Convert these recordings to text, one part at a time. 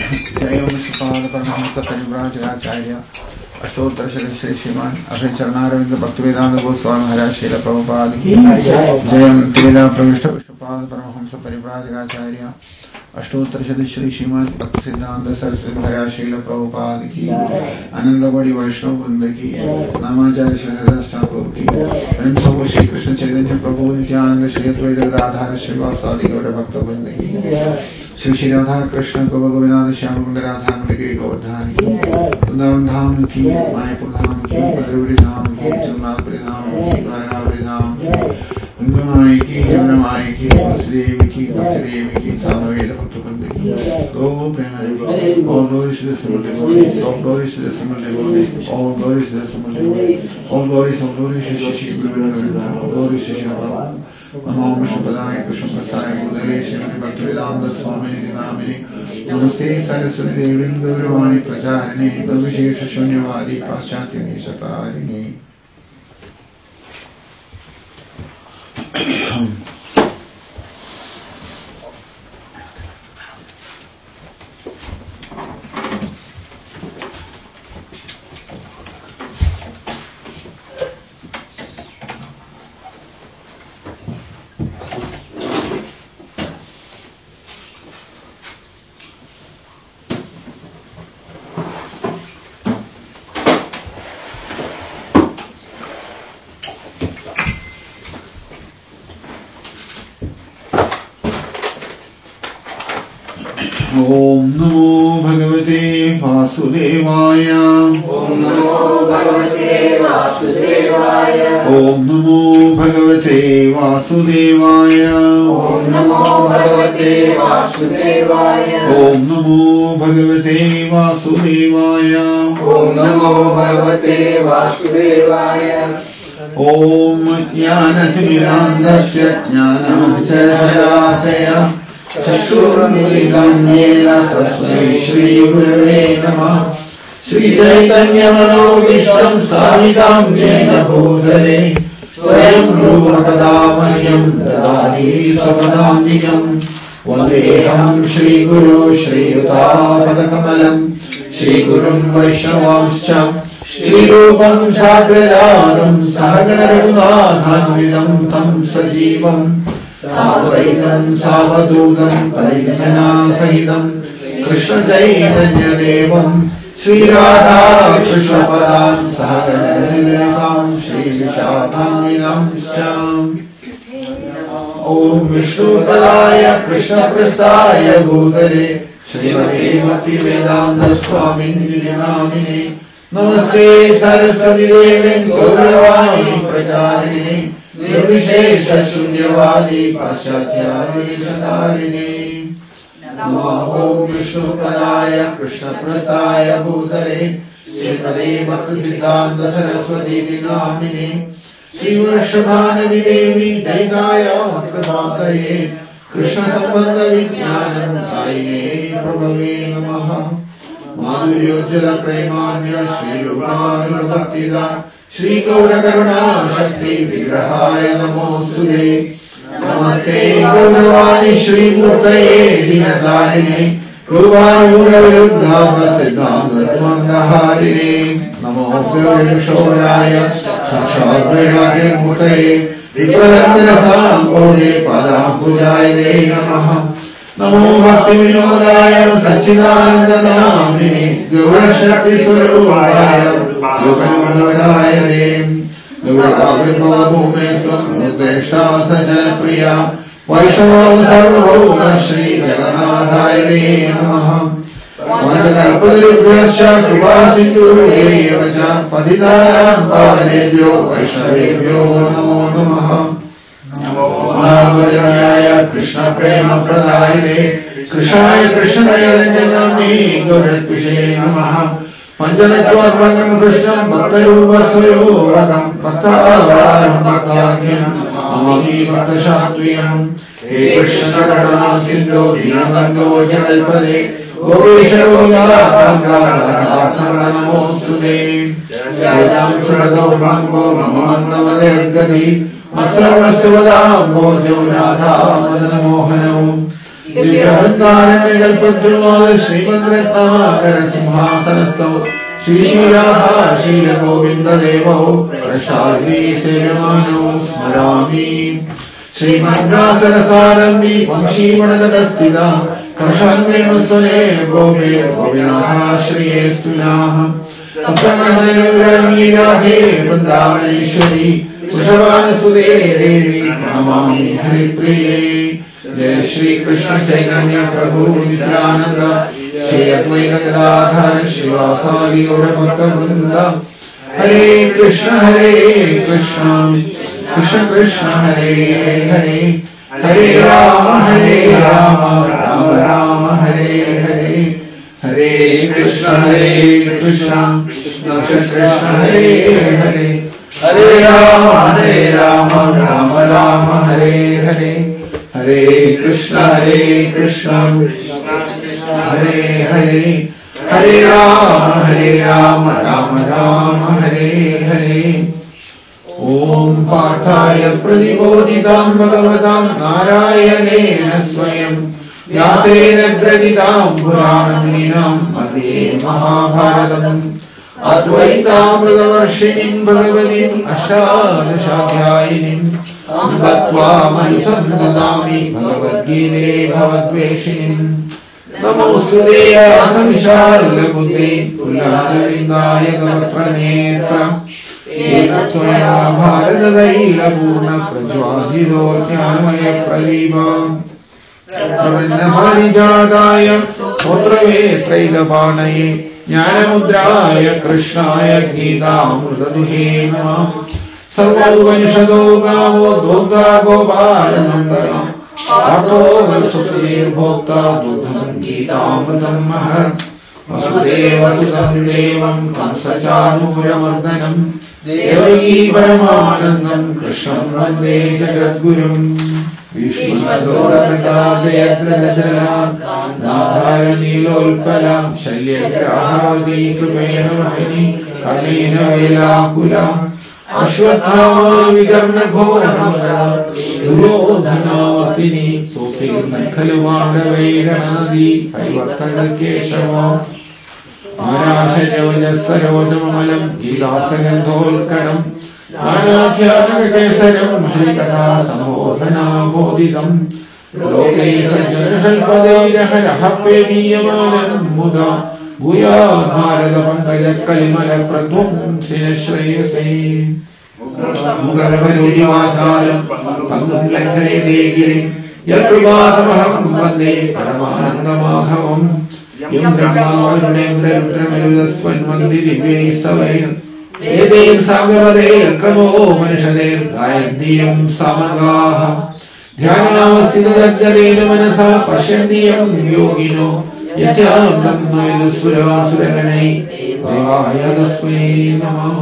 जय श्रीपाद परमहंस परिव्राजकाचार्य अष्टोत्तर श्री श्रीमान अभय चरणारविंद भक्तिवेदांत गोस्वामी महाराज श्रील प्रभुपाद की जय त्रिवेदा प्रविष्ट विष्णुपाद परमहंस परिव्राजकाचार्य अष्टोत्तर श्री श्रीमान भक्ति सिद्धांत सरस्वती महाराज श्रील प्रभुपाद की आनंदवड़ी वैष्णव वृंद की नामाचार्य श्री हरिदास ठाकुर की प्रेम सब श्री कृष्ण चैतन्य प्रभु नित्यानंद श्री अद्वैत राधा श्रीवासादि गौर भक्त वृंद की श्री श्री राधा कृष्ण गोविंद श्याम राधा गिरी गोवर्धन की वृंदावन धाम की मायापुर धाम की मधुरी धाम की जगन्नाथपुरी धाम की द्वारकापुरी धाम की गंगामाई की यमुना माई की तुलसीदेवी की भक्ति देवी की सामवेद भक्त वृंद की गो प्रेम all glories to the Simul devotees, all glories to the Simul devotees, all glories to the Simul devotees, all glories to Shri Govinda, all glories to Shri Prabhupada. Namo Vishnupadaya Krishna Prasthaya Bhudale Srimati Bhaktivedanta Swamini Namini Namaste Saraswati Devi Gauravani Pracharini Nirvishesha Shunyavadi Paschatya Nishatarini. Om Namo Bhagavate Vasudevaya. Om Namo Bhagavate Vasudevaya. Om Namo Bhagavate Vasudevaya. Om Namo Bhagavate Vasudevaya. Om Namo Bhagavate Vasudevaya. Om Namo Bhagavate Vasudevaya. Om Jnanatirandasya Jnanacharashaya Chakshurmilitam Yena Tasmai Shri Gurave Namah Shri Chaitanya Manobishtam Sthavitam Yena Bhutale Swayam Rupa Kadamahyam Dadadi Sapadamnikam Vandeham Shri Guru Shri Yuta-padakamalam Shri Gurum Vaishnavamscha Shri Rupam Sagrajanam Sahagana Raghunathanvidam Tam Sajivam Sadvaitam Savadudam Parijana Sahidam Krishna Chaitanya Devam Shri Radha Krishna Padam Sahagana Shri Vishakhamidamscha Om Vishnu Padaya Krishna Prasthaya Bhutale Srimati Bhaktivedanta Swamini Namini Namaste Saraswati Devi Gauravani Pracharini Nirvishesha Shunyavadi Paschatya Nishatarini Namo Om Vishnu Padaya Krishna Prasthaya Bhutale Srimati Bhaktisiddhanta Saraswati Namini Shri Varshabhanavi Devi Daitaya Prabhaktaye Krishna Sambandha Vijnanam Daine Prabhave Namaha Madhuryojjala Premanya Shri Rupana Bhaktida Shri Gaura Karuna Shakti Vigrahaya Namostute Namaste Gauravani Shri Murtaye Dinadarine Rupayura Viruddhava Siddhanta Dhammaharine Namo Vyurishoraya Sakshadrayage Murtaye Vipralandana Sambhode Padambujaye Namaha Namo Bhakti Vinodaya Sachidananda Namini Gaura Shakti Swarupaya Yoganavadaya Dem Gaura Bhumestam Nudeshta Sajana Priya Vaishnava Sarvabhuma Shri Jagannathaya Namaha Vanchakalpatarubhyascha Kripasindhu Evacha Patitanam Pavanebhyo Vaishnavebhyo Namo Namaha Mahavajraya Krishna Prema Pradayate Krishnaya Krishna Yadanjani Gauratpishe Namaha Panchalaksvarvakam Krishnam Bhaktarupa Swayovakam Bhaktavaram Bhaktakyam Amami Bhaktashatviyam He Krishna Karuna Sindhu Dinabandho Jalpade Gopesha Govinda Namostute Vedam Sradho Bhangvo Mamandavadergadi Matsarvasya Vadam Bhojo Radha Madana Mohanam ശ്രീമന്ത്രത്താകര സിംഹാസനസ്ഥോ ശ്രീരാധാ ശ്രീരഗോവിന്ദദേവോ പ്രസാദി സേവമാനോ സ്മരാമി ശ്രീമദ്രാസരസാരംഭി വംശീമണതടസ്ഥിത കർഷാന്വേണുസ്വനേ ഗോപേ ഗോപിനാഥാശ്രിയേ സ്തുനാഃ തപ്തമഹരഗൗരവീരാധേ വൃന്ദാവനേശ്വരി വൃഷഭാനുസുതേ ദേവി പ്രണമാമി ഹരിപ്രിയേ जय श्री कृष्ण चैतन्य प्रभु नित्यानंद श्री अद्वैत गदाधर श्रीवासादि गौर भक्तवृंद हरे कृष्ण कृष्ण कृष्ण हरे हरे हरे राम राम राम हरे हरे हरे कृष्ण कृष्ण कृष्ण हरे हरे हरे राम राम राम हरे हरे हरे कृष्ण हरे हरे हरे राम राम राम हरे हरे ओम पार्थाय प्रतिबोधितां भगवतां नारायणेन स्वयं व्यासेन ग्रथितां पुराणमुनिनां मध्ये महाभारतम् अद्वैतामृतवर्षिणीं भगवतीम् अष्टादशाध्यायिनीं तत्वा मनिसंददामि भगवद्गीते भवद्वेषिणीम् नमोऽस्तुते असंशालबुद्धे पुल्लादविन्दाय तवत्रनेत्र एतत्त्वया भारतदैलपूर्णप्रज्वालितो ज्ञानमयप्रदीपा प्रबन्धपारिजाताय स्तोत्रवेत्रैकपाणये ज्ञानमुद्राय कृष्णाय गीतामृतदुहे नमः सर्वोपनिषदो गावो दोग्धा गोपालनन्दना आर्तो वत्सुर्भोक्ता दुग्धं गीतामृतं महत् वसुदेवसुतं देवं कंसचाणूरमर्दनं देवकी परमानन्दं कृष्णं वन्दे जगद्गुरुम् विष्णुसदोरकृता जयद्रथजला नाधारनीलोल्पला शल्यग्राहवती कृपेण वहिनी कर्णेन वेलाकुला अश्वत्थामा विकर्णघोरमला दुरोधनावर्तिनी सोऽतिर्नखलु माण्डवैरणादि कैवर्तककेशवा नाराशयवजस्सरोजममलं गीतार्थगन्धोल्कणं नानाख्यानककेसरं हरिकथा सम्बोधनाबोधितं लोके सज्जनशल्पदैरहरः पेदीयमानं मुदा भूयात् भारतपङ्कजकलिमलप्रध्वंसिन श्रेयसे मुगर्भरोधिवाचालं कन्दुं लङ्घयते गिरिं यत्कृपातमहं वन्दे परमानन्दमाधवम् यं ब्रह्मा वरुणेन्द्ररुद्रमरुदस्त्वन्वन्ति दिव्यैस्तवैः वेदैः साङ्गपदैर्क्रमो मनुषदैर्गायन्तीयं सामगाः ध्यानावस्थितदर्शनेन मनसा पश्यन्ति यं योगिनो यस्यान्तं न विदुःसुरासुरगणैः देवाय तस्मै नमः।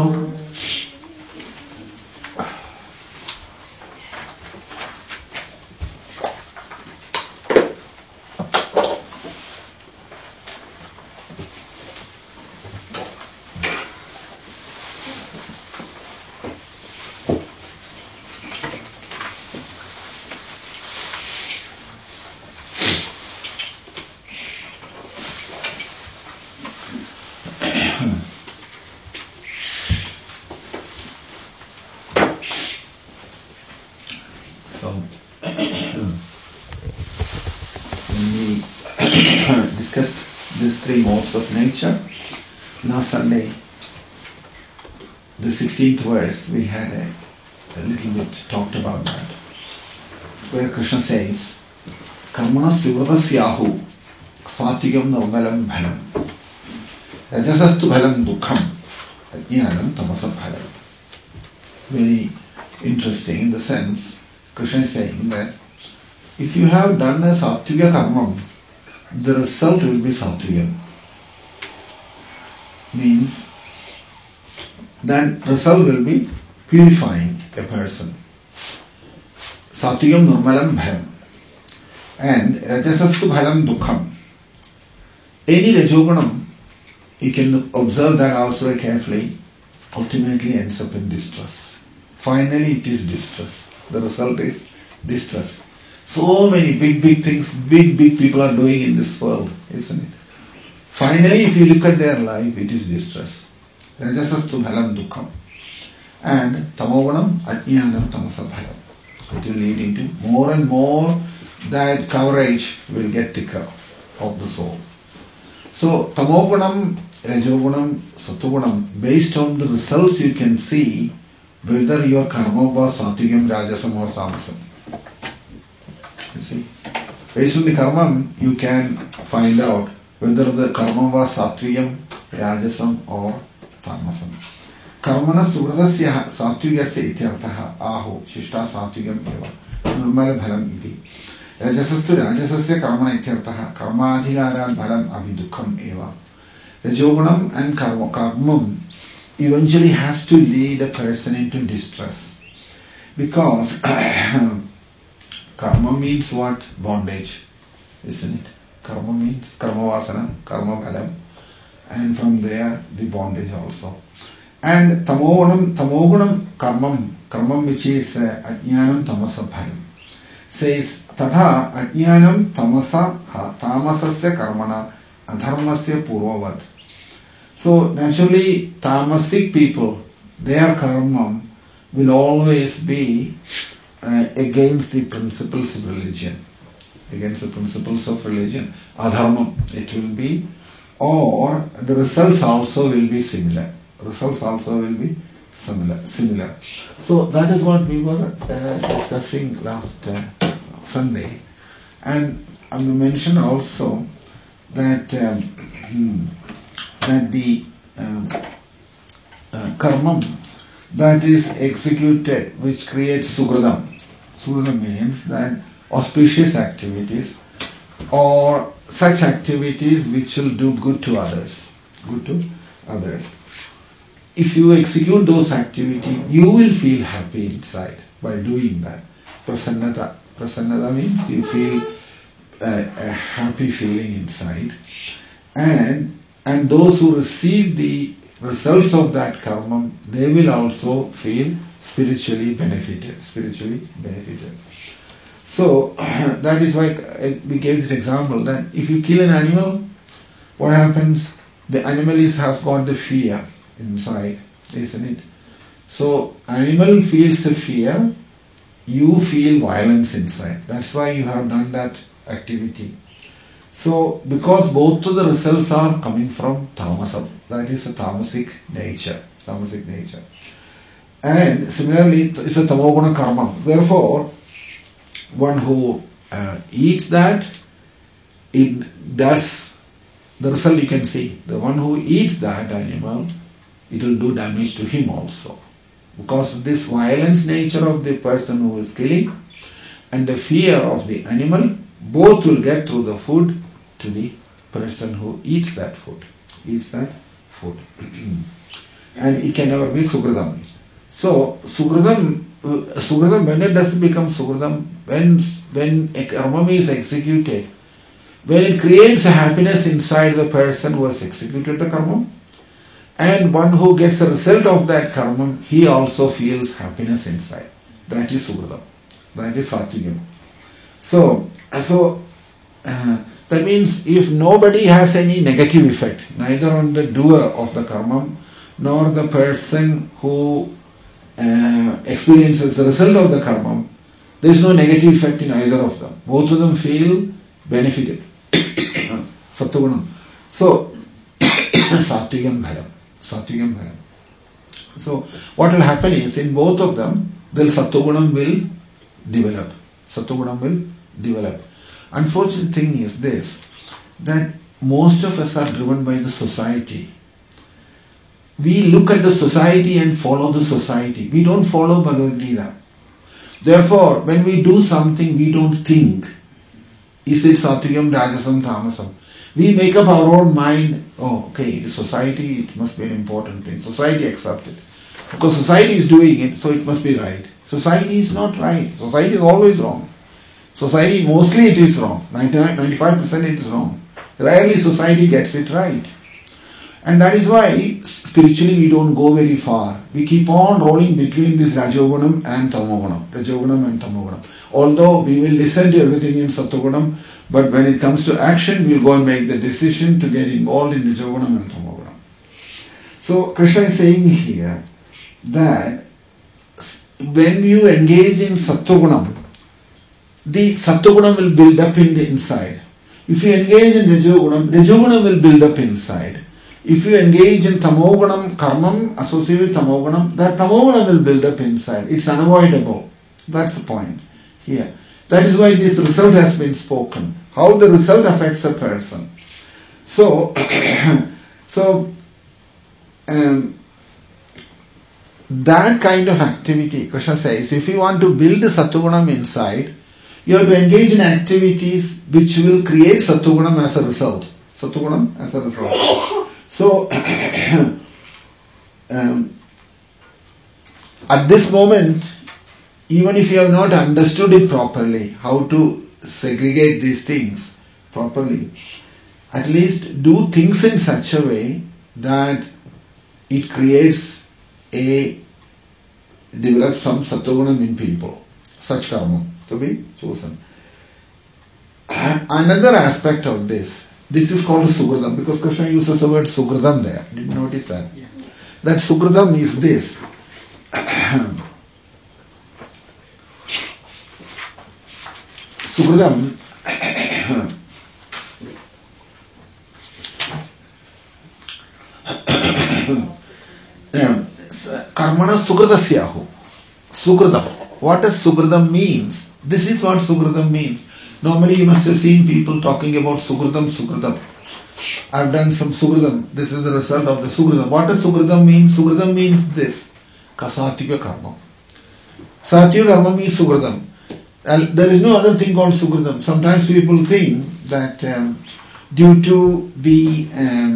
Of nature. Last Sunday, the 16th verse, we had a little bit talked about that, where Krishna says, Karmana Sivradasyahu Satyam Navalam Bhalam Rajasastu Bhalam Dukham Ajnanam Tamasa Bhalam. Very interesting in the sense, Krishna is saying that if you have done a Sattviga Karmam, the result will be Sattviga. Means that result will be purifying a person. Satyam Nirmalam Bhalam. And Rajasastu Bhalam Dukham. Any Rajogunam, you can observe that also very carefully, ultimately ends up in distress. Finally it is distress. The result is distress. So many big things, big people are doing in this world, isn't it? Finally, if you look at their life, it is distress. Rajasastu bhalam dukkham. And tamogunam ajnanam tamasa bhalam. It will lead into more and more that coverage will get thicker of the soul. So tamogunam, rajogunam, satugunam, based on the results you can see whether your karma was satvigam, rajasam or tamasam. You see, based on the karma you can find out whether the karma was satvigam, rajasam or tamasam. Karmana sugradasya satvigasya ityarthaha aho shishta satvigam eva nirmala bhalam iti. Rajasastu rajasasya karmana ityarthaha karmadhigaran bhalam abhidukham eva. Rajogunam and karmam eventually has to lead a person into distress. Because karma means what? Bondage, isn't it? Karma means karma vasana, karma bhalam, and from there the bondage also. And tamogunam karmam which is ajnanam tamasa bhalam, says tatha ajnanam tamasasya karmana adharmasya purvavad. So naturally tamasic people, their karma will always be against the principles of religion. Against the principles of religion. Adharma it will be, or the results also will be similar. Results also will be similar. So that is what we were discussing last Sunday. And I mentioned also that that the karma that is executed which creates sugradam. Sugradam means that auspicious activities or such activities which will do good to others. If you execute those activities, you will feel happy inside by doing that. Prasannata. Prasannata means you feel a happy feeling inside. And those who receive the results of that karma, they will also feel spiritually benefited. So that is why we gave this example that if you kill an animal, what happens? The animal has got the fear inside, isn't it? So animal feels the fear, you feel violence inside. That's why you have done that activity. So because both of the results are coming from tamasam, that is a tamasic nature. And similarly, it's a tamoguna karma. Therefore, one who eats that, it does, the result you can see. The one who eats that animal, it will do damage to him also. Because of this violence nature of the person who is killing and the fear of the animal, both will get through the food to the person who eats that food. And it can never be sugradam. So sugradam, when it does become sugradam, when a karma is executed, when it creates a happiness inside the person who has executed the karma, and one who gets a result of that karma, he also feels happiness inside. That is sugradam. That is satvigam. So that means if nobody has any negative effect, neither on the doer of the karma nor the person who experiences the result of the karma, there is no negative effect in either of them. Both of them feel benefited. Sattvagunam. So, Sattvigam Bhalam. So, what will happen is, in both of them, the Sattvagunam will develop. Unfortunate thing is this, that most of us are driven by the society. We look at the society and follow the society. We don't follow Bhagavad Gita. Therefore, when we do something, we don't think, is it Sattvigam, Rajasam, Tamasam? We make up our own mind, the society, it must be an important thing. Society accepts it. Because society is doing it, so it must be right. Society is not right. Society is always wrong. Society, mostly it is wrong. 95% it is wrong. Rarely society gets it right. And that is why spiritually we don't go very far. We keep on rolling between this Rajogunam and Tamogunam. Rajogunam and Tamogunam. Although we will listen to everything in Sattvagunam, but when it comes to action, we'll go and make the decision to get involved in Rajogunam and Tamogunam. So Krishna is saying here that when you engage in Sattvagunam, the Sattvagunam will build up in the inside. If you engage in Rajogunam, Rajogunam will build up inside. If you engage in Tamogunam, Karmam associated with Tamogunam, that Tamogunam will build up inside. It's unavoidable. That's the point here. That is why this result has been spoken. How the result affects a person. So, that kind of activity, Krishna says, if you want to build the Sattvagunam inside, you have to engage in activities which will create Sattvagunam as a result. Sattvagunam as a result. So, at this moment, even if you have not understood it properly, how to segregate these things properly, at least do things in such a way that it develops some Sattvagunam in people, such karma to be chosen. Another aspect of this is called Sugridam, because Krishna uses the word Sugridam there. Did you notice that? Yeah. That Sugridam is this. Sugridam Karmana Sugridasyahu. Sugridam. What does Sugridam means? This is what Sugridam means. Normally you must have seen people talking about Sugridam. I've done some Sugridam. This is the result of the Sugridam. What does Sugridam mean? Sugridam means this. Sattviga karma. Sattviga karma means Sugridam. And there is no other thing called Sugridam. Sometimes people think that due to the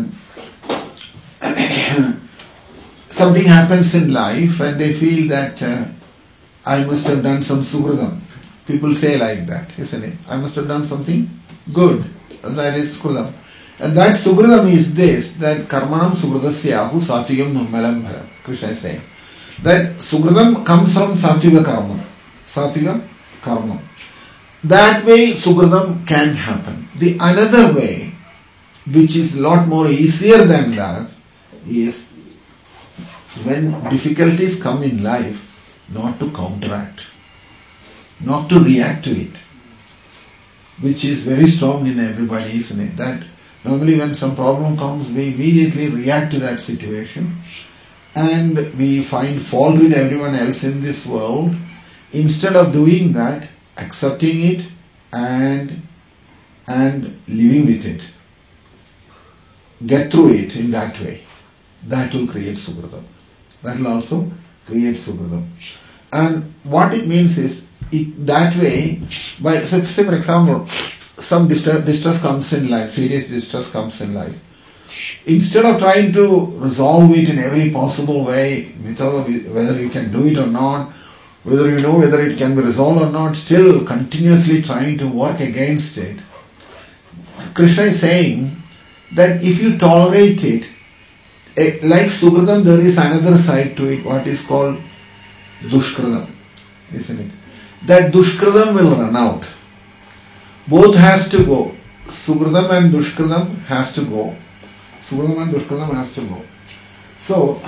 something happens in life and they feel that I must have done some Sugridam. People say like that, isn't it? I must have done something good. That is Sugridam. And that Sugridam is this, that Karmanam Sugridasyahu Satvigam Nurmalam Bharam. Krishna is saying. That Sugridam comes from Sattviga karma. Sattviga karma. That way Sugridam can happen. The another way, which is a lot more easier than that, is when difficulties come in life, not to counteract, not to react to it, which is very strong in everybody, isn't it? That normally when some problem comes, we immediately react to that situation and we find fault with everyone else in this world. Instead of doing that, accepting it and living with it, get through it in that way, that will create Sugridam. That will also create Sugridam. And what it means is, that way, by say for example, some distress comes in life, serious distress comes in life. Instead of trying to resolve it in every possible way, whether you can do it or not, whether you know whether it can be resolved or not, still continuously trying to work against it, Krishna is saying that if you tolerate it, like Sugridam, there is another side to it, what is called Dushkridam, isn't it? That Dushkridam will run out. Both has to go. Sugridam and Dushkridam has to go. Sugridam and Dushkridam has to go. So,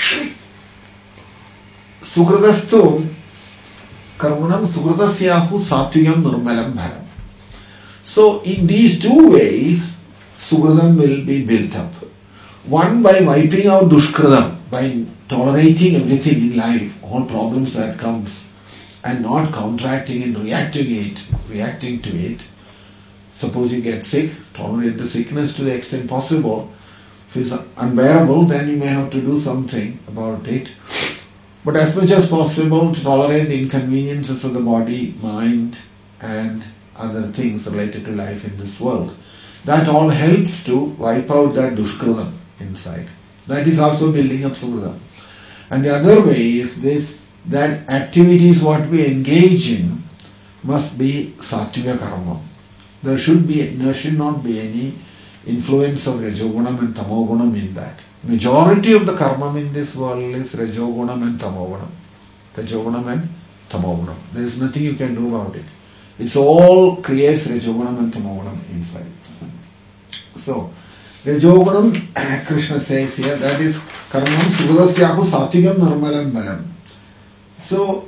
Sugradastu Karmanam Sugradasyahu Satvigam Nurmalam Bharam. So, in these two ways, Sugridam will be built up. One, by wiping out Dushkridam, by tolerating everything in life, all problems that comes, and not counteracting and reacting to it. Suppose you get sick, tolerate the sickness to the extent possible. If it's unbearable, then you may have to do something about it. But as much as possible to tolerate the inconveniences of the body, mind, and other things related to life in this world. That all helps to wipe out that Dushkridam inside. That is also building up Sugridam. And the other way is this, that activities what we engage in must be Sattviga karma. There should not be any influence of Rajogunam and Tamogunam in that. Majority of the karma in this world is Rajogunam and Tamogunam. Rajogunam and Tamogunam. There is nothing you can do about it. It's all creates Rajogunam and Tamogunam inside. So, Rajogunam, Krishna says here, that is Karmam Sudasyahu Satigam Nirmalam Balam. So,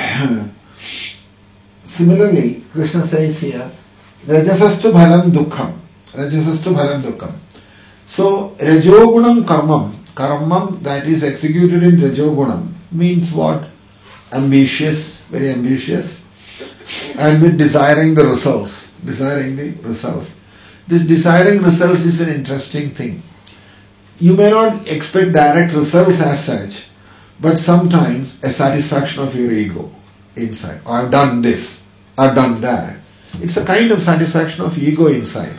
similarly, Krishna says here, Rajasastu Bhalam Dukkham. Rajasastu Bhalam Dukkham. So, Rajogunam Karmam that is executed in Rajogunam means what? Ambitious, very ambitious, and with desiring the results. Desiring the results. This desiring results is an interesting thing. You may not expect direct results as such, but sometimes a satisfaction of your ego inside. I've done this, I've done that. It's a kind of satisfaction of ego inside.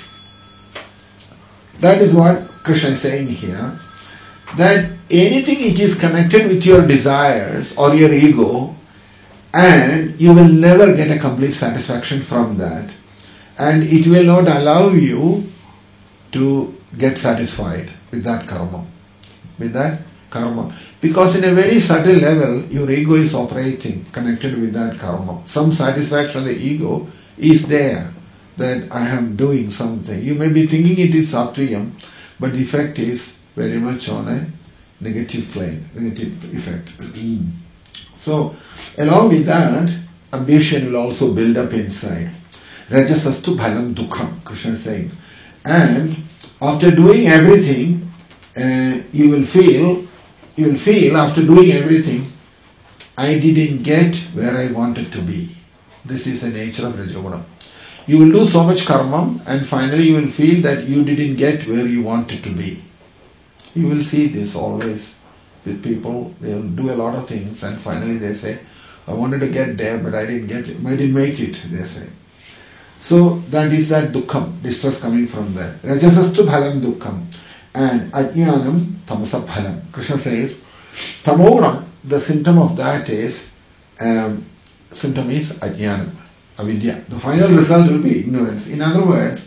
That is what Krishna is saying here. That anything it is connected with your desires or your ego, and you will never get a complete satisfaction from that. And it will not allow you to get satisfied with that karma. With that karma. Because in a very subtle level, your ego is operating connected with that karma. Some satisfaction of the ego is there, that I am doing something. You may be thinking it is satviyam, but the effect is very much on a negative plane, negative effect. So, along with that, ambition will also build up inside. Rajasastu bhalam dukkham, Krishna is saying. And after doing everything, you will feel after doing everything, I didn't get where I wanted to be. This is the nature of Rajogunam. You will do so much karma and finally you will feel that you didn't get where you wanted to be. You will see this always with people. They will do a lot of things and finally they say, I wanted to get there but I didn't get it. I didn't make it, they say. So that is that dukkham, distress coming from there. Rajasastu bhalam dukkham and ajnanam tamasa bhalam. Krishna says, tamogunam, the symptom of that is, symptom is ajnanam, avidya. The final result will be ignorance. In other words,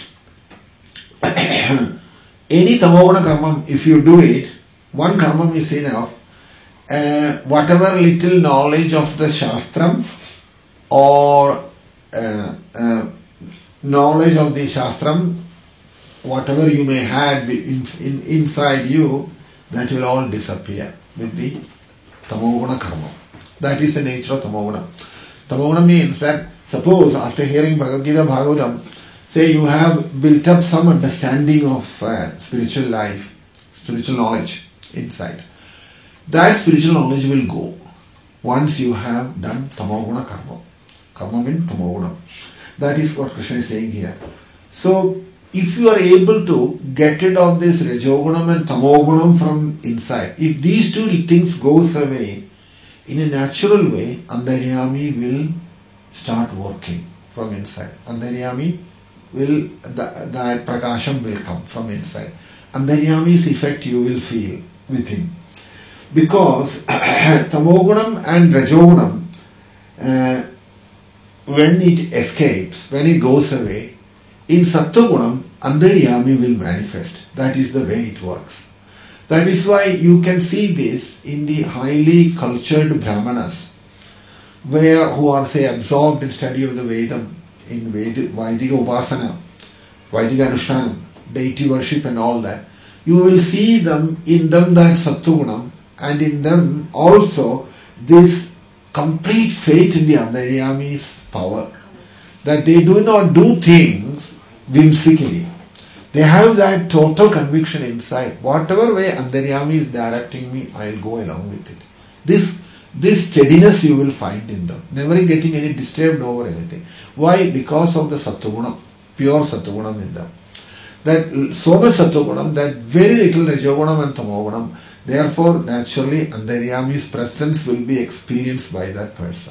any tamoguna karma, if you do it, one karma is enough. Whatever little knowledge of the shastram or knowledge of the shastram, whatever you may have inside you, that will all disappear with the tamoguna karma. That is the nature of tamoguna. Tamoguna means that, suppose after hearing Bhagavad Gita Bhagavatam, say you have built up some understanding of spiritual life, spiritual knowledge inside. That spiritual knowledge will go once you have done tamoguna karma. Karma means tamoguna. That is what Krishna is saying here. So, if you are able to get rid of this Rajogunam and Tamogunam from inside, if these two things goes away, in a natural way, Antaryami will start working from inside. Antaryami will, that Prakasham will come from inside. Antaryami's effect you will feel within. Because Tamogunam and Rajogunam, when it escapes, when it goes away, in Sattvagunam, Antaryami will manifest. That is the way it works. That is why you can see this in the highly cultured Brahmanas, who are, say, absorbed in study of the Vedam, in Vedic Upasana, Vedic Anushtanam, deity worship and all that. You will see them, in them that Sattvagunam, and in them also this complete faith in the Antaryami's power. That they do not do things whimsically. They have that total conviction inside. Whatever way Antaryami is directing me, I will go along with it. This steadiness you will find in them. Never getting any disturbed over anything. Why? Because of the Sattvagunam, pure Sattvagunam in them. That so much Sattvagunam, that very little Rajogunam and Tamogunam. Therefore, naturally, Antaryami's presence will be experienced by that person.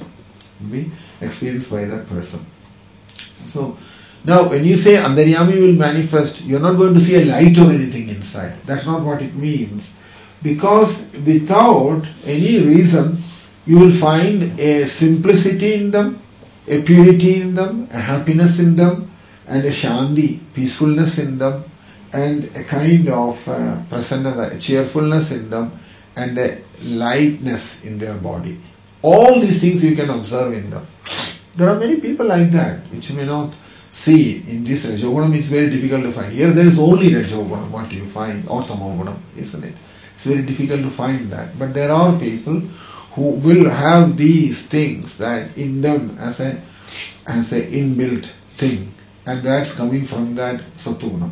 So, now when you say Antaryami will manifest, you are not going to see a light or anything inside. That's not what it means. Because without any reason, you will find a simplicity in them, a purity in them, a happiness in them, and a shanti, peacefulness in them, and a kind of prasanna, cheerfulness in them, and a lightness in their body. All these things you can observe in them. There are many people like that, which you may not see in this Rajogunam. It's very difficult to find. Here there is only Rajogunam, what you find, or Tamogunam, isn't it? It's very difficult to find that. But there are people who will have these things that in them as a inbuilt thing, and that's coming from that Sattvagunam.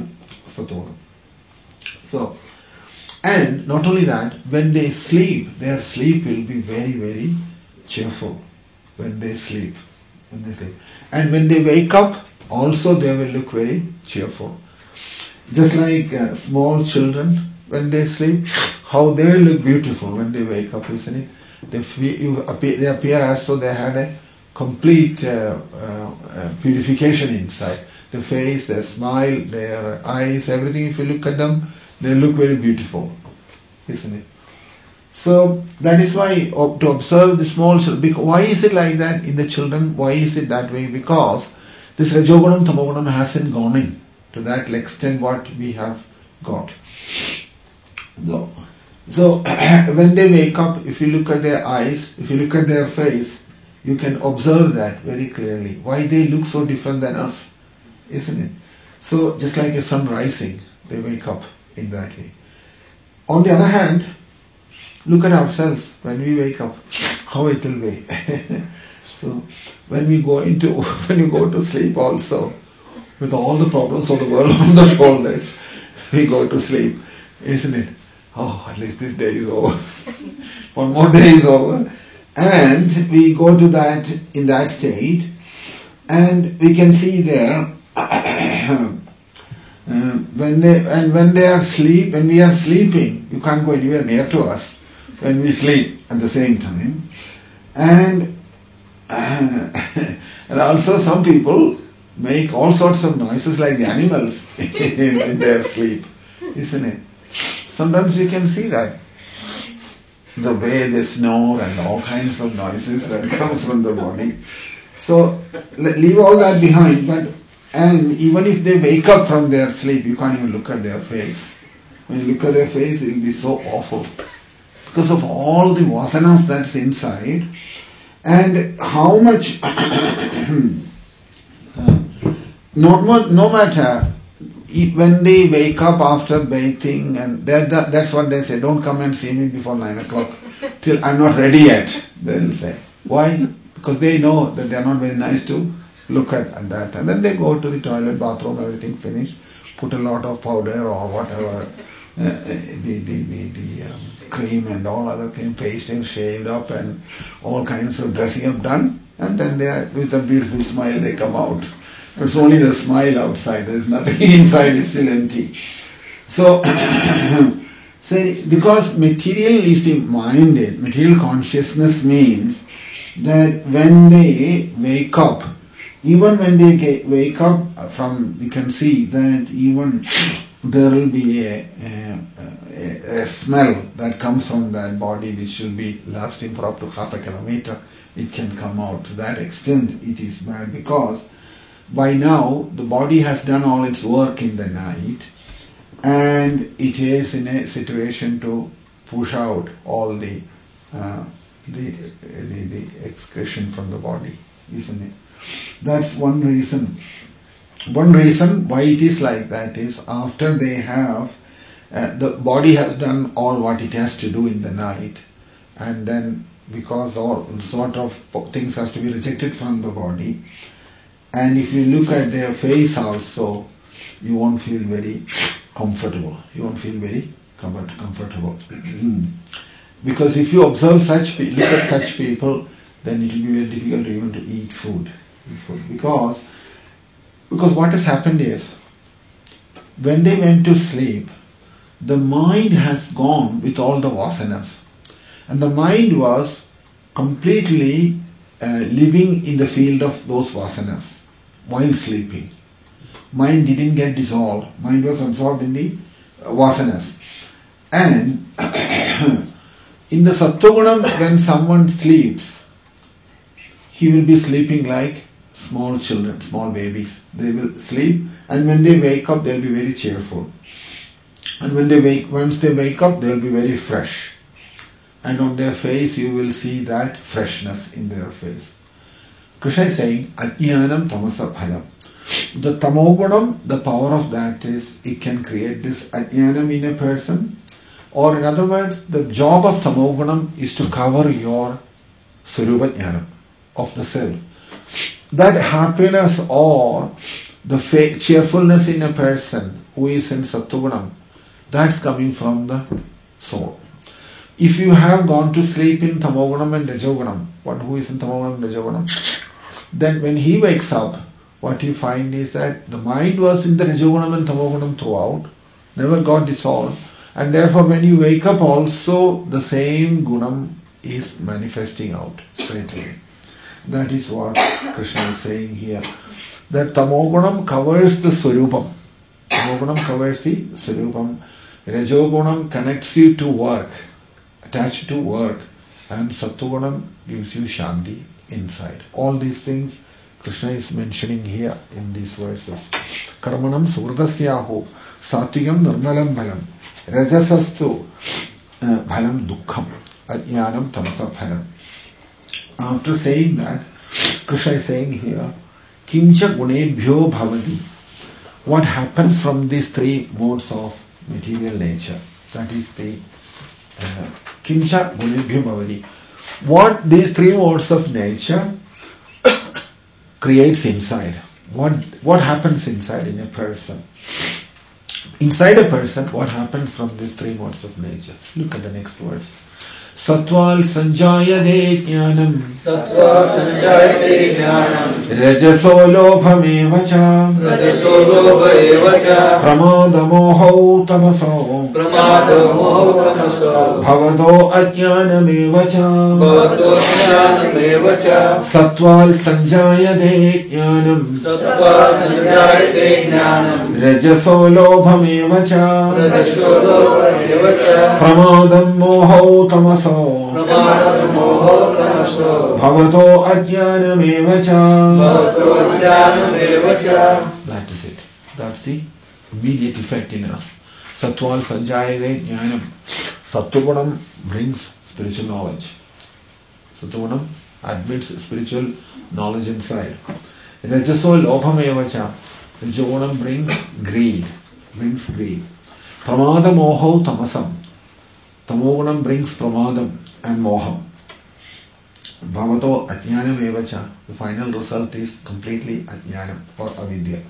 So, and not only that, when they sleep, their sleep will be very, very cheerful. When they sleep. And when they wake up, also they will look very cheerful. Just like small children, when they sleep, how they will look beautiful when they wake up, isn't it? They appear as though they had a complete purification inside. The face, their smile, their eyes, everything, if you look at them, they look very beautiful, isn't it? So that is why to observe the small children. Why is it like that in the children? Why is it that way? Because this Rajogunam, Tamogunam hasn't gone in to that extent what we have got. So when they wake up, if you look at their eyes, if you look at their face, you can observe that very clearly. Why they look so different than us, isn't it? So just like a sun rising, they wake up in that way. On the other hand, look at ourselves when we wake up, how it will be. So when you go to sleep also, with all the problems of the world on the shoulders, we go to sleep, isn't it? Oh, at least this day is over. One more day is over. And we go to that, in that state, and we can see there, when we are sleeping, you can't go anywhere near to us when we sleep at the same time. And also some people make all sorts of noises like the animals in their sleep, isn't it? Sometimes you can see that. The way they snore and all kinds of noises that comes from the body. So leave all that behind, and even if they wake up from their sleep, you can't even look at their face. When you look at their face, it will be so awful. Because of all the vasanas that's inside, and how much, no matter, when they wake up after bathing, and that's what they say, don't come and see me before 9 o'clock, till I'm not ready yet, they'll say. Why? Because they know that they're not very nice to look at that. And then they go to the toilet, bathroom, everything finished, put a lot of powder or whatever, the cream and all other things, paste and shaved up and all kinds of dressing up done, and then they are, with a beautiful smile, they come out. It's only the smile outside, there is nothing inside, is still empty. So, because materialistic minded, material consciousness means that when they wake up, even when they wake up from, you can see that even there will be a smell that comes from that body which will be lasting for up to half a kilometer. It can come out. To that extent it is bad, because by now the body has done all its work in the night and it is in a situation to push out all the excretion from the body, isn't it? That's one reason. One reason why it is like that is after they have, the body has done all what it has to do in the night, and then because all sort of things has to be rejected from the body, and if you look at their face also, you won't feel very comfortable. You won't feel very comfortable. Because if you observe look at such people, then it will be very difficult even to eat food. Because what has happened is, when they went to sleep, the mind has gone with all the vasanas. And the mind was completely living in the field of those vasanas while sleeping. Mind didn't get dissolved. Mind was absorbed in the vasanas. And in the Sattvagunam, when someone sleeps, he will be sleeping like small children, small babies. They will sleep, and when they wake up, they'll be very cheerful. And once they wake up, they'll be very fresh. And on their face, you will see that freshness in their face. Krishna is saying, Ajnanam tamasa phalam. The tamogunam, the power of that is, it can create this ajnanam in a person. Or in other words, the job of tamogunam is to cover your swarupa jnanam of the self. That happiness or the cheerfulness in a person who is in sattvagunam, that's coming from the soul. If you have gone to sleep in tamogunam and rajogunam, one who is in tamogunam and rajogunam, then when he wakes up, what you find is that the mind was in the rajogunam and tamogunam throughout, never got dissolved, and therefore when you wake up also the same gunam is manifesting out straight away. That is what Krishna is saying here. That tamogunam covers the swarupam. Tamogunam covers the swarupam. Rajogunam connects you to work, attached to work, and sattvagunam gives you shanti inside. All these things Krishna is mentioning here in these verses. Karmanam suvradasyaho satvigam nirmalam bhalam rajasastu bhalam dukkham ajnanam tamasa bhalam. After saying that, Krishna is saying here, kimcha gunebhyo bhavati. What happens from these three modes of material nature? That is the kimcha gunebhyo bhavati. What these three modes of nature creates inside. What happens inside in a person? Inside a person, what happens from these three modes of nature? Look at the next verse. Satval sanjayade jnanam rajaso lobhameva cha pramada moho tamaso bhavado ajnanameva cha satval sanjayade jnanam rajaso lobhameva cha pramadam moho tamaso bhavato ajnanameva cha. That is it. That's the immediate effect in us. Sattval sanjayate jnanam. Sattvagunam brings spiritual knowledge. Sattvagunam admits spiritual knowledge inside. Rajaso lobhameva cha. Rajogunam brings greed. Pramada moho tamasam. Tamogunam brings pramadam and moham. Bhavato ajnanam evacha. The final result is completely ajnanam or avidya.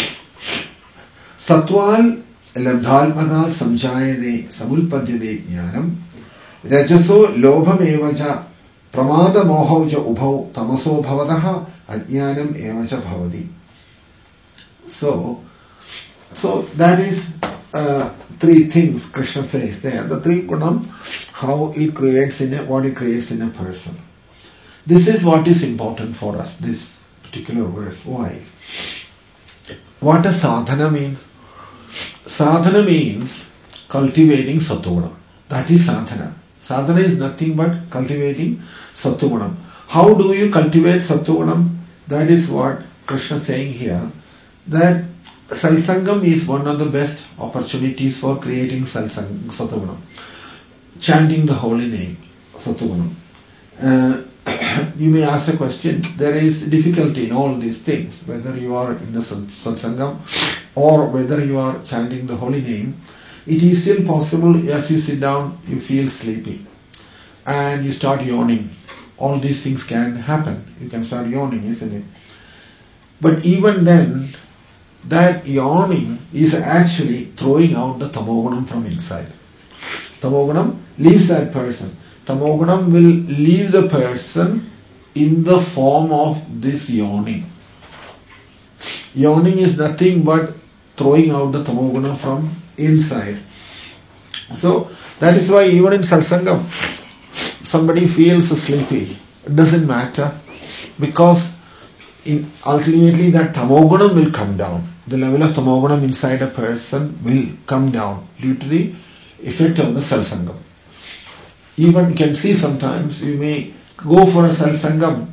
Sattval labdhalmaka samjayade samulpadyade jnanam. Rajaso lobham evacha. Pramada mohauja ubhau tamaso bhavataha ajnanam evacha bhavati. So that is three things Krishna says there. The three gunam, how it creates what it creates in a person. This is what is important for us, this particular verse. Why? What does sadhana mean? Sadhana means cultivating sattvagunam. That is sadhana. Sadhana is nothing but cultivating sattvagunam. How do you cultivate sattvagunam? That is what Krishna is saying here. That Satsangam is one of the best opportunities for creating sattvagunam. Chanting the holy name, sattvagunam. You may ask a question. There is difficulty in all these things, whether you are in the satsangam or whether you are chanting the holy name. It is still possible as you sit down, you feel sleepy and you start yawning. All these things can happen. You can start yawning, isn't it? But even then, that yawning is actually throwing out the tamogunam from inside. Tamogunam leaves that person. Tamogunam will leave the person in the form of this yawning. Yawning is nothing but throwing out the tamogunam from inside. So that is why even in satsangam, somebody feels sleepy. It doesn't matter, because ultimately that tamogunam will come down. The level of tamogunam inside a person will come down due to the effect of the satsangam. Even you can see sometimes you may go for a satsangam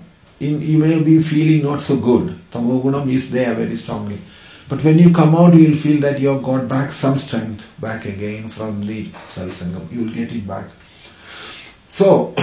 you may be feeling not so good. Tamogunam is there very strongly. But when you come out, you will feel that you have got back some strength back again from the satsangam. You will get it back. So,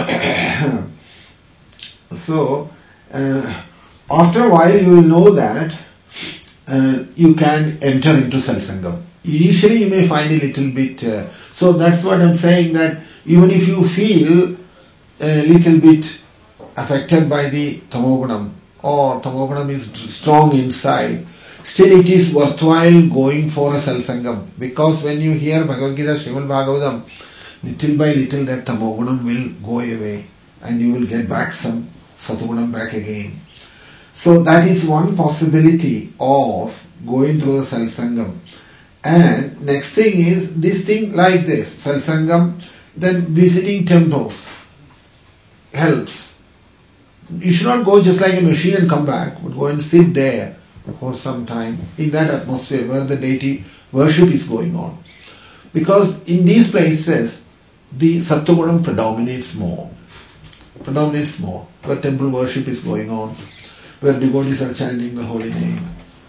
after a while you will know that you can enter into satsangam. Initially you may find a little bit, so that's what I'm saying, that even if you feel a little bit affected by the tamogunam, or tamogunam is strong inside, still it is worthwhile going for a satsangam, because when you hear Bhagavad Gita, Srimad Bhagavatam, little by little that tamogunam will go away and you will get back some satugunam back again. So that is one possibility of going through the satsangam. And next thing is this thing like this, satsangam, then visiting temples helps. You should not go just like a machine and come back, but go and sit there for some time in that atmosphere where the deity worship is going on. Because in these places, the Sattvagunam predominates more, where temple worship is going on, where devotees are chanting the holy name,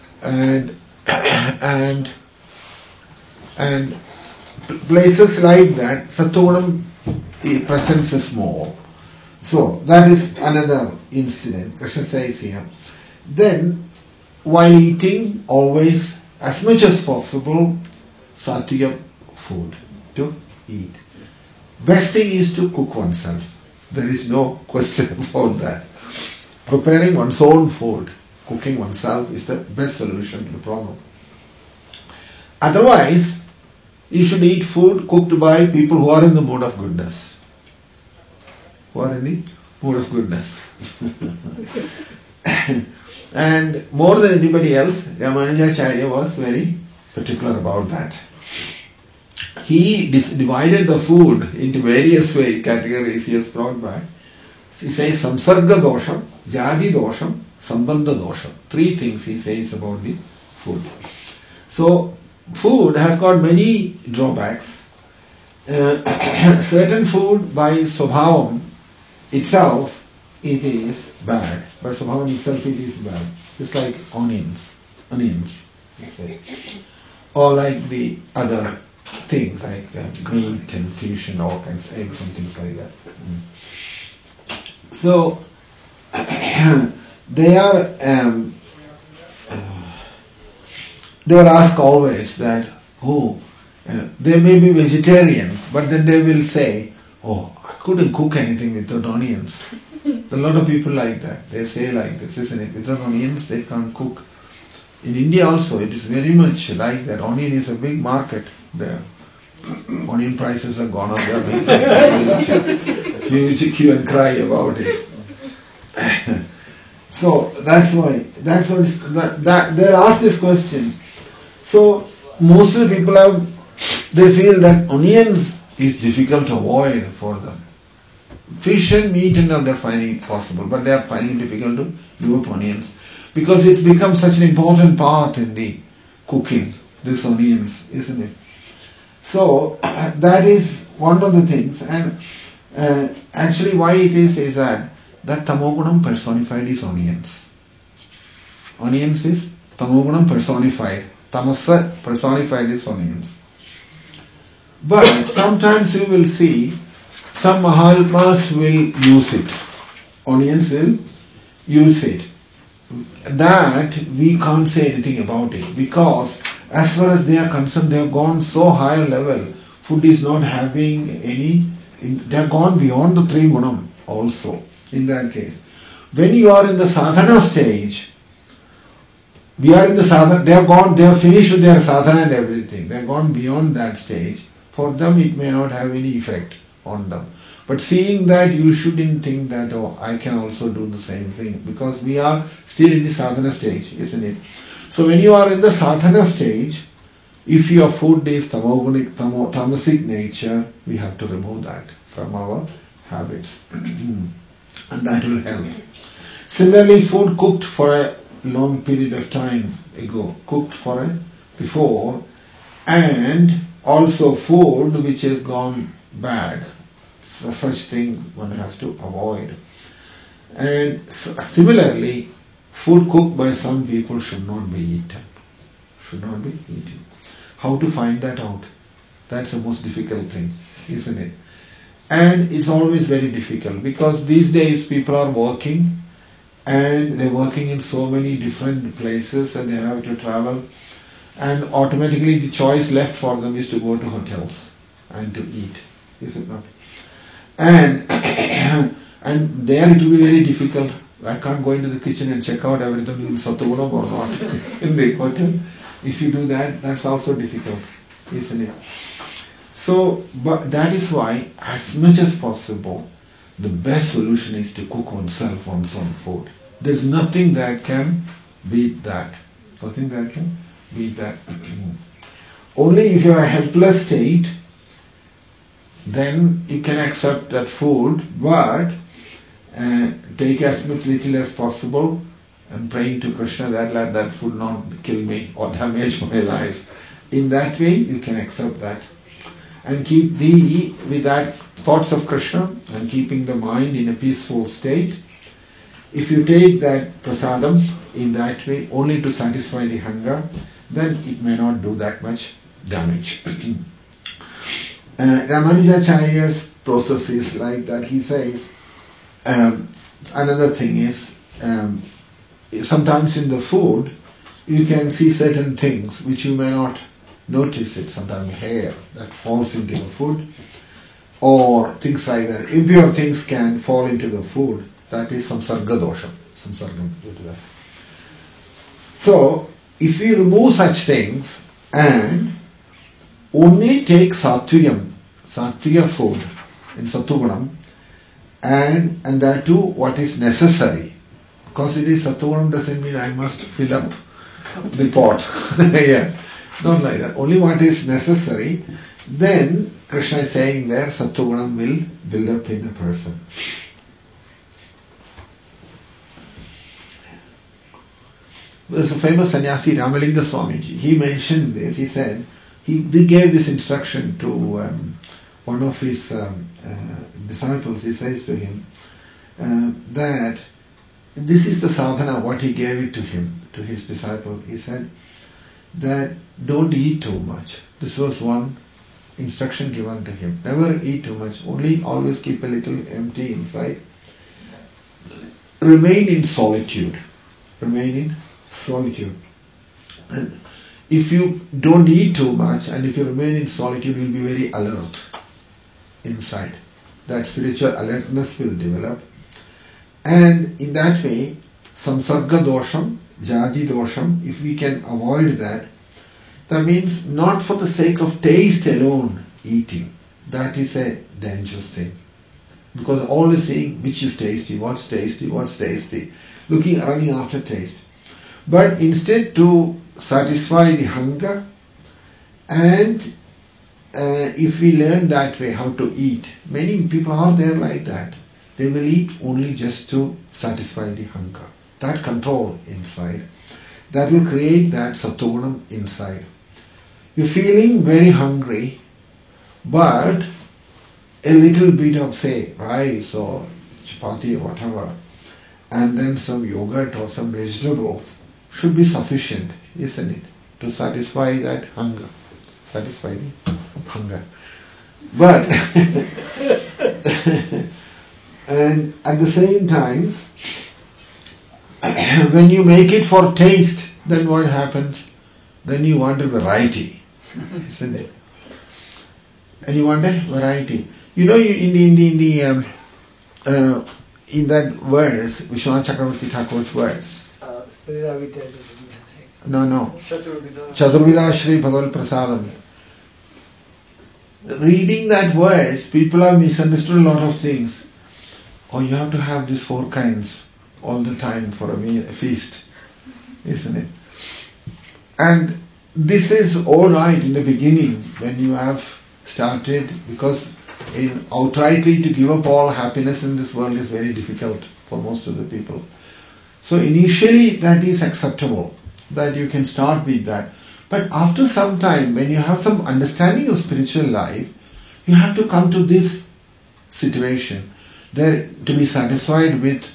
and places like that, Sattvagunam presence is more. So that is another incident. Krishna says here. Then, while eating, always, as much as possible, sattvic food to eat. Best thing is to cook oneself. There is no question about that. Preparing one's own food, cooking oneself is the best solution to the problem. Otherwise, you should eat food cooked by people who are in the mood of goodness. And more than anybody else, Ramanujacharya was very particular about that. He divided the food into various categories he has brought back. He says samsarga dosham, jadi dosham, sambandha dosham. 3 things he says about the food. So, food has got many drawbacks. Certain food by Swabhavam itself, it is bad. By Swabhavam itself, it is bad. Just like onions, you say. Or like the other things like meat and fish and all kinds of eggs and things like that. So, they are asked always that, they may be vegetarians, but then they will say, I couldn't cook anything without onions. A lot of people like that. They say like this, isn't it? Without onions, they can't cook. In India also, it is very much like that. Onion is a big market there. Onion prices have gone up. They are making huge hue and cry about it. So that's why. They'll ask this question. So most of the people they feel that onions is difficult to avoid for them. Fish and meat and all, they're finding it possible, but they are finding it difficult to give up onions because it's become such an important part in the cooking, this onions, isn't it? So that is one of the things, and actually why it is that Tamogunam personified is onions. Onions is Tamogunam personified. Tamasa personified is onions. But sometimes you will see some Mahatmas will use it. Onions will use it. That we can't say anything about it because as far as they are concerned, they have gone so higher level. Food is not having any, they have gone beyond the 3 gunam also in that case. When you are in the sadhana stage, they have finished with their sadhana and everything. They have gone beyond that stage. For them it may not have any effect on them. But seeing that, you shouldn't think that, I can also do the same thing, because we are still in the sadhana stage, isn't it? So when you are in the sadhana stage, if your food is tamasic nature, we have to remove that from our habits. And that will help. Similarly, food cooked for a long period of time ago, before, and also food which has gone bad. Such thing one has to avoid. And similarly, food cooked by some people should not be eaten. Should not be eaten. How to find that out? That's the most difficult thing, isn't it? And it's always very difficult because these days people are working and they're working in so many different places and they have to travel, and automatically the choice left for them is to go to hotels and to eat, is it not? And and there it will be very difficult. I can't go into the kitchen and check out everything in Sattvagunam or not in the hotel. If you do that, that's also difficult, isn't it? So, but that is why, as much as possible, the best solution is to cook oneself one's own food. There's nothing that can beat that. Nothing that can beat that. Only if you are in a helpless state, then you can accept that food, but take as much little as possible and praying to Krishna that let that food not kill me or damage my life. In that way, you can accept that. And keep with that thoughts of Krishna and keeping the mind in a peaceful state. If you take that prasadam in that way only to satisfy the hunger, then it may not do that much damage. Ramanujacharya's process is like that. He says, another thing is, sometimes in the food, you can see certain things which you may not notice it. Sometimes hair that falls into the food, or things like that. Impure things can fall into the food. That is samsarga dosha. Samsarga due to that. So, if we remove such things and only take sattviya food in sattvagunam, and that too what is necessary, because it is sattvagunam doesn't mean I must fill up the pot. Yeah, not like that. Only what is necessary. Then Krishna is saying there, sattvagunam will build up in a person. There's a famous sannyasi, Ramalinga Swamiji. He mentioned this. He said, he gave this instruction to one of his disciples. He says to him that this is the sadhana, what he gave it to him, to his disciple. He said that don't eat too much. This was one instruction given to him. Never eat too much. Only always keep a little empty inside. Remain in solitude. Remain in solitude. And if you don't eat too much and if you remain in solitude, you will be very alert inside. That spiritual alertness will develop. And in that way, samsarga dosham, jadi dosham, if we can avoid that, that means not for the sake of taste alone eating. That is a dangerous thing. Because always saying which is tasty, what's tasty, what's tasty, running after taste. But instead to satisfy the hunger, and if we learn that way how to eat, many people are there like that. They will eat only just to satisfy the hunger. That control inside, that will create that sattvagunam inside. You're feeling very hungry, but a little bit of, say, rice or chapati or whatever, and then some yogurt or some vegetables should be sufficient, isn't it? To satisfy that hunger. Satisfy the hunger. But, and at the same time, when you make it for taste, then what happens? Then you want a variety, isn't it? And you want a variety. You know, in that verse, Vishwanath Chakravarti Thakur's verse. No. Chaturvida Shri Bhagavad Prasadam. Reading that verse, people have misunderstood a lot of things. Oh, you have to have these 4 kinds all the time for a feast, isn't it? And this is all right in the beginning when you have started, because outrightly to give up all happiness in this world is very difficult for most of the people. So initially that is acceptable, that you can start with that. But after some time, when you have some understanding of spiritual life, you have to come to this situation, there to be satisfied with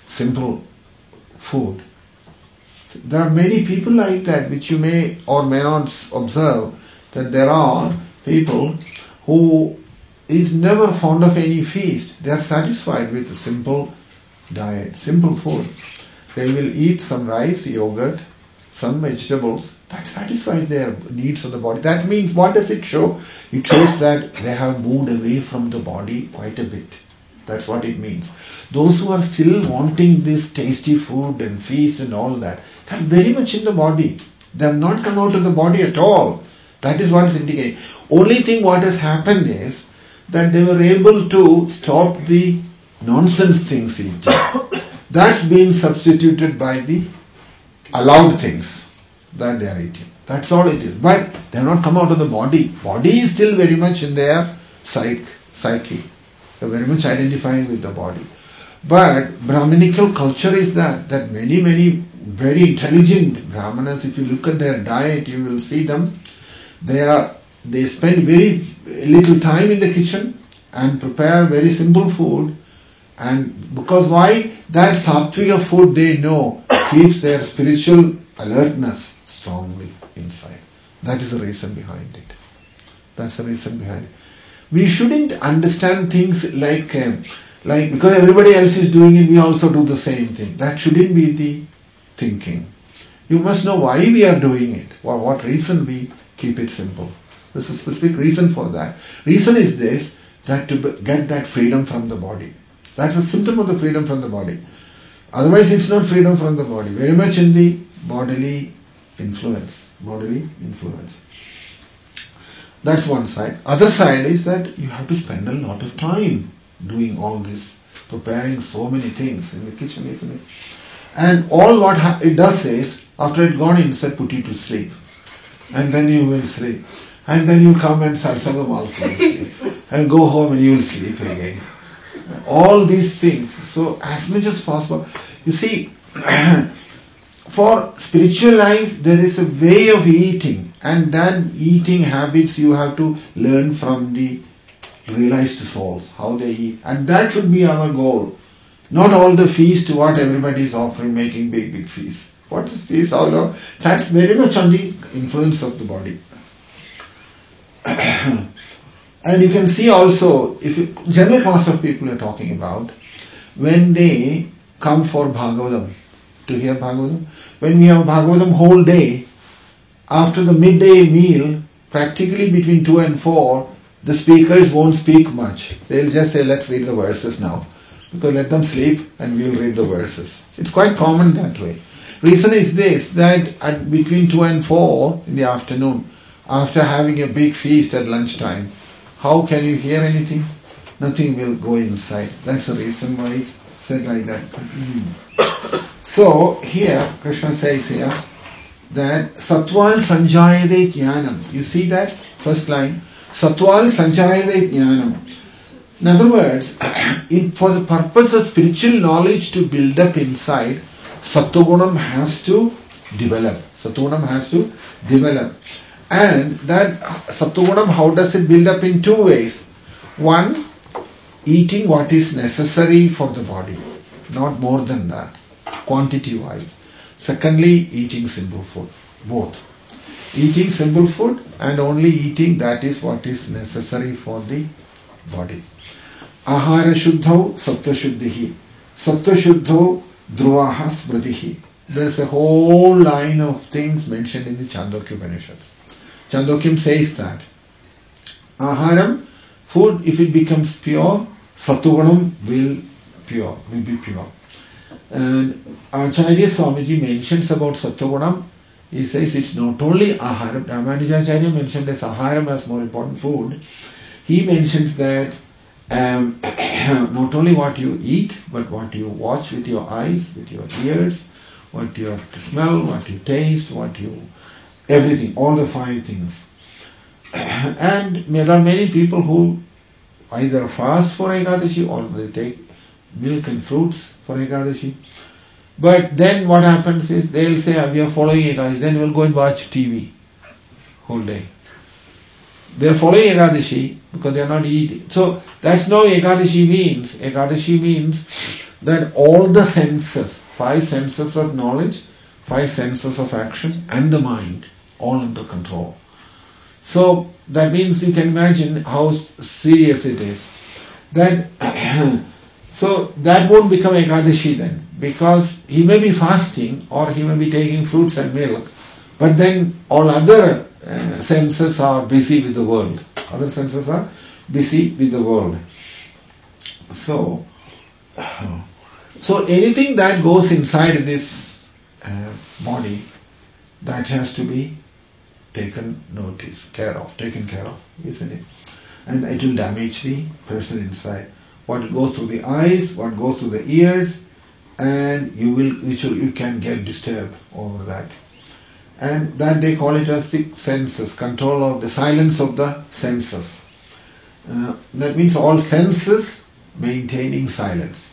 simple food. There are many people like that, which you may or may not observe, that there are people who is never fond of any feast. They are satisfied with a simple diet, simple food. They will eat some rice, yogurt, some vegetables. That satisfies their needs of the body. That means, what does it show? It shows that they have moved away from the body quite a bit. That's what it means. Those who are still wanting this tasty food and feast and all that, they're very much in the body. They have not come out of the body at all. That is what is indicating. Only thing what has happened is that they were able to stop the nonsense things eating. That's been substituted by the allowed things that they are eating. That's all it is. But they have not come out of the body. Body is still very much in their psyche. They are very much identified with the body. But Brahminical culture is that many very intelligent Brahmanas, if you look at their diet, you will see them. They spend very little time in the kitchen and prepare very simple food. And because why? That sattvika food, they know, keeps their spiritual alertness strongly inside. That is the reason behind it. That's the reason behind it. We shouldn't understand things like because everybody else is doing it, we also do the same thing. That shouldn't be the thinking. You must know why we are doing it, or what reason we keep it simple. There's a specific reason for that. Reason is this, that to get that freedom from the body. That's a symptom of the freedom from the body. Otherwise it's not freedom from the body. Very much in the bodily influence. That's one side. Other side is that you have to spend a lot of time doing all this, preparing so many things in the kitchen, isn't it? And all what it does is, after it gone inside, put you to sleep. And then you will sleep. And then you come and satsangam also will sleep. And go home and you will sleep again. All these things. So as much as possible. You see, for spiritual life, there is a way of eating. And that eating habits you have to learn from the realized souls, how they eat. And that should be our goal. Not all the feast, what everybody is offering, making big feasts. What is feast all of? That's very much on the influence of the body. And you can see also, general class of people are talking about, when they come for Bhagavatam, to hear Bhagavatam, when we have Bhagavatam whole day, after the midday meal, practically between 2 and 4, the speakers won't speak much. They'll just say, let's read the verses now. Because let them sleep and we'll read the verses. It's quite common that way. Reason is this, that at between 2 and 4 in the afternoon, after having a big feast at lunchtime, how can you hear anything? Nothing will go inside. That's the reason why it's said like that. So here, Krishna says here, that Sattval Sanjayade Jnanam. You see that? First line. Sattval Sanjayade Jnanam. In other words, for the purpose of spiritual knowledge to build up inside, Sattvagunam has to develop. And that Sattvagunam, how does it build up? In two ways. One, eating what is necessary for the body. Not more than that, quantity wise. Secondly, eating simple food. Both. Eating simple food and only eating that is what is necessary for the body. Ahara shuddhau sattva shuddhihi. Sattva shuddhau dhruvaha smritihi. There is a whole line of things mentioned in the Chandogya Upanishad. Chandogya says that Aharam, food, if it becomes pure, Sattvagunam will be pure. And Acharya Swamiji mentions about Sattvagunam. He says it's not only Aharam. Ramanujacharya mentioned as Aharam as more important food. He mentions that not only what you eat, but what you watch with your eyes, with your ears, what you have to smell, what you taste, everything, all the 5 things. And there are many people who either fast for Ekadashi or they take milk and fruits for Ekadashi. But then what happens is they'll say, we are following Ekadashi, then we'll go and watch TV whole day. They are following Ekadashi because they are not eating. So that's not what Ekadashi means. Ekadashi means that all the senses, 5 senses of knowledge, 5 senses of action, and the mind, all under control. So that means you can imagine how serious it is. That so that won't become Ekadashi then, because he may be fasting or he may be taking fruits and milk, but then all other senses are busy with the world. Other senses are busy with the world. So anything that goes inside this body, that has to be taken care of, isn't it? And it will damage the person inside. What goes through the eyes, what goes through the ears, and you can get disturbed over that. And that they call it as the senses, control of the silence of the senses. That means all senses maintaining silence.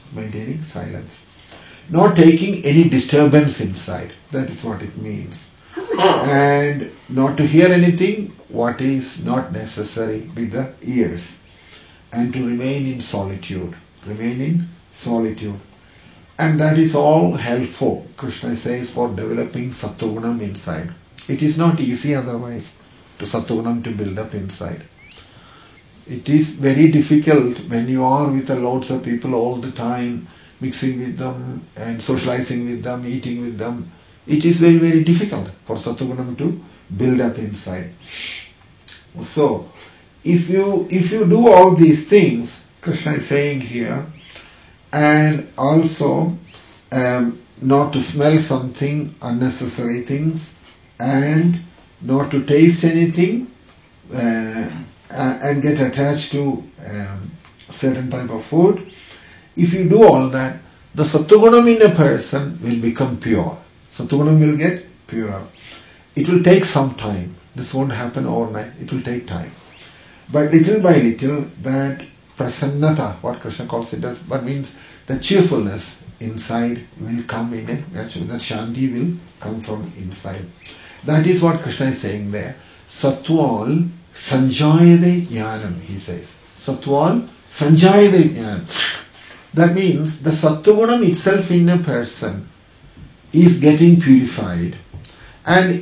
Not taking any disturbance inside. That is what it means. And not to hear anything what is not necessary with the ears. And to remain in solitude. And that is all helpful, Krishna says, for developing Sattvagunam inside. It is not easy otherwise to Sattvagunam to build up inside. It is very difficult when you are with lots of people all the time, mixing with them and socializing with them, eating with them. It is very, very difficult for Sattvagunam to build up inside. So, if you do all these things, Krishna is saying here, and also not to smell something, unnecessary things, and not to taste anything, and get attached to certain type of food. If you do all that, the Sattvagunam in a person will become pure. Sattvagunam will get purer. It will take some time. This won't happen overnight. It will take time. But little by little, that prasannata, what Krishna calls it as, but means the cheerfulness inside will come in a natural, that shanti will come from inside. That is what Krishna is saying there. Sattval sanjayade jnanam, he says. Sattval sanjayade jnanam. That means the Sattvagunam itself in a person is getting purified. And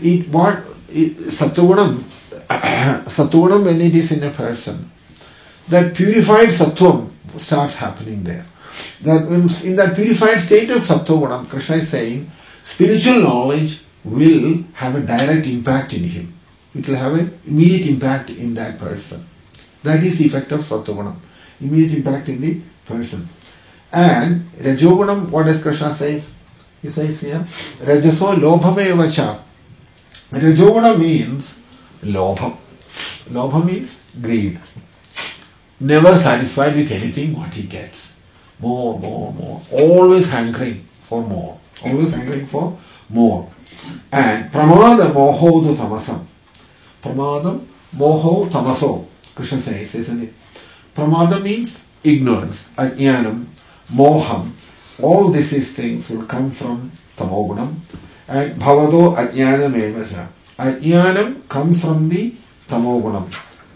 Sattvagunam when it is in a person, that purified Sattvam starts happening there. That means in that purified state of Sattvagunam, Krishna is saying, spiritual knowledge will have a direct impact in him. It will have an immediate impact in that person. That is the effect of Sattvagunam. Immediate impact in the person. And Rajogunam, what does Krishna says? He says here, Rajaso lobhamevacha. Rajoguna means lobha. Lobha means greed. Never satisfied with anything what he gets. More. Always hankering for more. And pramada moho tamasam. Pramadam moho tamaso. Krishna says, isn't it? Pramada means ignorance. Ajnanam, moham. All these things will come from tamogunam. And bhavado ajnanam evacha. Ajnanam comes from the tamogunam.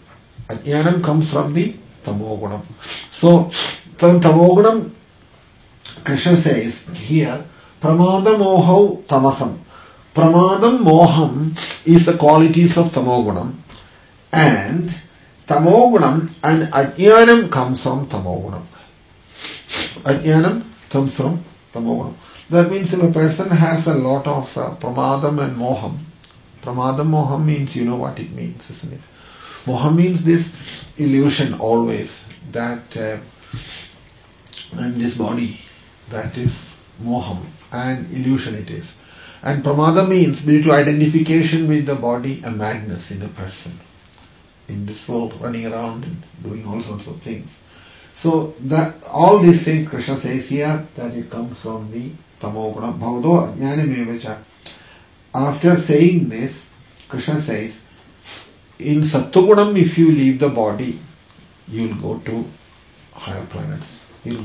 So, tamogunam, Krishna says here, pramada moho tamasam. Pramadam moham is the qualities of tamogunam, and tamogunam and ajnanam comes from tamogunam. Ajnanam comes from tamogunam. That means if a person has a lot of pramadam and moham, means, you know what it means, isn't it? Moham means this illusion always, that and this body, that is moham, and illusion it is. And pramada means, due to identification with the body, a madness in a person. In this world, running around and doing all sorts of things. So, that all these things, Krishna says here, that it comes from the tamoguna. Bhavado ajnanamevacha. After saying this, Krishna says, in Sattvagunam, if you leave the body, you will go to higher planets.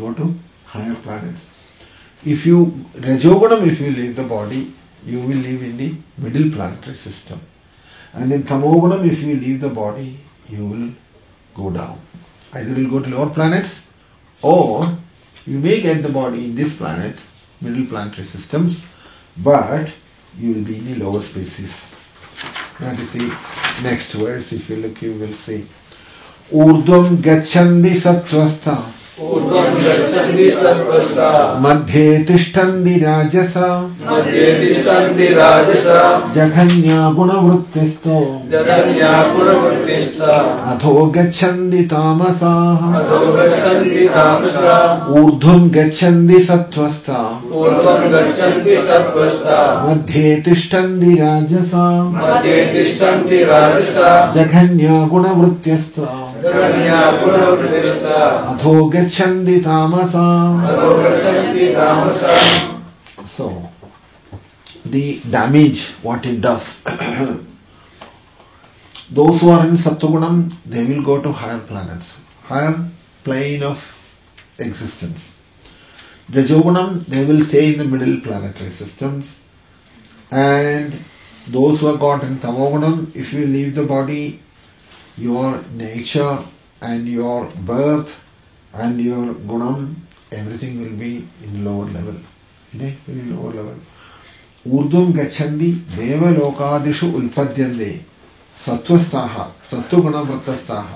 If you, Rajogunam, if you leave the body, you will live in the middle planetary system. And in Tamogunam, if you leave the body, you will go down. Either you will go to lower planets or You may get the body in this planet, middle planetary systems, but you will be in the lower species. That is the next verse. If you look, you will see. Urdhvam gacchandi sattvastha ऊर्ध्वं गच्छन्ति सत्त्वस्ता मध्ये तिष्ठन्ति राजसा मध्ये तिष्ठन्ति राजसा जघन्या गुणवृत्तिस्थो जगन्या गुणवृत्तिस्ता अधो गच्छन्ति तामसाः अधो गच्छन्ति तामसा ऊर्ध्वं गच्छन्ति सत्त्वस्था ऊर्ध्वं गच्छन्ति सत्त्वस्ता मध्ये तिष्ठन्ति राजसा मध्ये तिष्ठन्ति राजसा जघन्या गुणवृत्तिस्थो जगन्या गुणवृत्तिस्ता अधो गच्छन्ति तामसाः. अधो गच्छन्ति तामसा. So, the damage, what it does. Those who are in Sattvagunam, they will go to higher planets, higher plane of existence. Rajogunam, they will stay in the middle planetary systems. And those who are got in Tamogunam, if you leave the body, your nature and your birth and your gunam, everything will be in lower level. In a very lower level. Urdhvam gacchandi deva lokadishu ulpadyande sattvastaha sattuguna vrattastaha.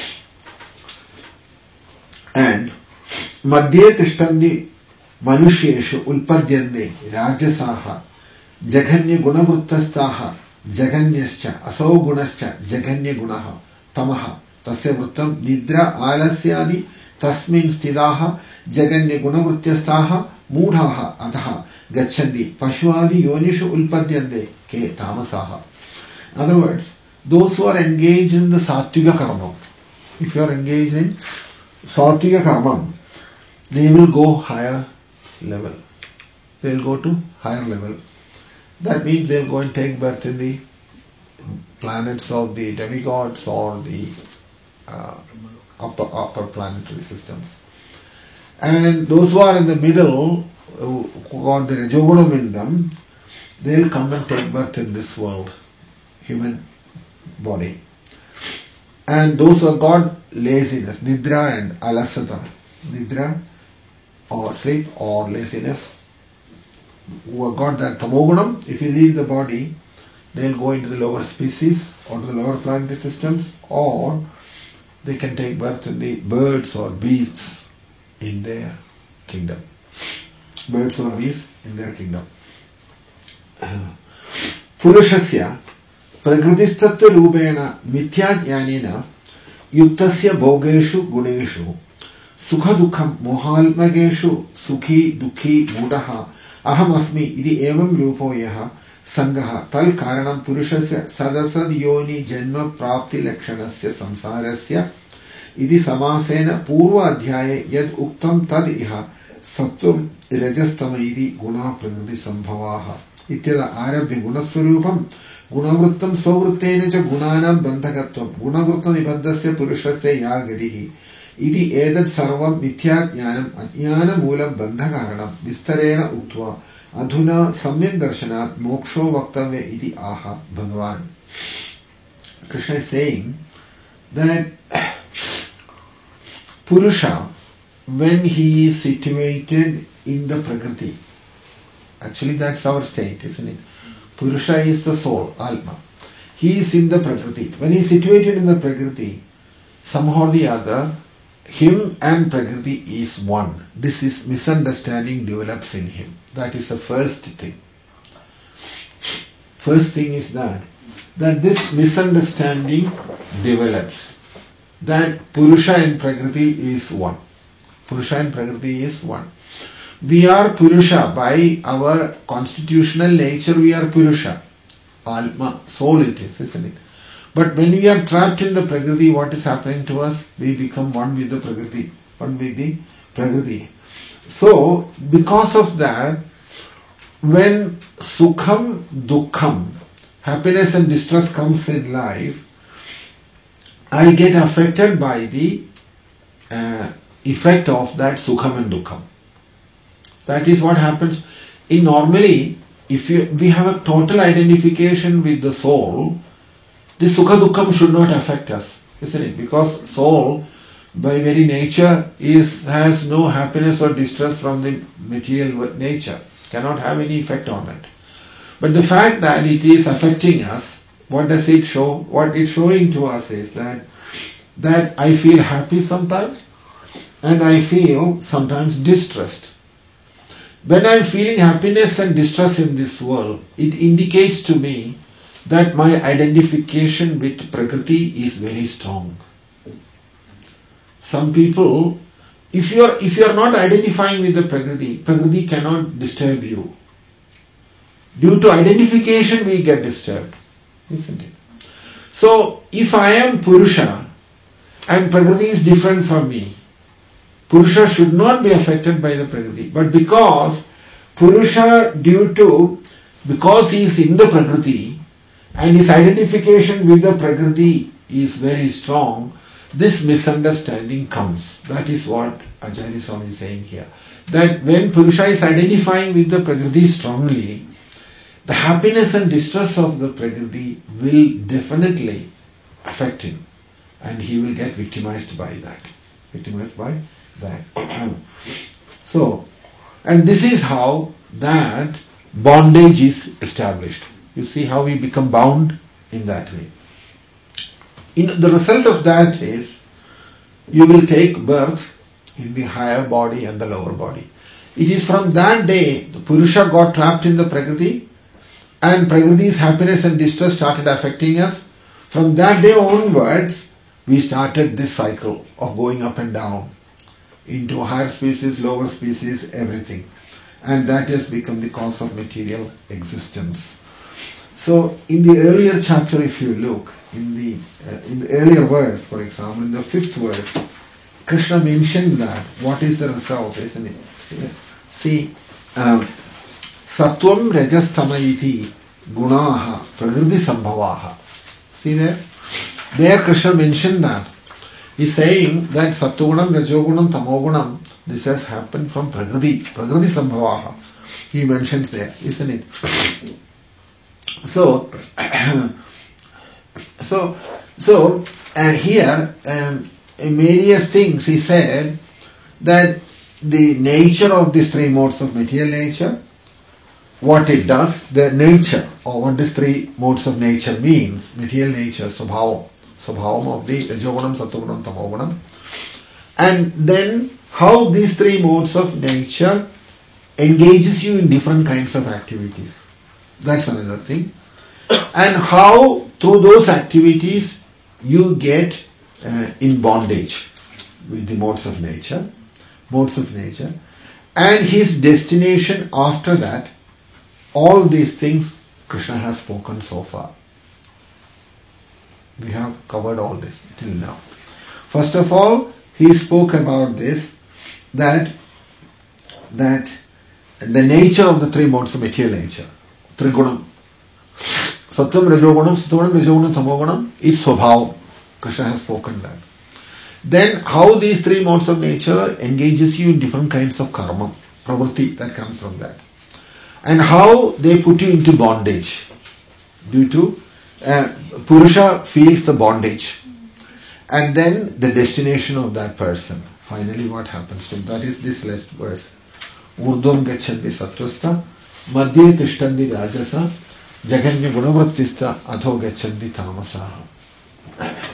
And madhye tishtandi manushyeshu ulpadyande rajasaha jaganya gunavruttastaha jaganyascha aso gunascha jaganya gunaha tamaha tasya vrittam nidra alasyadi tasmin sthidaha jaganya gunavruttyastaha मूढ़ाः अतः गच्छन्ति पशुआदि योनिषु उल्पद्यन्ते के तामसाः. In other words, those who are engaged in the sattviga karma, if you are engaged in sattviga karma, they will go higher level. They will go to higher level. That means they will go and take birth in the planets of the demigods or the upper planetary systems. And those who are in the middle, who got the Rajogunam in them, they will come and take birth in this world, human body. And those who have got laziness, Nidra and Alasata, Nidra or sleep or laziness, who have got that Tamogunam, if you leave the body, they will go into the lower species or to the lower planetary systems, or they can take birth in the birds or beasts in their kingdom. Birds or beasts in their kingdom. Purushasya prakritistattva rupena mithya-jnanena yuktasya bhogeshu guneshu sukha dukham mohalmageshu sukhi dukhi mudaha aham asmi iti evam rupo yaha sangaha tal karanam purushasya sadasad yoni janma prapti lakshanasya samsarasya इति समासेन पूर्व अध्याये यद उक्तम तद इह सत्वम रजस्तम इति गुणा प्रकृति संभवाः इत्यद आरभ्य गुणस्वरूपम गुणवृत्तम स्ववृत्तेन च गुणानां बन्धकत्वम गुणवृत्त निबद्धस्य पुरुषस्य या गतिः इति एतत् सर्वं मिथ्या ज्ञानम् अज्ञान मूलं बन्धकारणं विस्तरेण उक्त्वा अधुना सम्यक् दर्शनात् मोक्षो वक्तव्य इति आह भगवान्. Krishna is saying that Purusha, when he is situated in the Prakriti, actually that's our state, isn't it? Purusha is the soul, Atma. He is in the Prakriti. When he is situated in the Prakriti, somehow or the other, him and Prakriti is one. This is misunderstanding develops in him. That is the first thing. First thing is that this misunderstanding develops. That Purusha and Prakriti is one. Purusha and Prakriti is one. We are Purusha by our constitutional nature. We are Purusha, Atma, soul it is, isn't it? But when we are trapped in the Prakriti, what is happening to us? We become one with the Prakriti, one with the Prakriti. So, because of that, when Sukham, Dukkham, happiness and distress comes in life, I get affected by the effect of that Sukham and Dukkham. That is what happens. Normally, if we have a total identification with the soul, the Sukha Dukkham should not affect us, isn't it? Because soul by very nature has no happiness or distress from the material nature, cannot have any effect on it. But the fact that it is affecting us, what does it show? What it's showing to us is that I feel happy sometimes and I feel sometimes distressed. When I'm feeling happiness and distress in this world, it indicates to me that my identification with Prakriti is very strong. Some people, if you are not identifying with the Prakriti cannot disturb you. Due to identification we get disturbed, isn't it? So if I am Purusha and Prakriti is different from me, Purusha should not be affected by the Prakriti. But because Purusha, because he is in the Prakriti and his identification with the Prakriti is very strong, this misunderstanding comes. That is what Acharya Swami is saying here. That when Purusha is identifying with the Prakriti strongly, the happiness and distress of the Prakriti will definitely affect him and he will get victimized by that. So, and this is how that bondage is established. You see how we become bound in that way. The result of that is you will take birth in the higher body and the lower body. It is from that day the Purusha got trapped in the Prakriti and Prakriti's happiness and distress started affecting us. From that day onwards, we started this cycle of going up and down into higher species, lower species, everything. And that has become the cause of material existence. So in the earlier chapter, if you look, in the earlier verse, for example, in the 5th verse, Krishna mentioned that. What is the result, isn't it? See, Sattvam Rajastama iti gunaha prakriti sambhavaha. See there? There Krishna mentioned that. He's saying that Sattvagunam, Rajogunam, Tamogunam, this has happened from Prakriti sambhavaha. He mentions there, isn't it? So here, in various things he said that the nature of these three modes of material nature, what it does, the nature, or what these three modes of nature means, material nature, Swabhavam of the Rajogunam, Sattvagunam, Tamogunam, and then how these three modes of nature engages you in different kinds of activities. That's another thing. And how through those activities you get in bondage with the modes of nature, and his destination after that. All these things Krishna has spoken so far. We have covered all this till now. First of all, he spoke about this, that the nature of the three modes of material nature, Trigunam, Sattvam, Rajogunam, Tamogunam, it's Swabhavam. Krishna has spoken that. Then how these three modes of nature engages you in different kinds of karma, pravritti that comes from that. And how they put you into bondage. Due to Purusha feels the bondage. And then the destination of that person. Finally what happens to him? That is this last verse. Urdhvam gacchandi sattvastha, madhye tishtandi rajasa, jaganya gunavrattistha, adho gacchandi tamasaha.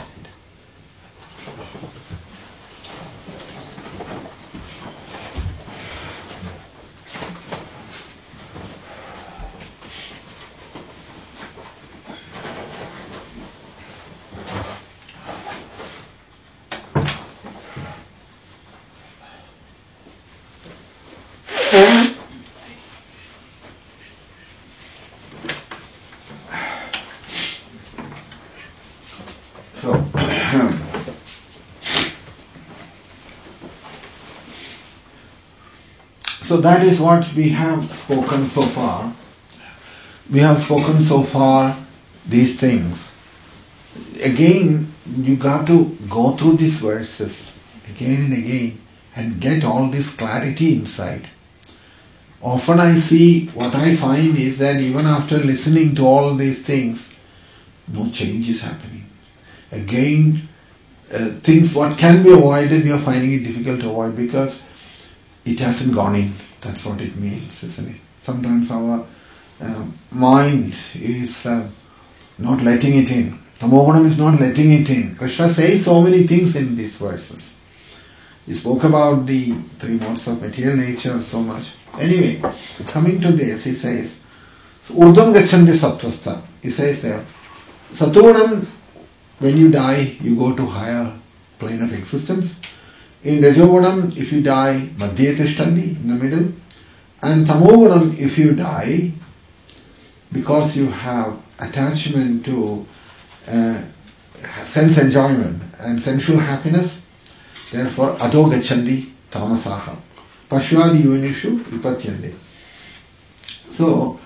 So that is what we have spoken so far. We have spoken so far these things. Again, you got to go through these verses again and again and get all this clarity inside. Often what I find is that even after listening to all these things, no change is happening. Again, things what can be avoided, we are finding it difficult to avoid because it hasn't gone in. That's what it means, isn't it? Sometimes our mind is not letting it in. Tamogunam is not letting it in. Krishna says so many things in these verses. He spoke about the three modes of material nature so much. Anyway, coming to this, he says, Urdhvam gachanti sattvastha. He says there, Sattvagunam, when you die, you go to higher plane of existence. In Rajogunam, if you die, Madhye Tishtandi, in the middle. And Tamogunam, if you die, because you have attachment to sense enjoyment and sensual happiness, therefore, Adho Gacchandi Tamasaha. Pashvadi Yonishu Vipatyande. So,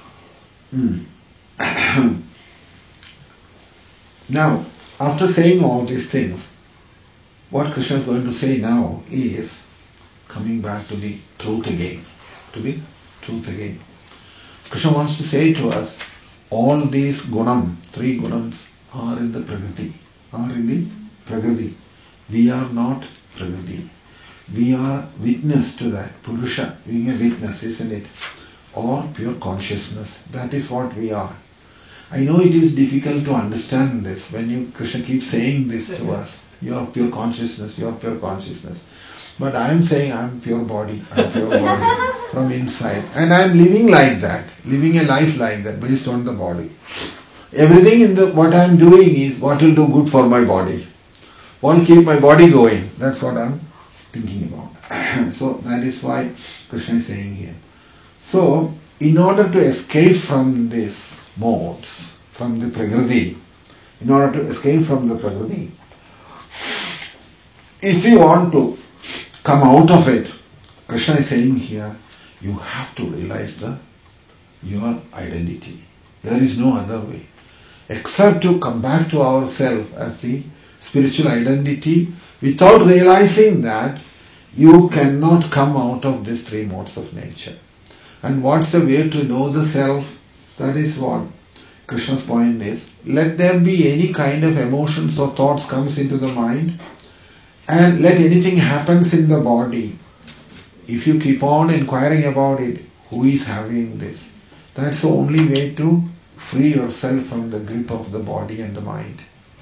now, after saying all these things, what Krishna is going to say now is coming back to the truth again. To the truth again. Krishna wants to say to us, all these gunam, three gunams, are in the Prakriti. We are not Prakriti. We are witness to that. Purusha, being a witness, isn't it? Or pure consciousness. That is what we are. I know it is difficult to understand this when Krishna keeps saying this to us. You are pure consciousness, you are pure consciousness. But I am saying I am pure body from inside. And I am living like that, living a life like that based on the body. Everything in what I am doing is what will do good for my body. What will keep my body going. That's what I am thinking about. So that is why Krishna is saying here. So, in order to escape from these modes, from the Prakriti, in order to escape from the Prakriti, if you want to come out of it, Krishna is saying here, you have to realize your identity. There is no other way. Except to come back to ourselves as the spiritual identity, without realizing that you cannot come out of these three modes of nature. And what's the way to know the self? That is what Krishna's point is. Let there be any kind of emotions or thoughts comes into the mind, and let anything happens in the body. If you keep on inquiring about it, who is having this? That's the only way to free yourself from the grip of the body and the mind.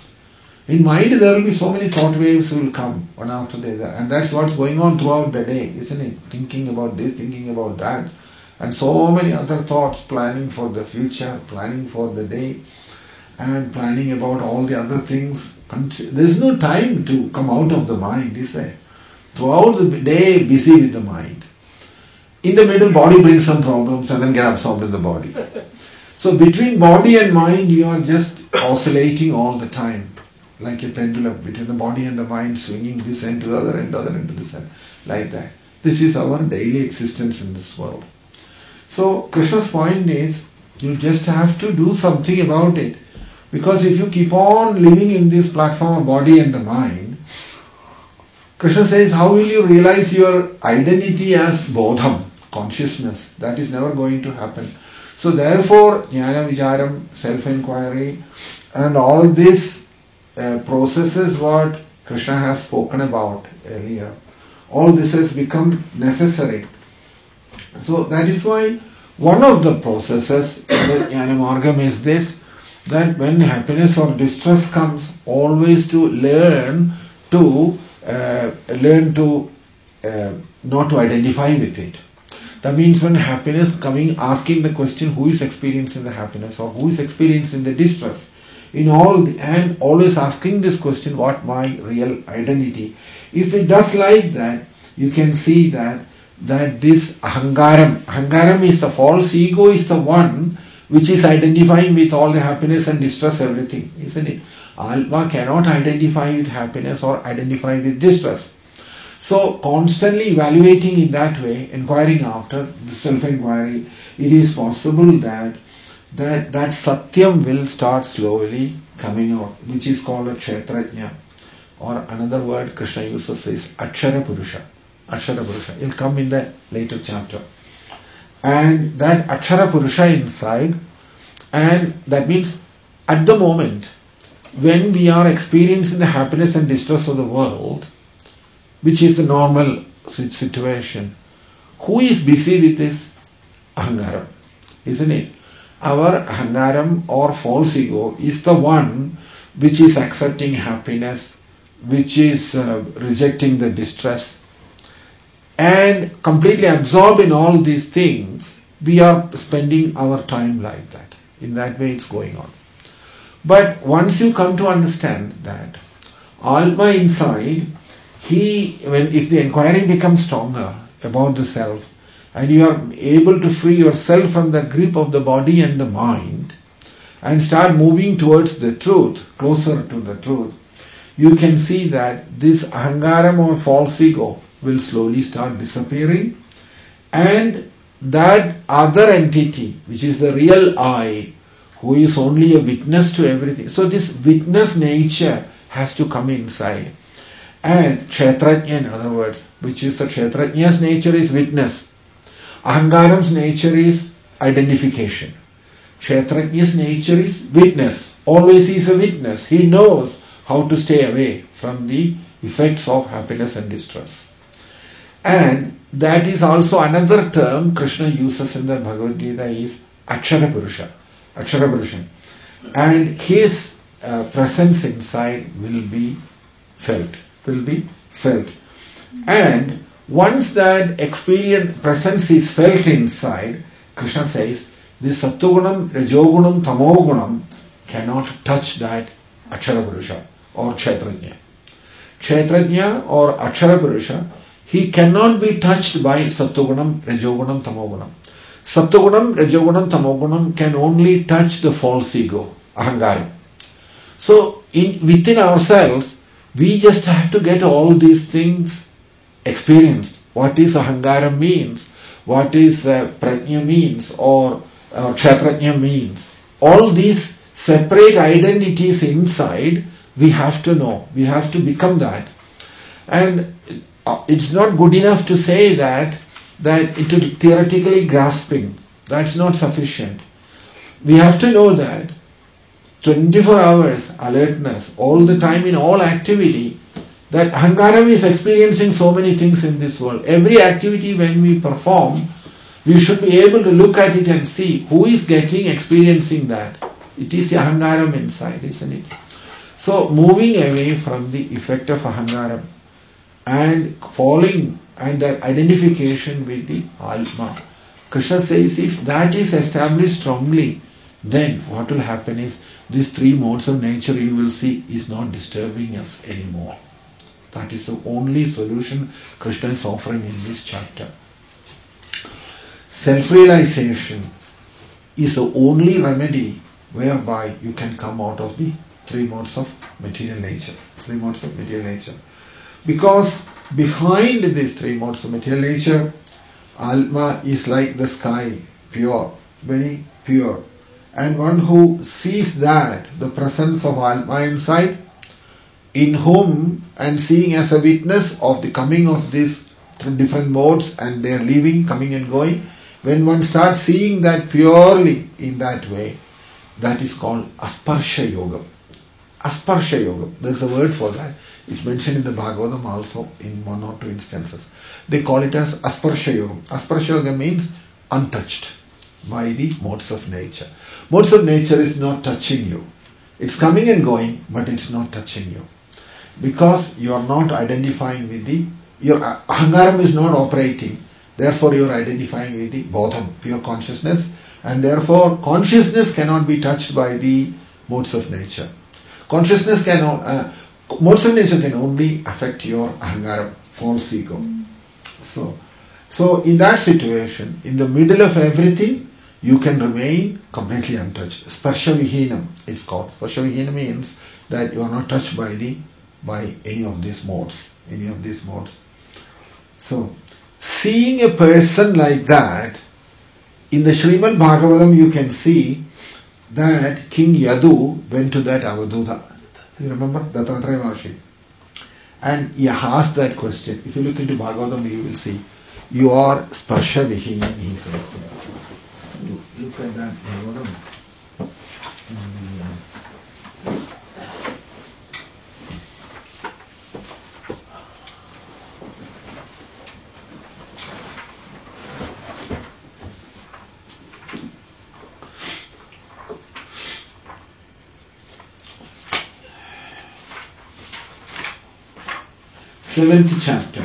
In mind there will be so many thought waves will come one after the other, and that's what's going on throughout the day, isn't it? Thinking about this, thinking about that, and so many other thoughts, planning for the future, planning for the day, and planning about all the other things. There's no time to come out of the mind, is there? Throughout the day, busy with the mind. In the middle, body brings some problems and then get absorbed in the body. So between body and mind, you are just oscillating all the time, like a pendulum between the body and the mind, swinging this end to the other end to this end, like that. This is our daily existence in this world. So Krishna's point is, you just have to do something about it. Because if you keep on living in this platform of body and the mind, Krishna says, how will you realize your identity as bodham, consciousness? That is never going to happen. So therefore, jnana vicharam, self-inquiry, and all these processes what Krishna has spoken about earlier, all this has become necessary. So that is why one of the processes in the jnana margam is this, that when happiness or distress comes, always to learn to not to identify with it. That means when happiness coming, asking the question, who is experiencing the happiness or who is experiencing the distress, and always asking this question, what my real identity. If it does like that, you can see that this ahangaram is the false ego, is the one which is identifying with all the happiness and distress, everything, isn't it? Alma cannot identify with happiness or identify with distress. So constantly evaluating in that way, inquiring after the self-inquiry, it is possible that satyam will start slowly coming out, which is called a kshetrajna, or another word Krishna uses is akshara purusha. Akshara purusha. It will come in the later chapter. And that akshara purusha inside, and that means at the moment when we are experiencing the happiness and distress of the world, which is the normal situation, who is busy with this? Ahangaram, isn't it? Our ahangaram or false ego is the one which is accepting happiness, which is rejecting the distress, and completely absorbed in all these things. We are spending our time like that. In that way it's going on. But once you come to understand that Alma inside, if the inquiry becomes stronger about the self, and you are able to free yourself from the grip of the body and the mind and start moving towards the truth, closer to the truth, you can see that this ahangaram or false ego will slowly start disappearing, and that other entity, which is the real I, who is only a witness to everything. So this witness nature has to come inside. And Kshetrajna, in other words, which is the Kshetrajna's nature is witness. Ahangaram's nature is identification. Kshetrajna's nature is witness. Always he is a witness. He knows how to stay away from the effects of happiness and distress. And that is also another term Krishna uses in the Bhagavad Gita is Akshara Purusha. Akshara Purusha. And his presence inside will be felt. And once that presence is felt inside, Krishna says, this Sattvagunam, Rajogunam, Tamogunam cannot touch that Akshara Purusha or Kshetrajna. Kshetrajna or Akshara Purusha, he cannot be touched by Sattvagunam, Rajogunam, Tamogunam. Sattvagunam, Rajogunam, Tamogunam can only touch the false ego, Ahangaram. So within ourselves, we just have to get all these things experienced. What is Ahangaram means, what is Prajna means, or Kshetrajna means. All these separate identities inside, we have to know. We have to become that. And it's not good enough to say that it will theoretically grasping. That's not sufficient. We have to know that 24 hours alertness, all the time in all activity, that Ahangaram is experiencing so many things in this world. Every activity when we perform, we should be able to look at it and see who is experiencing that. It is the Ahangaram inside, isn't it? So moving away from the effect of Ahangaram and falling and that identification with the Alma. Krishna says if that is established strongly, then what will happen is these three modes of nature you will see is not disturbing us anymore. That is the only solution Krishna is offering in this chapter. Self-realization is the only remedy whereby you can come out of the three modes of material nature. Because behind these three modes of material nature, Alma is like the sky, pure, very pure. And one who sees that, the presence of Alma inside, in whom and seeing as a witness of the coming of these different modes and their leaving, coming and going, when one starts seeing that purely in that way, that is called Asparsha Yoga. Asparsha Yoga, there's a word for that. It's mentioned in the Bhagavatam also in one or two instances. They call it as Asparsha Yoga. Asparsha Yoga means untouched by the modes of nature. Modes of nature is not touching you. It's coming and going, but it's not touching you. Because you are not identifying with your Ahangaram is not operating. Therefore you are identifying with the Bodham, pure consciousness, and therefore consciousness cannot be touched by the modes of nature. Modes of nature can only affect your Ahangaram, false ego. So in that situation, in the middle of everything, you can remain completely untouched. Sparsha Vihinam, it's called. Sparsha Vihinam means that you are not touched by any of these modes. So, seeing a person like that, in the Srimad Bhagavatam you can see that King Yadu went to that Avaduta. You remember? Dattatreya Maharshi. And he asked that question. If you look into Bhagavatam, you will see. You are Sparsha Vihinam, he says. Look at that Bhagavatam. 7th chapter.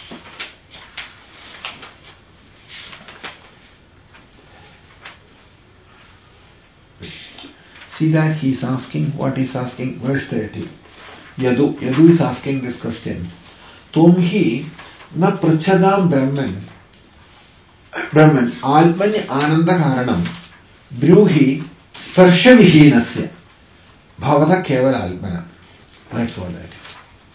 See that he is asking, what he is asking, verse 30. Yadu is asking this question. Tumhi na prachadam Brahman almani ananda karanam bruhi sparsha vihinasya bhavata kevala almana. That's what that is.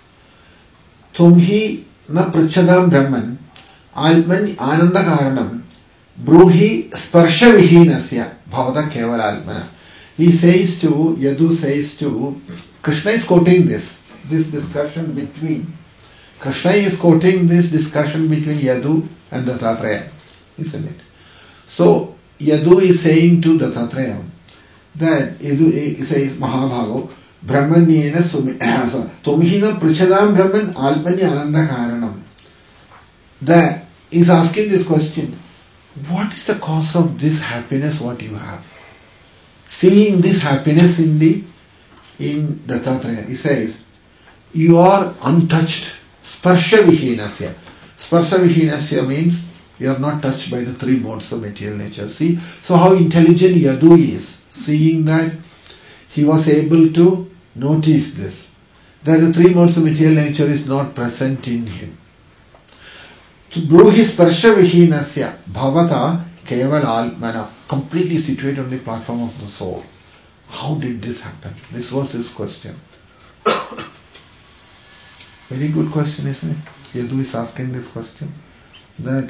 Tumhi na prachadam Brahman almani ananda karanam bruhi sparsha vihinasya bhavata kevala almana. He says to, Yadu says to, Krishna is quoting this discussion between, Krishna is quoting this discussion between Yadu and Dattatreya, isn't it? So, Yadu is saying to Dattatreya that, Yadu says, Mahabhago, Brahmanyena Tumhina Prichadam Brahman Almani Ananda Karanam. That is asking this question, what is the cause of this happiness what you have? Seeing this happiness in Dattatreya, he says, you are untouched. Sparsha vihinasya. Sparsha vihinasya means you are not touched by the three modes of material nature. See, so how intelligent Yadu is, seeing that he was able to notice this, that the three modes of material nature is not present in him. To bruhi sparsha vihinasya bhavata kevala almana, completely situated on the platform of the soul. How did this happen? This was his question. Very good question, isn't it? Yadu is asking this question. That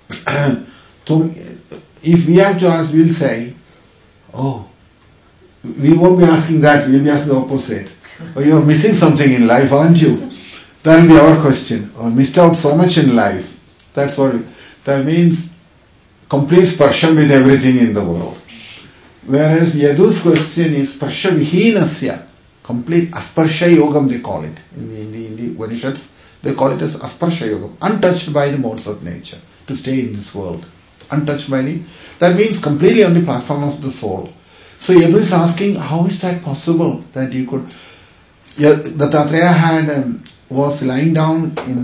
if we have to ask, we'll say, oh, we won't be asking that, we'll be asking the opposite. Oh, you're missing something in life, aren't you? That will be our question. Oh, missed out so much in life. That's what that means. Complete sparsha with everything in the world. Whereas Yadu's question is sparsha vihinasya, complete asparsha yogam they call it. In the Upanishads, they call it as asparsha yogam, untouched by the modes of nature, to stay in this world. Untouched by that means completely on the platform of the soul. So Yadu is asking, how is that possible that you could... Dattatreya was lying down in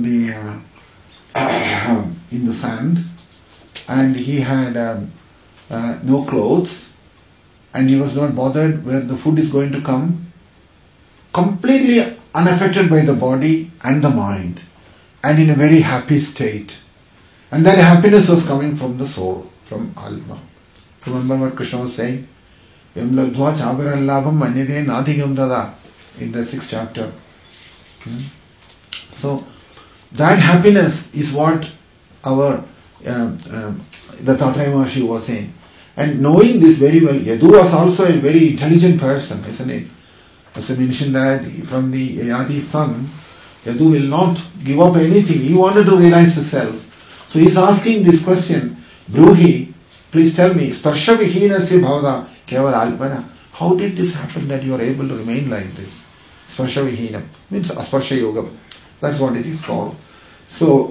the sand, and he had no clothes, and he was not bothered where the food is going to come, completely unaffected by the body and the mind, and in a very happy state. And that happiness was coming from the soul, from Alma. Remember what Krishna was saying? In the 6th chapter. So, that happiness is what our Dattatreya Maharshi was saying. And knowing this very well, Yadu was also a very intelligent person, isn't it? As I mentioned that from the Yadi's son, Yadu will not give up anything. He wanted to realize the self. So he is asking this question, Bruhi, please tell me, Sparsha vihinasya bhavada kevala alpana. How did this happen that you are able to remain like this? Sparsha vihina means asparsha yoga. That's what it is called. So,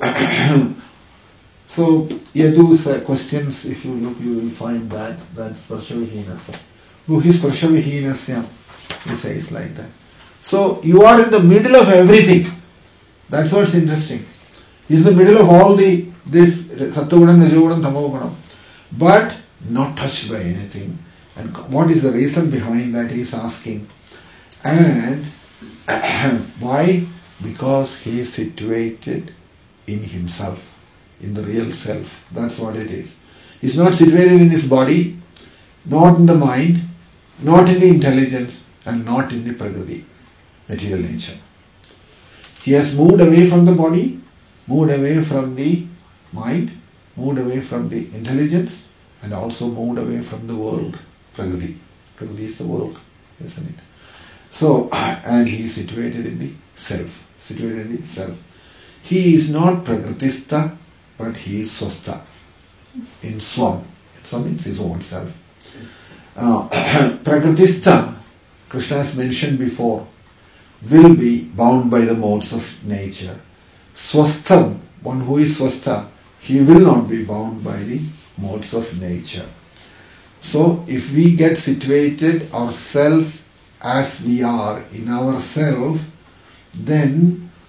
so Yadu's questions, if you look, you will find that sparsha vihinasya. Bruhi sparsha vihinasya, he says like that. So you are in the middle of everything. That's what's interesting. He's in the middle of all this sattvagunam, rajogunam, tamogunam, but not touched by anything. And what is the reason behind that, he is asking. And why? Because he is situated in himself, in the real self. That's what it is. He's not situated in his body, not in the mind, not in the intelligence, and not in the prakriti, material nature. He has moved away from the body, moved away from the mind, moved away from the intelligence, and also moved away from the world, prakriti. Prakriti is the world, isn't it? So, and he is situated in the self. Situated in the self. He is not prakritistha, but he is swastha. In swam. Swam means his own self. Prakritistha, Krishna has mentioned before, will be bound by the modes of nature. Swastham, one who is swastha, he will not be bound by the modes of nature. So, if we get situated ourselves as we are in ourselves, then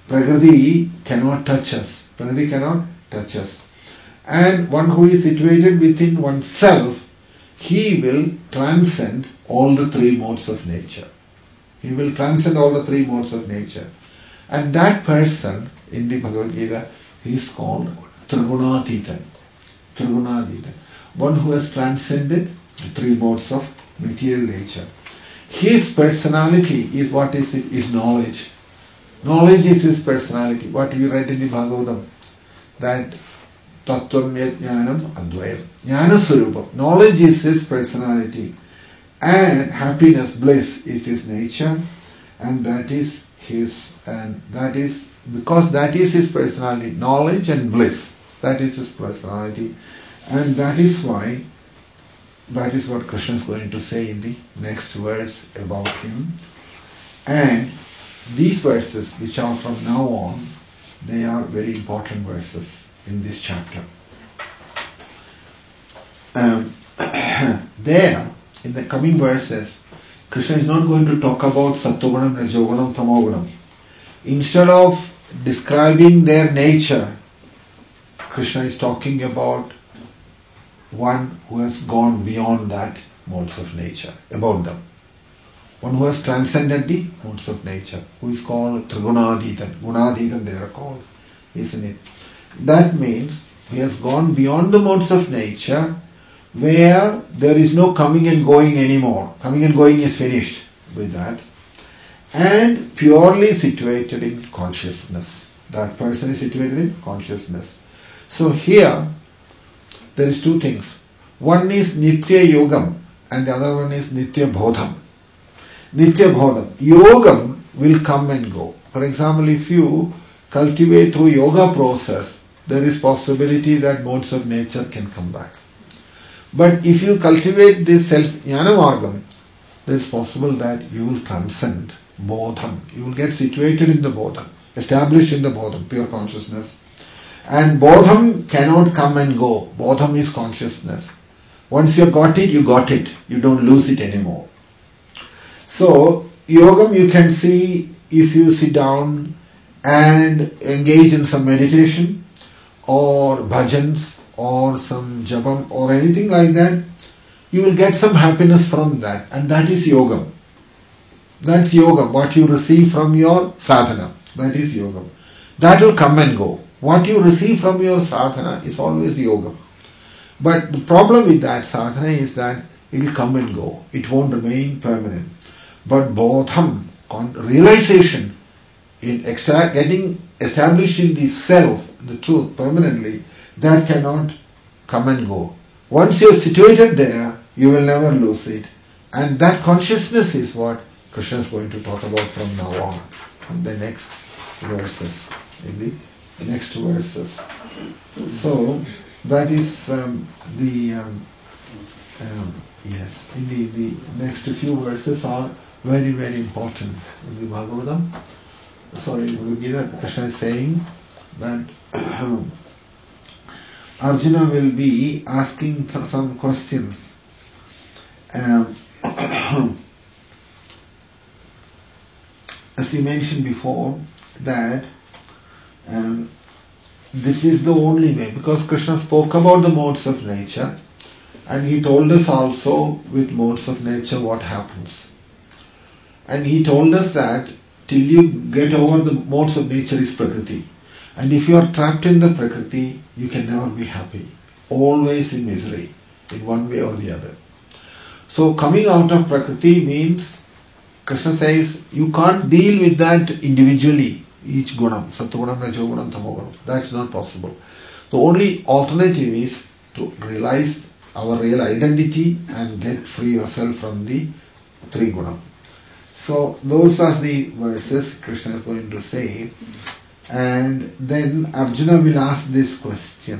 Prakriti cannot touch us. Prakriti cannot touch us. And one who is situated within oneself, he will transcend all the three modes of nature. He will transcend all the three modes of nature. And that person in the Bhagavad Gita, he is called Trigunathitan. Trigunathitan. One who has transcended the three modes of material nature. His personality is what is it? Is knowledge. Knowledge is his personality. What we read in the Bhagavatam, that Tattvam Jnanam Advayam. Jnana Swarupam. Knowledge is his personality. And happiness, bliss is his nature. And that is his, and that is, because that is his personality, knowledge and bliss. That is his personality. And that is why, that is what Krishna is going to say in the next verse about him. And these verses, which are from now on, they are very important verses in this chapter. There, in the coming verses, Krishna is not going to talk about Sattvagunam, Rajogunam, Tamogunam. Instead of describing their nature, Krishna is talking about one who has gone beyond that modes of nature, about them. One who has transcended the modes of nature, who is called Trigunadhitan. Gunadhitan they are called, isn't it? That means he has gone beyond the modes of nature, where there is no coming and going anymore. Coming and going is finished with that. And purely situated in consciousness. That person is situated in consciousness. So here, there is two things. One is Nitya Yogam and the other one is Nitya Bodham. Nitya Bodham. Yogam will come and go. For example, if you cultivate through yoga process, there is possibility that modes of nature can come back. But if you cultivate this self-jnana margam, there is possible that you will transcend bodham. You will get situated in the bodham, established in the bodham, pure consciousness. And bodham cannot come and go. Bodham is consciousness. Once you got it, you got it. You don't lose it anymore. So, yogam you can see if you sit down and engage in some meditation or bhajans or some japam or anything like that, you will get some happiness from that, and that is yogam. That's yogam, what you receive from your sadhana. That is yogam. That will come and go. What you receive from your sadhana is always yogam. But the problem with that sadhana is that it will come and go. It won't remain permanent. But bodham, realization, in getting established in the self, the truth, permanently, that cannot come and go. Once you are situated there, you will never lose it. And that consciousness is what Krishna is going to talk about from now on, in the next verses. In the next verses. So, that is yes, in the next few verses are very, very important in the Bhagavatam. Sorry, Bhagavad Gita, Krishna is saying that Arjuna will be asking some questions. As we mentioned before, that this is the only way, because Krishna spoke about the modes of nature and he told us also with modes of nature what happens. And he told us that till you get over the modes of nature is Prakriti. And if you are trapped in the Prakriti, you can never be happy. Always in misery, in one way or the other. So coming out of Prakriti means, Krishna says, you can't deal with that individually, each gunam, sattvagunam, rajogunam, tamogunam. That's not possible. The only alternative is to realize our real identity and get free yourself from the three gunam. So those are the verses Krishna is going to say. And then Arjuna will ask this question,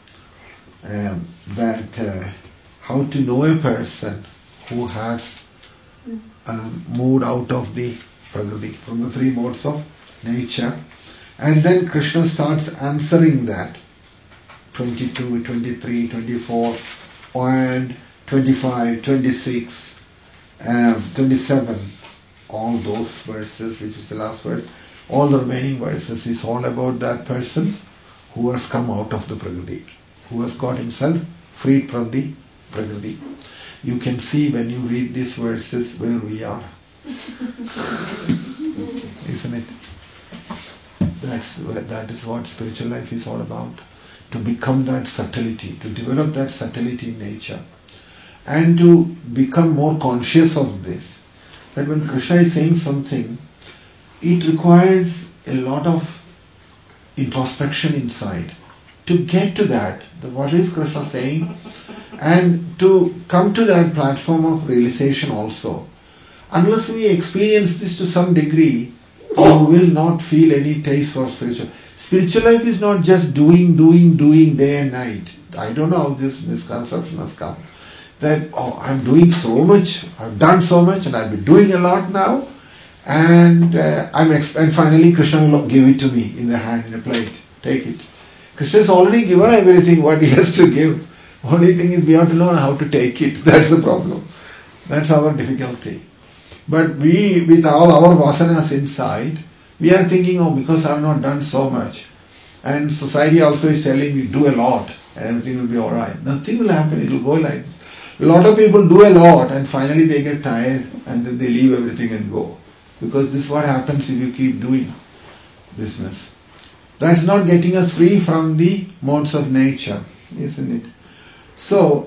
that how to know a person who has moved out of the Prakriti, from the three modes of nature. And then Krishna starts answering that. 22, 23, 24 and 25, 26, 27, all those verses, which is the last verse, all the remaining verses is all about that person who has come out of the Prakriti, who has got himself freed from the Prakriti. You can see when you read these verses where we are. Isn't it? That is what spiritual life is all about. To become that subtlety, to develop that subtlety in nature, and to become more conscious of this. That when Krishna is saying something, it requires a lot of introspection inside. To get to that, what is Krishna saying, and to come to that platform of realization also. Unless we experience this to some degree, we will not feel any taste for spiritual. Spiritual life is not just doing day and night. I don't know how this misconception has come. That, I'm doing so much, I've done so much, and I've been doing a lot now, and and finally Krishna will give it to me in the hand, in a plate. Take it. Krishna has already given everything what he has to give. Only thing is we have to learn how to take it. That's the problem. That's our difficulty. But we, with all our vasanas inside, we are thinking, because I have not done so much. And society also is telling me, do a lot and everything will be alright. Nothing will happen, it will go like this. A lot of people do a lot and finally they get tired and then they leave everything and go. Because this is what happens if you keep doing business. That's not getting us free from the modes of nature, isn't it? So,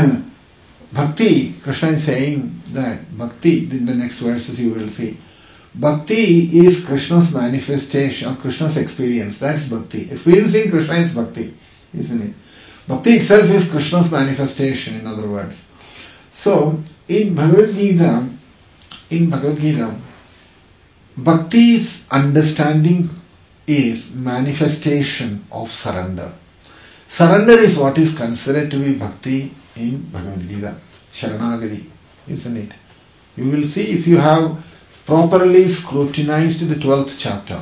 Bhakti, Krishna is saying that Bhakti, in the next verses you will see, Bhakti is Krishna's manifestation, Krishna's experience. That's Bhakti. Experiencing Krishna is Bhakti, isn't it? Bhakti itself is Krishna's manifestation, in other words. So, in Bhagavad Gita, Bhakti's understanding is manifestation of surrender. Surrender is what is considered to be Bhakti in Bhagavad Gita, Sharanagati, isn't it? You will see if you have properly scrutinized the 12th chapter.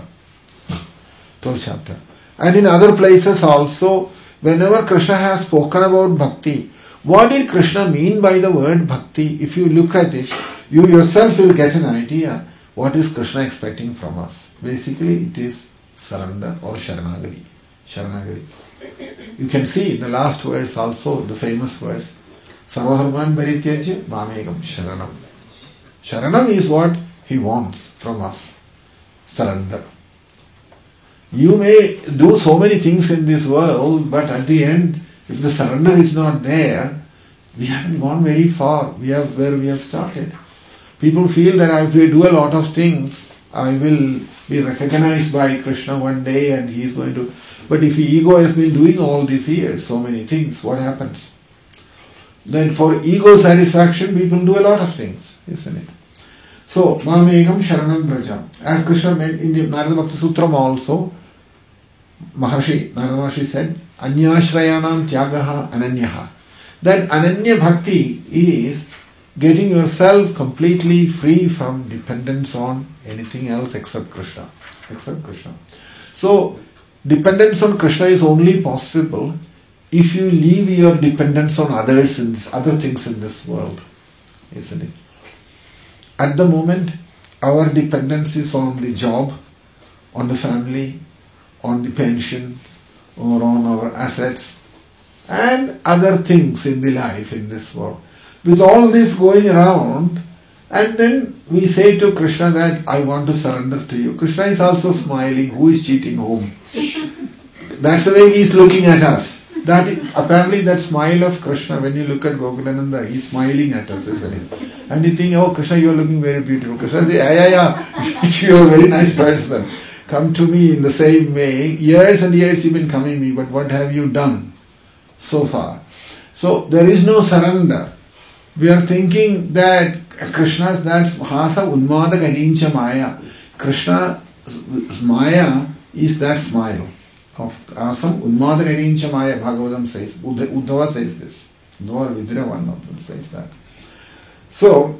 And in other places also, whenever Krishna has spoken about Bhakti, what did Krishna mean by the word Bhakti? If you look at it, you yourself will get an idea what is Krishna expecting from us. Basically, it is surrender or Sharanagati. You can see in the last verse also, the famous verse, Sarvadharman Parityaja Mamekam Sharanam. Sharanam is what he wants from us. Surrender. You may do so many things in this world, but at the end, if the surrender is not there, we haven't gone very far. We are where we have started. People feel that if I do a lot of things, I will be recognized by Krishna one day and he is going to... But if ego has been doing all these years, so many things, what happens? Then for ego satisfaction, people do a lot of things, isn't it? So, Mamekam Sharanam Braja. As Krishna meant in the Narada Bhakti Sutram also, Narada Maharshi said, Anyashrayanam Tyagaha Ananyaha. That Ananya Bhakti is getting yourself completely free from dependence on anything else except Krishna. So, dependence on Krishna is only possible if you leave your dependence on others and other things in this world, isn't it? At the moment, our dependence is on the job, on the family, on the pension, or on our assets, and other things in the life in this world. With all this going around, and then we say to Krishna that I want to surrender to you. Krishna is also smiling. Who is cheating whom? That's the way he is looking at us. Apparently that smile of Krishna, when you look at Gokulananda, he is smiling at us, isn't it? And you think, oh Krishna, you are looking very beautiful. Krishna says, yeah, you are a very nice person. Come to me in the same way. Years and years you've been coming to me, but what have you done so far? So there is no surrender. We are thinking that Krishna's that Hasa Unmada Garincha Maya. Krishna's Maya is that smile of Asam Unmada Garincha Maya. Bhagavatam says, Uddhava says this. Nor Vidra, one of them says that. So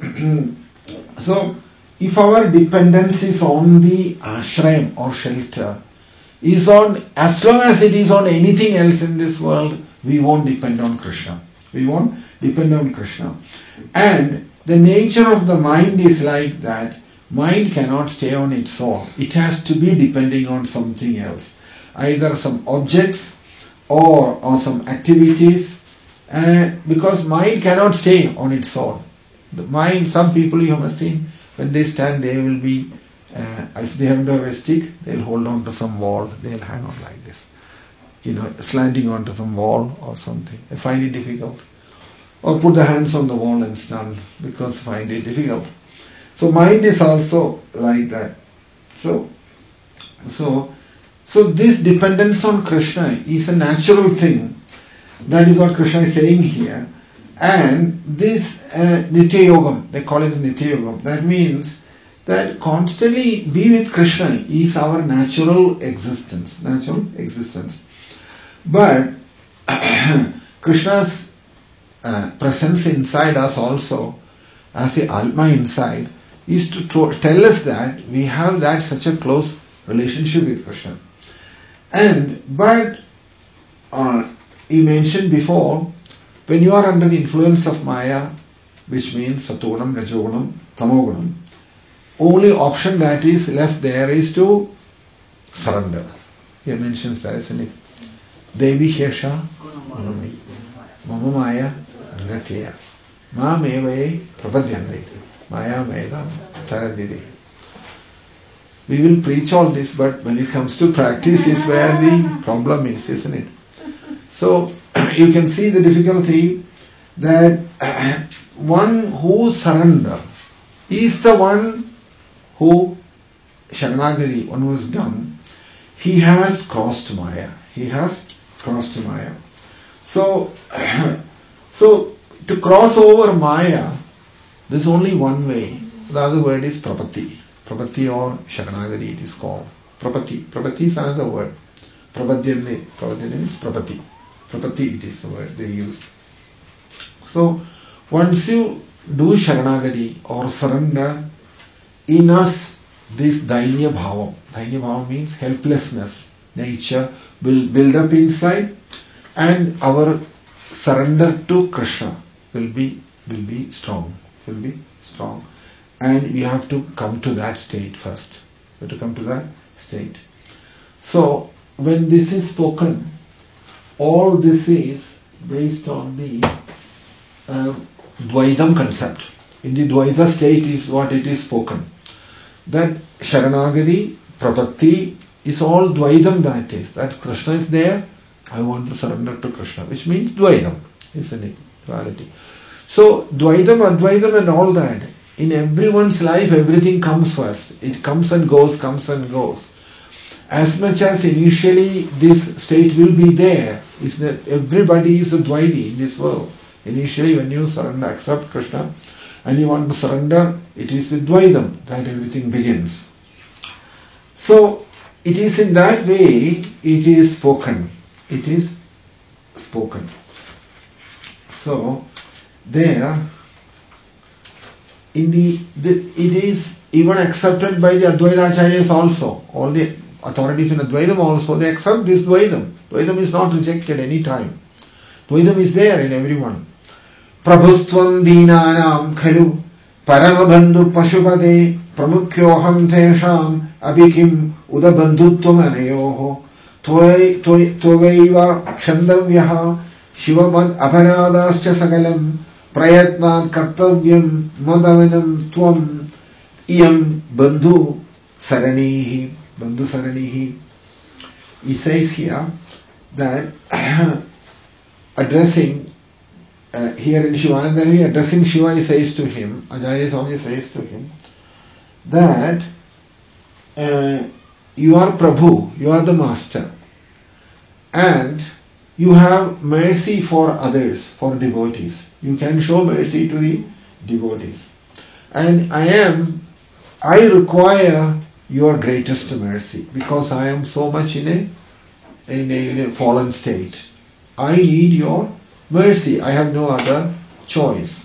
if our dependence is on the ashram or shelter, is on, as long as it is on anything else in this world, we won't depend on Krishna. And the nature of the mind is like that. mind cannot stay on its own. It has to be depending on something else, either some objects or some activities, because mind cannot stay on its own. The mind, some people you have seen, when they stand, they will be, if they haven't have a stick, they'll hold on to some wall, they'll hang on like this, slanting onto some wall or something. They find it difficult. Or put the hands on the wall and stand, because find it difficult. So mind is also like that. So this dependence on Krishna is a natural thing. That is what Krishna is saying here. And this Nitya Yogam, they call it Nitya Yogam. That means that constantly be with Krishna is our natural existence. But Krishna's presence inside us also, as the Atma inside, is to tell us that we have that such a close relationship with Krishna. But he mentioned before, when you are under the influence of Maya, which means Satonam, Rajogunam, Tamogunam, only option that is left there is to surrender. He mentions that, isn't it? Devi Hesha Gunamai Mama Maya Ngatya Ma Mevaye Prapadyande Maya Meda Charadidi. We will preach all this, but when it comes to practice is where the problem is, isn't it? So you can see the difficulty that one who surrender is the one who Sharanagari, one who is done, he has crossed Maya. So to cross over Maya, there's only one way. The other word is Prapatti. Prapatti or Sharanagari it is called. Prapatti is another word. Prapadyane means Prapatti. Prapatti it is the word they use. So once you do Sharanagari or surrender, in us this Dainya Bhava means helplessness, nature will build up inside, and our surrender to Krishna will be strong. And we have to come to that state first. So when this is spoken, all this is based on the Dvaidam concept. In the Dvaita state is what it is spoken. That Sharanagari, Prapatti is all Dvaidam that is. That Krishna is there, I want to surrender to Krishna, which means Dvaidam, isn't it? Duality. So Dvaidam, Advaidam and all that, in everyone's life everything comes first. It comes and goes. As much as initially this state will be there, is that everybody is a Dvaidi in this world. Initially when you surrender, accept Krishna, and you want to surrender, it is with Dvaidam that everything begins. So it is in that way it is spoken. So there, it is even accepted by the Advaita Acharyas also. All the authorities in Advaitam also, they accept this Dvaidam. Dvaidam is not rejected any time. Dvaidam is there in everyone. Prabhustvam deenanam khalu paramabandhu pashupade pramukyoham tesham abhikim udabandhutvam anayoho tvaiva kshandavyaha shivamad aparadascha sagalam prayatnat kartavyam madavanam tvam iyam bandhu saranihi. He says here that addressing here in Shivananda, addressing Shiva, he says to him, Acharya Swami says to him that you are Prabhu, you are the master, and you have mercy for others, for devotees. You can show mercy to the devotees. And I require your greatest mercy because I am so much in a fallen state. I need your mercy. I have no other choice.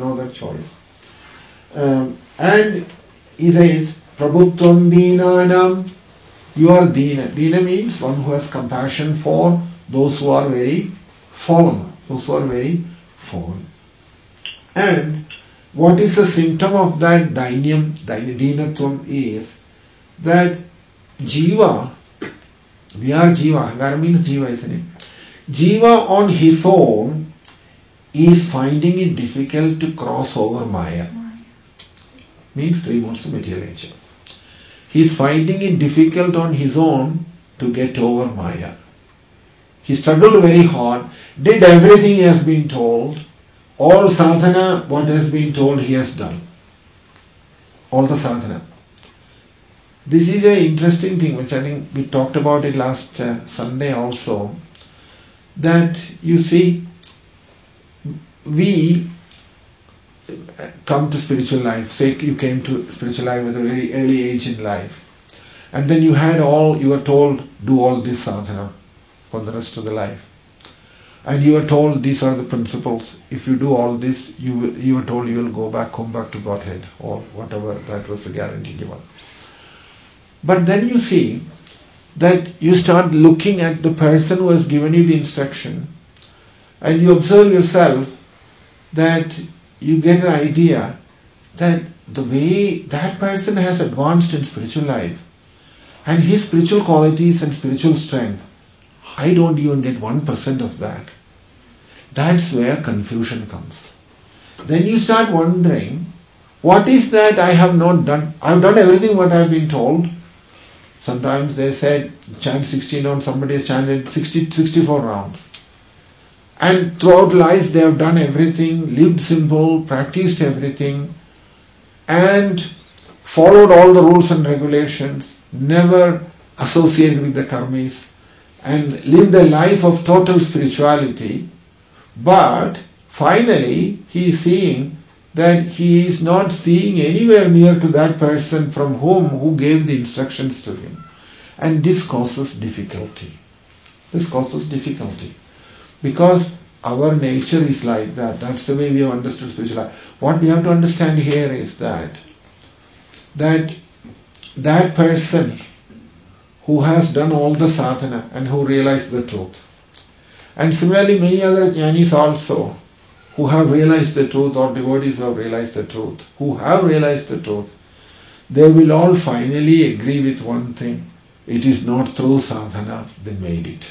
And he says, Prabhutvam Deenanam, you are Deena. Deena means one who has compassion for those who are very fallen. And what is the symptom of that deenatvam is that Jiva, we are Jiva, Ahankara means Jiva, isn't it? Jiva on his own is finding it difficult to cross over Maya. Means three modes of material nature. He is finding it difficult on his own to get over Maya. He struggled very hard, did everything he has been told, all sadhana, what has been told, he has done. All the sadhana. This is an interesting thing, which I think we talked about it last Sunday also, that you see, we come to spiritual life, say you came to spiritual life at a very early age in life, and then you were told, do all this sadhana for the rest of the life. And you were told these are the principles. If you do all this, you were told you will go back to Godhead, or whatever, that was the guarantee given. But then you see that you start looking at the person who has given you the instruction, and you observe yourself that you get an idea that the way that person has advanced in spiritual life and his spiritual qualities and spiritual strength, I don't even get 1% of that. That's where confusion comes. Then you start wondering, what is that I have not done? I've done everything what I've been told. Sometimes they said, chant 16 rounds, somebody has chanted 64 rounds. And throughout life they have done everything, lived simple, practiced everything, and followed all the rules and regulations, never associated with the karmis, and lived a life of total spirituality. But finally he is seeing that he is not seeing anywhere near to that person from who gave the instructions to him. And this causes difficulty. Because our nature is like that. That's the way we have understood spiritual life. What we have to understand here is that person who has done all the sadhana and who realized the truth. And similarly many other jnanis also who have realized the truth, or devotees who have realized the truth, they will all finally agree with one thing. It is not through sadhana they made it.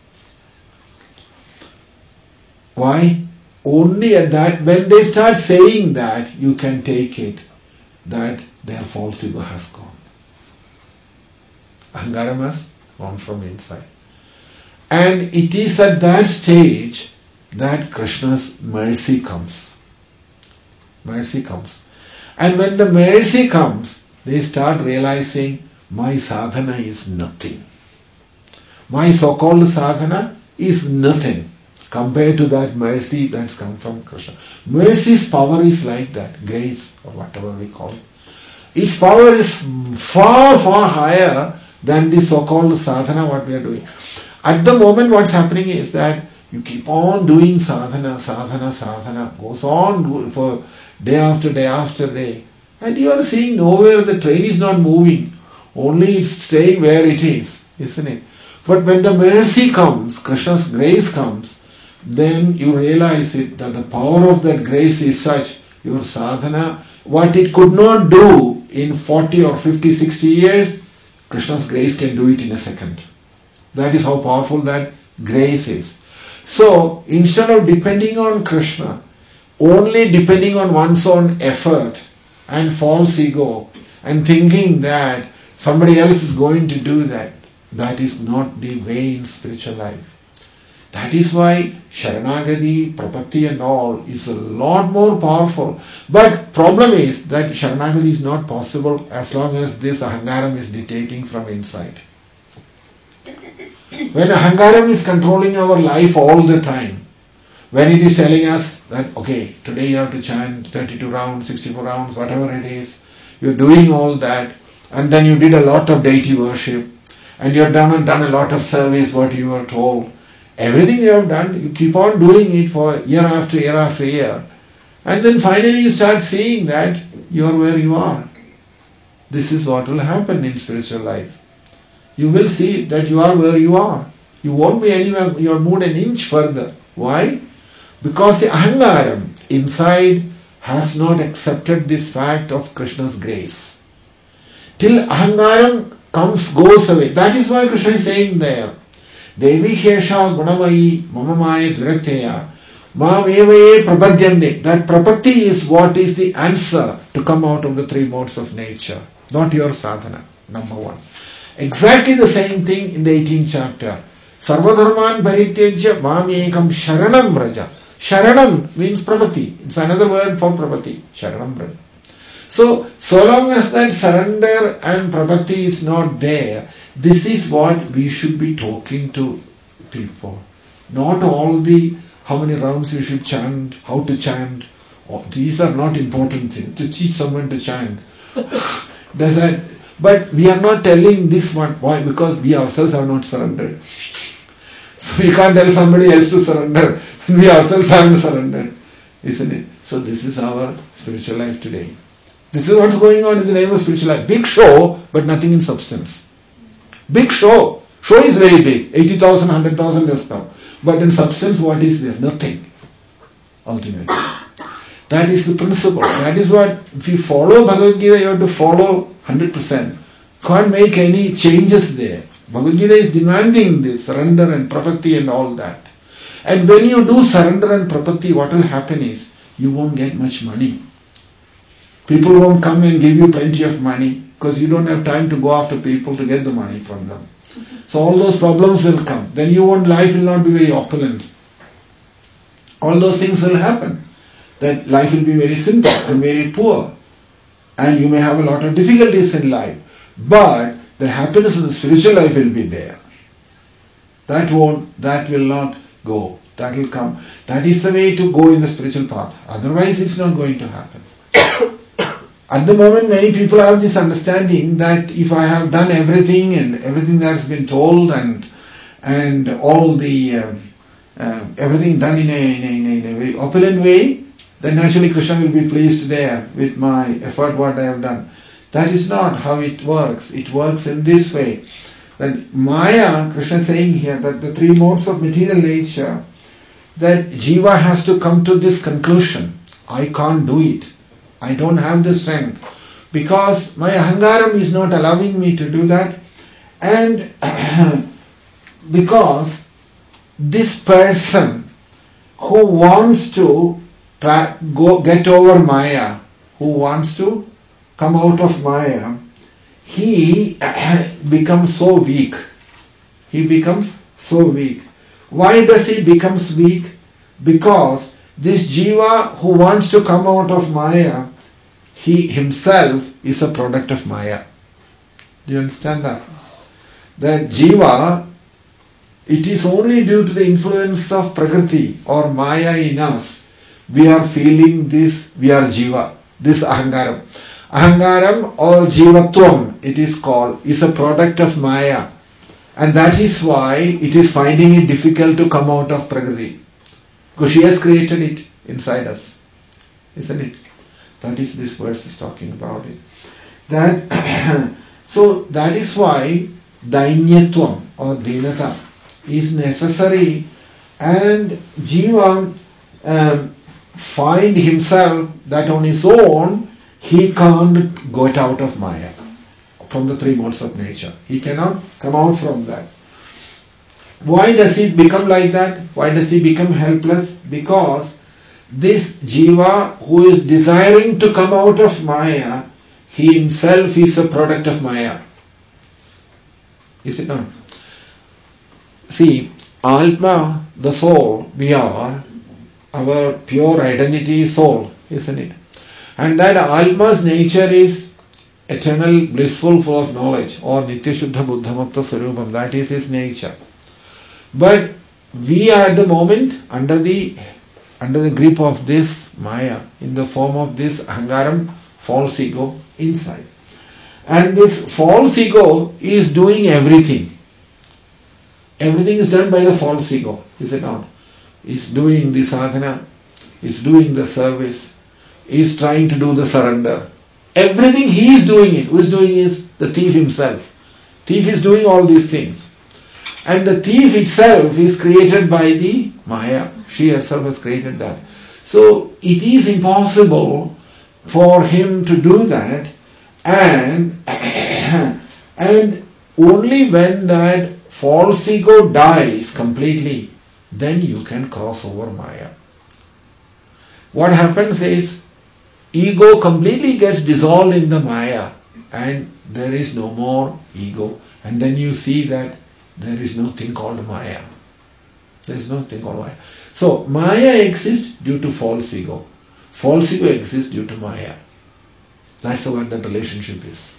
Why? Only at that, when they start saying that, you can take it that their false ego has gone. Ahankara has gone from inside. And it is at that stage that Krishna's mercy comes. And when the mercy comes, they start realizing, my sadhana is nothing. My so-called sadhana is nothing compared to that mercy that's come from Krishna. Mercy's power is like that, grace or whatever we call it. Its power is far, far higher than the so-called sadhana what we are doing. At the moment what's happening is that you keep on doing sadhana, goes on for day after day, and you are seeing nowhere the train is not moving, only it's staying where it is, isn't it? But when the mercy comes, Krishna's grace comes, then you realize it, that the power of that grace is such, your sadhana, what it could not do in 40 or 50, 60 years, Krishna's grace can do it in a second. That is how powerful that grace is. So, instead of depending on Krishna, only depending on one's own effort and false ego, and thinking that somebody else is going to do that, that is not the way in spiritual life. That is why Sharanagati, Prapatti and all is a lot more powerful. But problem is that Sharanagati is not possible as long as this Ahankaram is dictating from inside. When Ahankaram is controlling our life all the time, when it is telling us that, okay, today you have to chant 32 rounds, 64 rounds, whatever it is, you're doing all that, and then you did a lot of deity worship, and you have done a lot of service, what you were told. Everything you have done, you keep on doing it for year after year after year. And then finally you start seeing that you are where you are. This is what will happen in spiritual life. You will see that you are where you are. You won't be anywhere, you are moved an inch further. Why? Because the Ahankaram inside has not accepted this fact of Krishna's grace. Till ahangaram goes away. That is why Krishna is saying there, Devi Hesha Gunamayi Mamamaya Durakteya Mam Evaye Prapadyande. That prapatti is what is the answer to come out of the three modes of nature, not your sadhana, number one. Exactly the same thing in the 18th chapter. Sarvadharman Parityajya Mam Ekam Sharanam Vraja. Sharanam means prapatti. It's another word for prapatti. Sharanam Vraja. So long as that surrender and prapatti is not there, this is what we should be talking to people. Not all the how many rounds you should chant, how to chant. These are not important things. To teach someone to chant. But we are not telling this one. Why? Because we ourselves have not surrendered. So we can't tell somebody else to surrender. We ourselves haven't surrendered. Isn't it? So this is our spiritual life today. This is what's going on in the name of spiritual life. Big show, but nothing in substance. Big show. Show is very big. 80,000, 100,000 has come. But in substance, what is there? Nothing. Ultimately. That is the principle. That is what, if you follow Bhagavad Gita, you have to follow 100%. Can't make any changes there. Bhagavad Gita is demanding this surrender and prapatti and all that. And when you do surrender and prapatti, what will happen is, you won't get much money. People won't come and give you plenty of money because you don't have time to go after people to get the money from them. So all those problems will come. Then life will not be very opulent. All those things will happen. That life will be very simple and very poor. And you may have a lot of difficulties in life. But the happiness in the spiritual life will be there. That will not go. That will come. That is the way to go in the spiritual path. Otherwise it's not going to happen. At the moment, many people have this understanding that if I have done everything and everything that's been told and all the everything done in a very opulent way, then naturally Krishna will be pleased there with my effort, what I have done. That is not how it works. It works in this way. That Maya, Krishna is saying here that the three modes of material nature, that Jiva has to come to this conclusion. I can't do it. I don't have the strength because my ahangaram is not allowing me to do that, and because this person who wants to get over Maya, who wants to come out of Maya, he becomes so weak. He becomes so weak. Why does he become weak? Because this Jiva who wants to come out of Maya, he himself is a product of Maya. Do you understand that? That Jiva, it is only due to the influence of Prakriti or Maya in us, we are feeling this, we are Jiva, this Ahangaram. Ahangaram or Jivatvam, it is called, is a product of Maya. And that is why it is finding it difficult to come out of Prakriti. Because she has created it inside us. Isn't it? That is this verse is talking about it. So that is why Dainyatvam or Dinata is necessary, and Jiva find himself that on his own he can't get out of Maya, from the three modes of nature. He cannot come out from that. Why does he become like that? Why does he become helpless? Because this Jiva who is desiring to come out of Maya, he himself is a product of Maya. Is it not? See, Atma, the soul, we are, our pure identity is soul, isn't it? And that Atma's nature is eternal, blissful, full of knowledge, or Nitya Shuddha Buddha Mukta Swarupam, that is his nature. But we are at the moment under the grip of this Maya, in the form of this Ahangaram, false ego inside. And this false ego is doing everything. Everything is done by the false ego, is it not? It's doing the sadhana, it's doing the service, it's trying to do the surrender. Everything he is doing it. Who is doing is the thief himself. Thief is doing all these things. And the thief itself is created by the Maya. She herself has created that. So it is impossible for him to do that, and and only when that false ego dies completely, then you can cross over Maya. What happens is, ego completely gets dissolved in the Maya and there is no more ego, and then you see that there is nothing called Maya. There is nothing called Maya. So Maya exists due to false ego. False ego exists due to Maya. That's what that relationship is.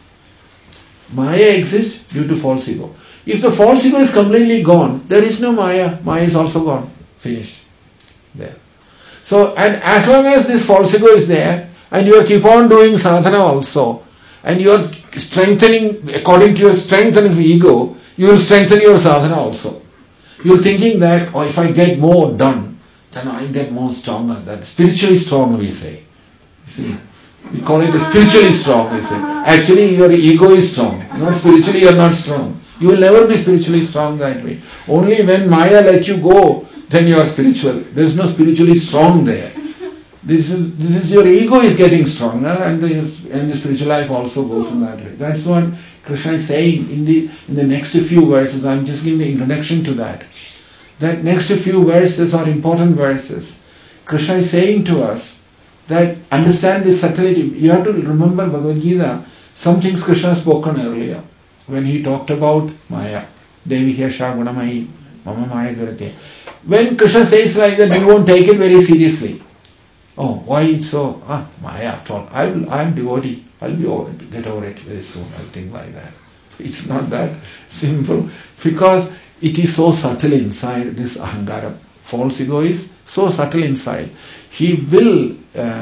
Maya exists due to false ego. If the false ego is completely gone, there is no Maya. Maya is also gone. Finished. There. So, and as long as this false ego is there, and you keep on doing sadhana also, and you are strengthening, according to your strength of ego, you will strengthen your sadhana also. You are thinking that, oh, if I get more done, then I get more stronger. That spiritually strong, we say. You see, we call it spiritually strong, we say. Actually, your ego is strong. Not spiritually, you are not strong. You will never be spiritually strong that way. Only when Maya let you go, then you are spiritual. There is no spiritually strong there. This is your ego is getting stronger, and the spiritual life also goes in that way. That's what Krishna is saying in the next few verses. I'm just giving the introduction to that. That next few verses are important verses. Krishna is saying to us that understand this subtlety. You have to remember Bhagavad Gita. Some things Krishna has spoken earlier when he talked about Maya. Devi Hyasha Gunamayi Mama Maya Garate. When Krishna says like that, we won't take it very seriously. Oh, why it's so? Maya after all. I'm devotee. I'll be over it. Get over it very soon. I'll think like that. It's not that simple, because it is so subtle inside this ahangara. False ego is so subtle inside. He will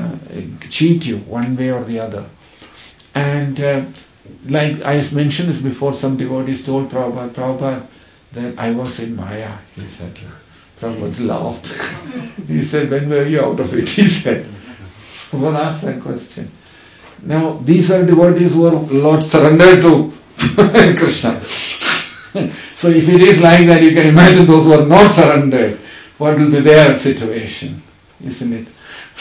cheat you one way or the other. And like I mentioned this before, some devotees told Prabhupada that I was in Maya. He said, Prabhupada laughed. He said, when were you out of it? He said. Prabhupada asked that question. Now, these are devotees who are Lord surrendered to Krishna. So if it is like that, you can imagine those who are not surrendered, what will be their situation, isn't it?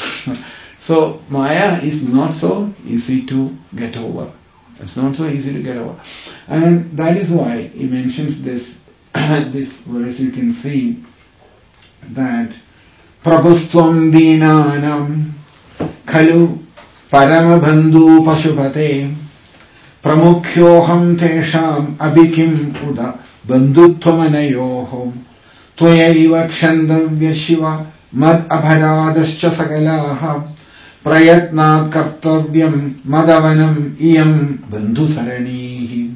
So Maya is not so easy to get over. It's not so easy to get over. And that is why he mentions this verse. You can see that Prabhustvam Dinanam Khalu Paramabandhu Pashupate Pramukyoham Tesham Abhikim Uda Bandhutvamanayoham Tvayaiva Kshandavya Shiva Mad Abharadascha Sagalaha Prayatnat Kartavyam Madavanam Iyam Bandhu Saranihi.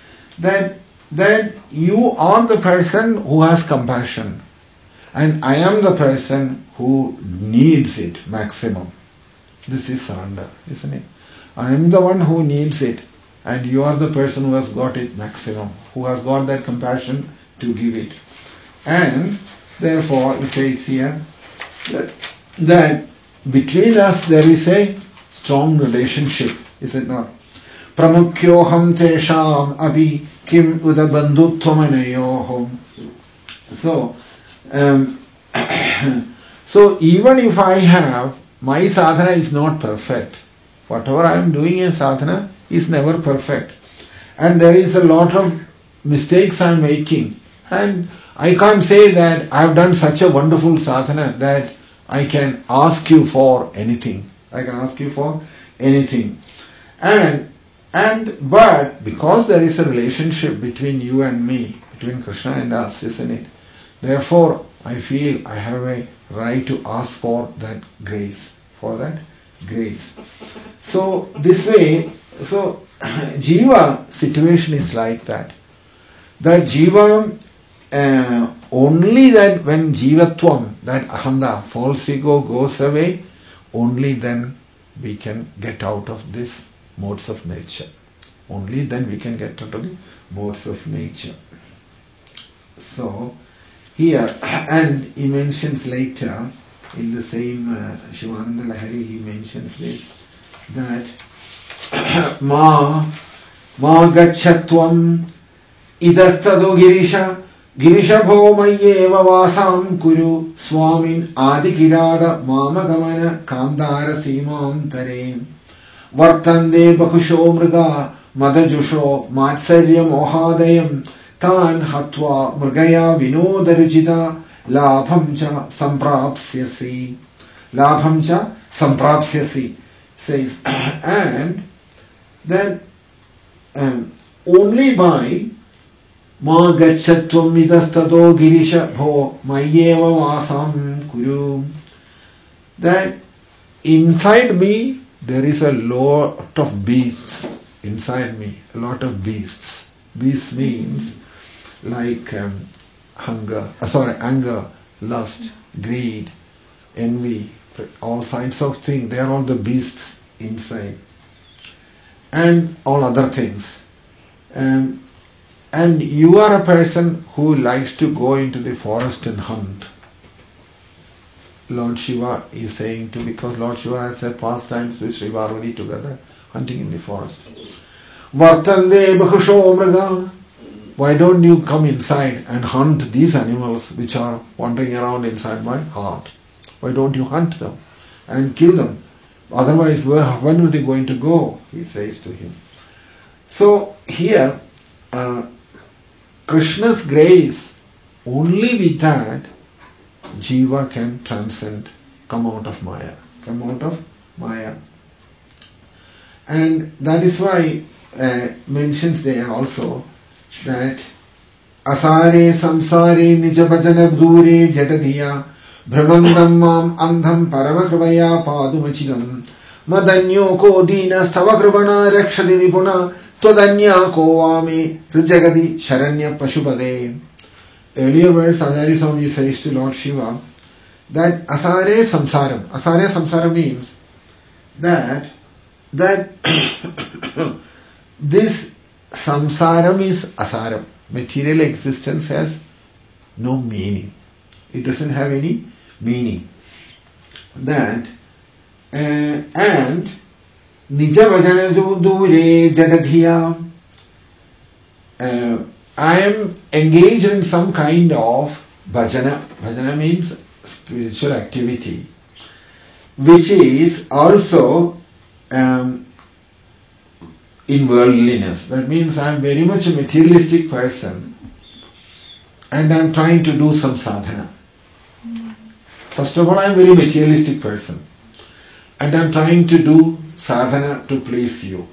That you are the person who has compassion, and I am the person who needs it maximum. This is surrender, isn't it? I am the one who needs it, and you are the person who has got it maximum, who has got that compassion to give it. And therefore, it says here that between us there is a strong relationship, is it not? Pramukyoham tesham abhi kim uda bandhutvamanayoham. So even if I have, my sadhana is not perfect. Whatever I am doing in sadhana is never perfect. And there is a lot of mistakes I am making. And I can't say that I have done such a wonderful sadhana that I can ask you for anything. I can ask you for anything. But because there is a relationship between you and me, between Krishna and us, isn't it? Therefore, I feel I have a right to ask for that grace. So this way, Jiva situation is like that. That Jiva, only that when Jivatvam, that ahanda, false ego goes away, only then we can get out of this modes of nature. Only then we can get out of the modes of nature. So, here, and he mentions later, in the same Shivananda Lahari, he mentions this, that ma gachatvam idastado girisha Girishabho Mayeva Vasam Kuru Swamin Adikirada Mamagamana Kandara Simantare Vartande Bakusho Mriga Madajusho Matsarya Mohadayam Tan Hatva Mrgaya Vinodaruchita Labhamcha Samprapsyasi. Labhamcha Samprapsyasi says, and then only by Ma gachatvam idastado girisha bho mayeva vasam kuru, that inside me there is a lot of beasts. Inside me, a lot of beasts. Beasts means like anger, lust, greed, envy, all kinds of things. They are all the beasts inside, and all other things. And you are a person who likes to go into the forest and hunt. Lord Shiva is saying to, because Lord Shiva has had pastimes with Sri Parvati together, hunting in the forest. Vartande Bakusho Mriga. Why don't you come inside and hunt these animals which are wandering around inside my heart? Why don't you hunt them and kill them? Otherwise, when are they going to go? He says to him. So here, Krishna's grace, only with that, Jiva can transcend, come out of Maya. And that is why mentions there also that Asare samsare nijabhajana bdure jatadhiya brahmandam mam andham paramakrvaya padumachidam madanyo ko dina stavakrvana rakshadi nipuna Todanya Kovami Trijagadi Sharanya Pashupade. Earlier verse Acharya Swami says to Lord Shiva that Asare Samsaram. Asare Samsara means that this Samsaram is Asaram. Material existence has no meaning. It doesn't have any meaning. That and Nija Bhajana Dure Jadadhiya. I am engaged in some kind of bhajana. Bhajana means spiritual activity, which is also in worldliness. That means I am very much a materialistic person and I am trying to do some sadhana. First of all, I am a very materialistic person and I am trying to do sadhana to please you.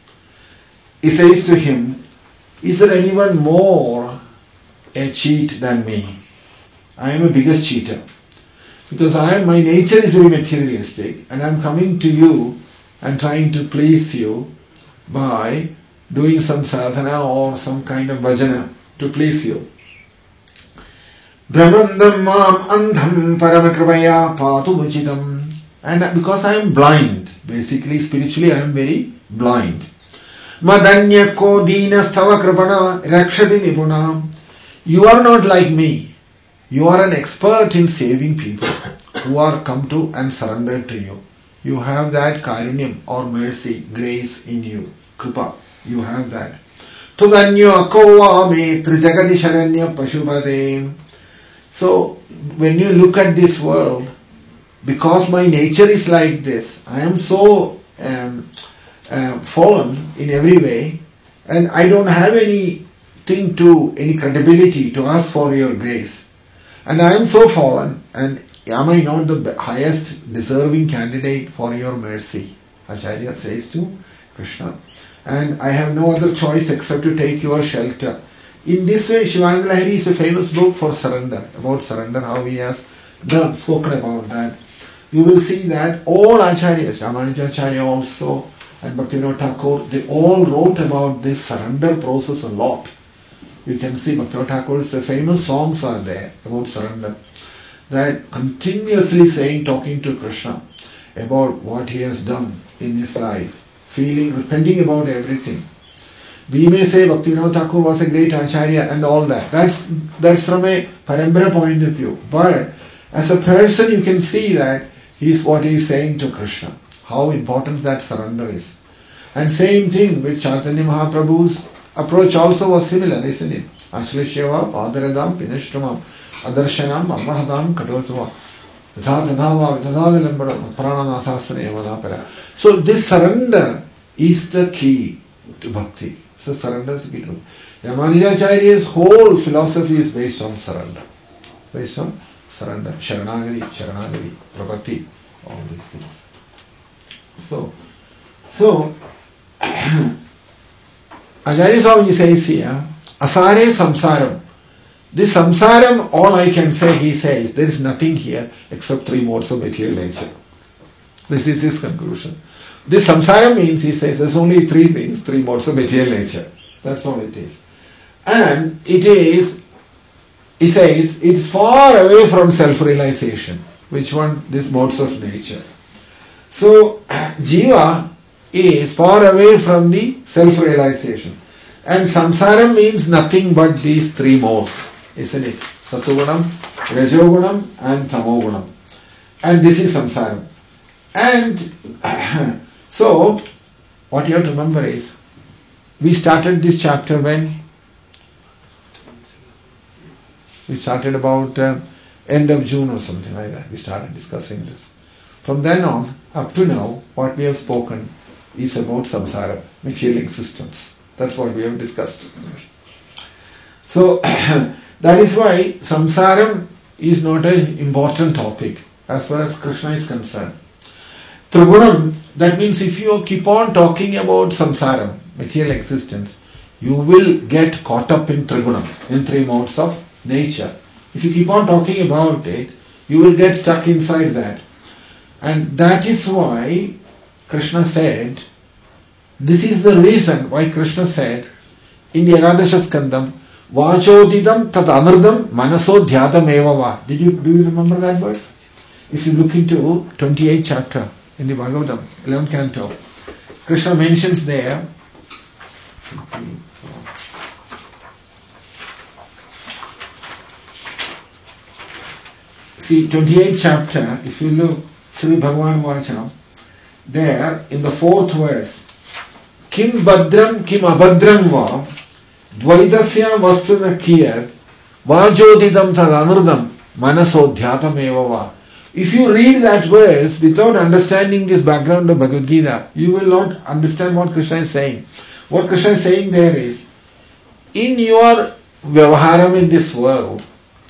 He says to him, is there anyone more a cheat than me? I am a biggest cheater. Because my nature is very materialistic and I am coming to you and trying to please you by doing some sadhana or some kind of bhajana to please you. Brahmandam mam andham paramakrvaya patu muchitam. And because I am blind, basically spiritually I am very blind. Madanya ko dina stava kripana rakshati nipuna. You are not like me. You are an expert in saving people who are come to and surrendered to you. You have that karunyam or mercy, grace in you. Kripa. You have that. Tudanya kovame trijagadi sharanya pashupade. So, when you look at this world, because my nature is like this, I am so fallen in every way, and I don't have any credibility to ask for your grace. And I am so fallen, and am I not the highest deserving candidate for your mercy? Acharya says to Krishna. And I have no other choice except to take your shelter. In this way, Shivananda Lahiri is a famous book for surrender, about surrender, how he has spoken about that. You will see that all Acharyas, Ramanujacharya also, and Bhaktivinoda Thakur, they all wrote about this surrender process a lot. You can see Bhaktivinoda Thakur's famous songs are there about surrender. That continuously saying, talking to Krishna about what he has done in his life, repenting about everything. We may say Bhaktivinoda Thakur was a great Acharya and all that. That's from a Parambara point of view. But as a person you can see that what he is saying to Krishna. How important that surrender is. And same thing with Chaitanya Mahaprabhu's approach also was similar, isn't it? Ashlesheva, Padaradam, Pinishtamam, Adarshanam, Amahadam, Kadotva, Tadava, Tadalambara, Prananathasana, Evanapara. So this surrender is the key to bhakti. So surrender is the key to bhakti. Ramanujacharya's whole philosophy is based on surrender. Based on surrender. Sharanagari, Prabhati, all these things. So Acharya Swamiji says here, Asare samsaram. This samsaram, all I can say, he says, there is nothing here except three modes of material nature. This is his conclusion. This samsara means, he says, there's only three things, three modes of material nature. That's all it is. And it is, he says, it's far away from self-realization. Which one? These modes of nature. So, Jiva is far away from the self-realization. And samsara means nothing but these three modes, isn't it? Satugunam, Rajogunam and Tamogunam. And this is samsara. And so, what you have to remember is, we started this chapter when? We started about end of June or something like that. We started discussing this. From then on, up to now, what we have spoken is about samsara, material existence. That's what we have discussed. So, that is why samsara is not an important topic as far as Krishna is concerned. Trigunam, that means if you keep on talking about samsara, material existence, you will get caught up in Trigunam, in three modes of nature. If you keep on talking about it, you will get stuck inside that. And that is why Krishna said, this is the reason why Krishna said in the Ekadasha Skandam, Vachodidam tat anardam manaso dhyadam evava. Do you remember that verse? If you look into 28th chapter in the Bhagavatam, 11th canto, Krishna mentions there, see 28th chapter, if you look, Sri Bhagavan Vacha, there in the 4th verse, Kim Badram Kim Abhadram Va Dvaidasya Vastuna Kiyat Vajodidam Tadanurdam Manaso Dhyatam Evava. If you read that verse without understanding this background of Bhagavad Gita, you will not understand what Krishna is saying. What Krishna is saying there is, in your vyavaharam in this world,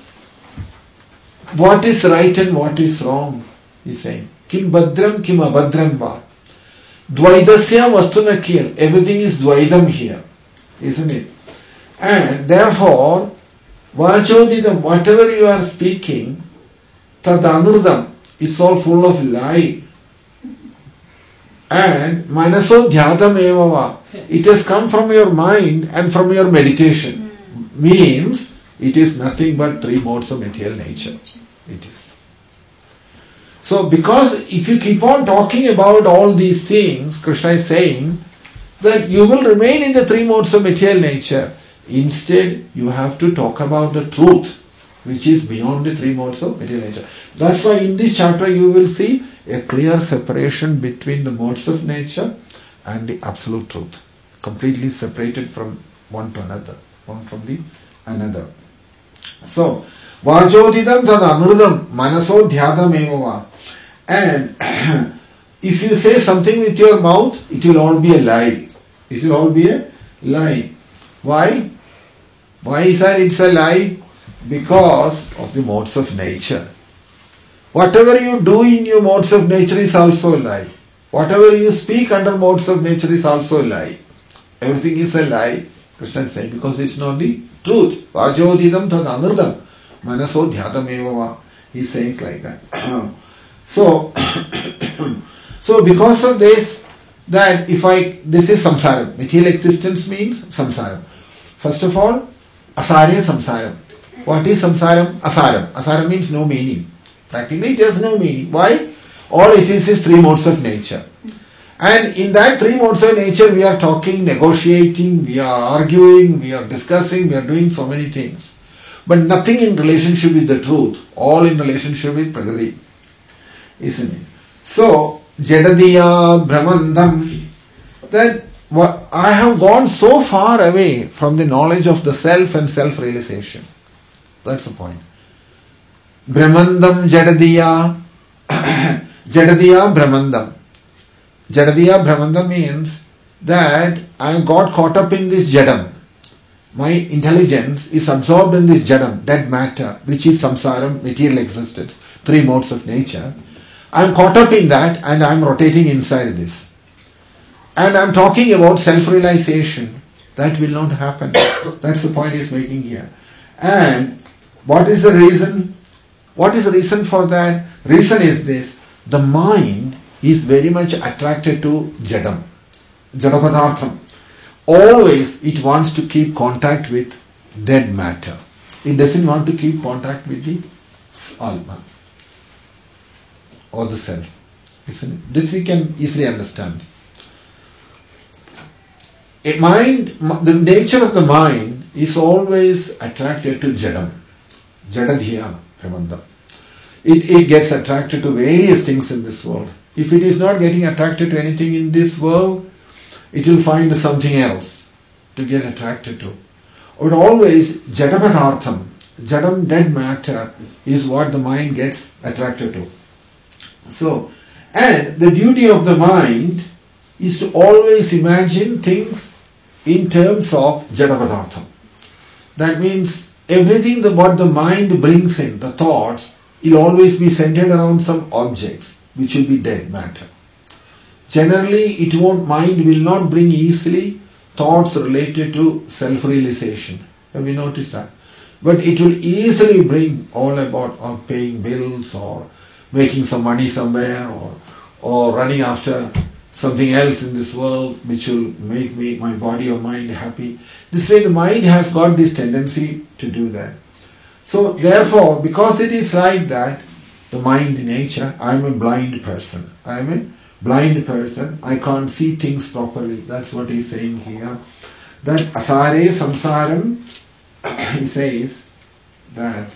what is right and what is wrong? He is saying, Kim Badram Kim Abhadram Va. Dvaidasya Vastuna Kiyat. Everything is Dvaidam here, isn't it? And therefore, Vachodidam, whatever you are speaking, Tadanurdam, it's all full of lie. And Manaso Dhyadam Evava, it has come from your mind and from your meditation. Means, it is nothing but three modes of material nature. It is. So, because if you keep on talking about all these things, Krishna is saying that you will remain in the three modes of material nature. Instead, you have to talk about the truth, which is beyond the three modes of material nature. That's why in this chapter you will see a clear separation between the modes of nature and the absolute truth. Completely separated from one to another, one from the another. So, Vajodidam tad anurdam manaso dhyadam evava. And if you say something with your mouth, it will all be a lie. It will all be a lie. Why? Why is that it's a lie? Because of the modes of nature. Whatever you do in your modes of nature is also a lie. Whatever you speak under modes of nature is also a lie. Everything is a lie, Krishna is saying, because it's not the truth. Vajodidam tad anurdam manaso dhyadam evava. He says like that. So because of this, that this is samsara. Material existence means samsara. First of all, asarya samsara. What is samsaram? Asaram. Asaram means no meaning. Practically it has no meaning. Why? All it is three modes of nature. And in that three modes of nature we are talking, negotiating, we are arguing, we are discussing, we are doing so many things. But nothing in relationship with the truth. All in relationship with Prakriti. Isn't it? So, Jadadiya Brahmandam, that I have gone so far away from the knowledge of the self and self-realization. That's the point. Brahmandam Jadadiya. Jadadiya Brahmandam. Jadadiya Brahmandam means that I got caught up in this Jadam. My intelligence is absorbed in this Jadam, dead matter, which is samsara, material existence, three modes of nature. I am caught up in that and I am rotating inside this. And I am talking about self-realization. That will not happen. That's the point he's making here. And what is the reason? What is the reason for that? Reason is this. The mind is very much attracted to Jadam, Jadapadartham. Always it wants to keep contact with dead matter. It doesn't want to keep contact with the Alma or the self. Isn't it? This we can easily understand. A mind, the nature of the mind is always attracted to Jadam, Jadadhiya, Brahmandam. It gets attracted to various things in this world. If it is not getting attracted to anything in this world, it will find something else to get attracted to. But always Jadapadartham, Jadam, dead matter, is what the mind gets attracted to. So, and the duty of the mind is to always imagine things in terms of Jadapadartham. That means everything what the mind brings in, the thoughts, will always be centered around some objects which will be dead matter. Generally, mind will not bring easily thoughts related to self-realization. Have you noticed that? But it will easily bring all about paying bills or making some money somewhere or running after something else in this world which will make my body or mind happy. This way the mind has got this tendency to do that. So therefore, because it is like that, the mind in nature, I am a blind person. I am a blind person. I can't see things properly. That's what he's saying here. That asare samsaram, he says that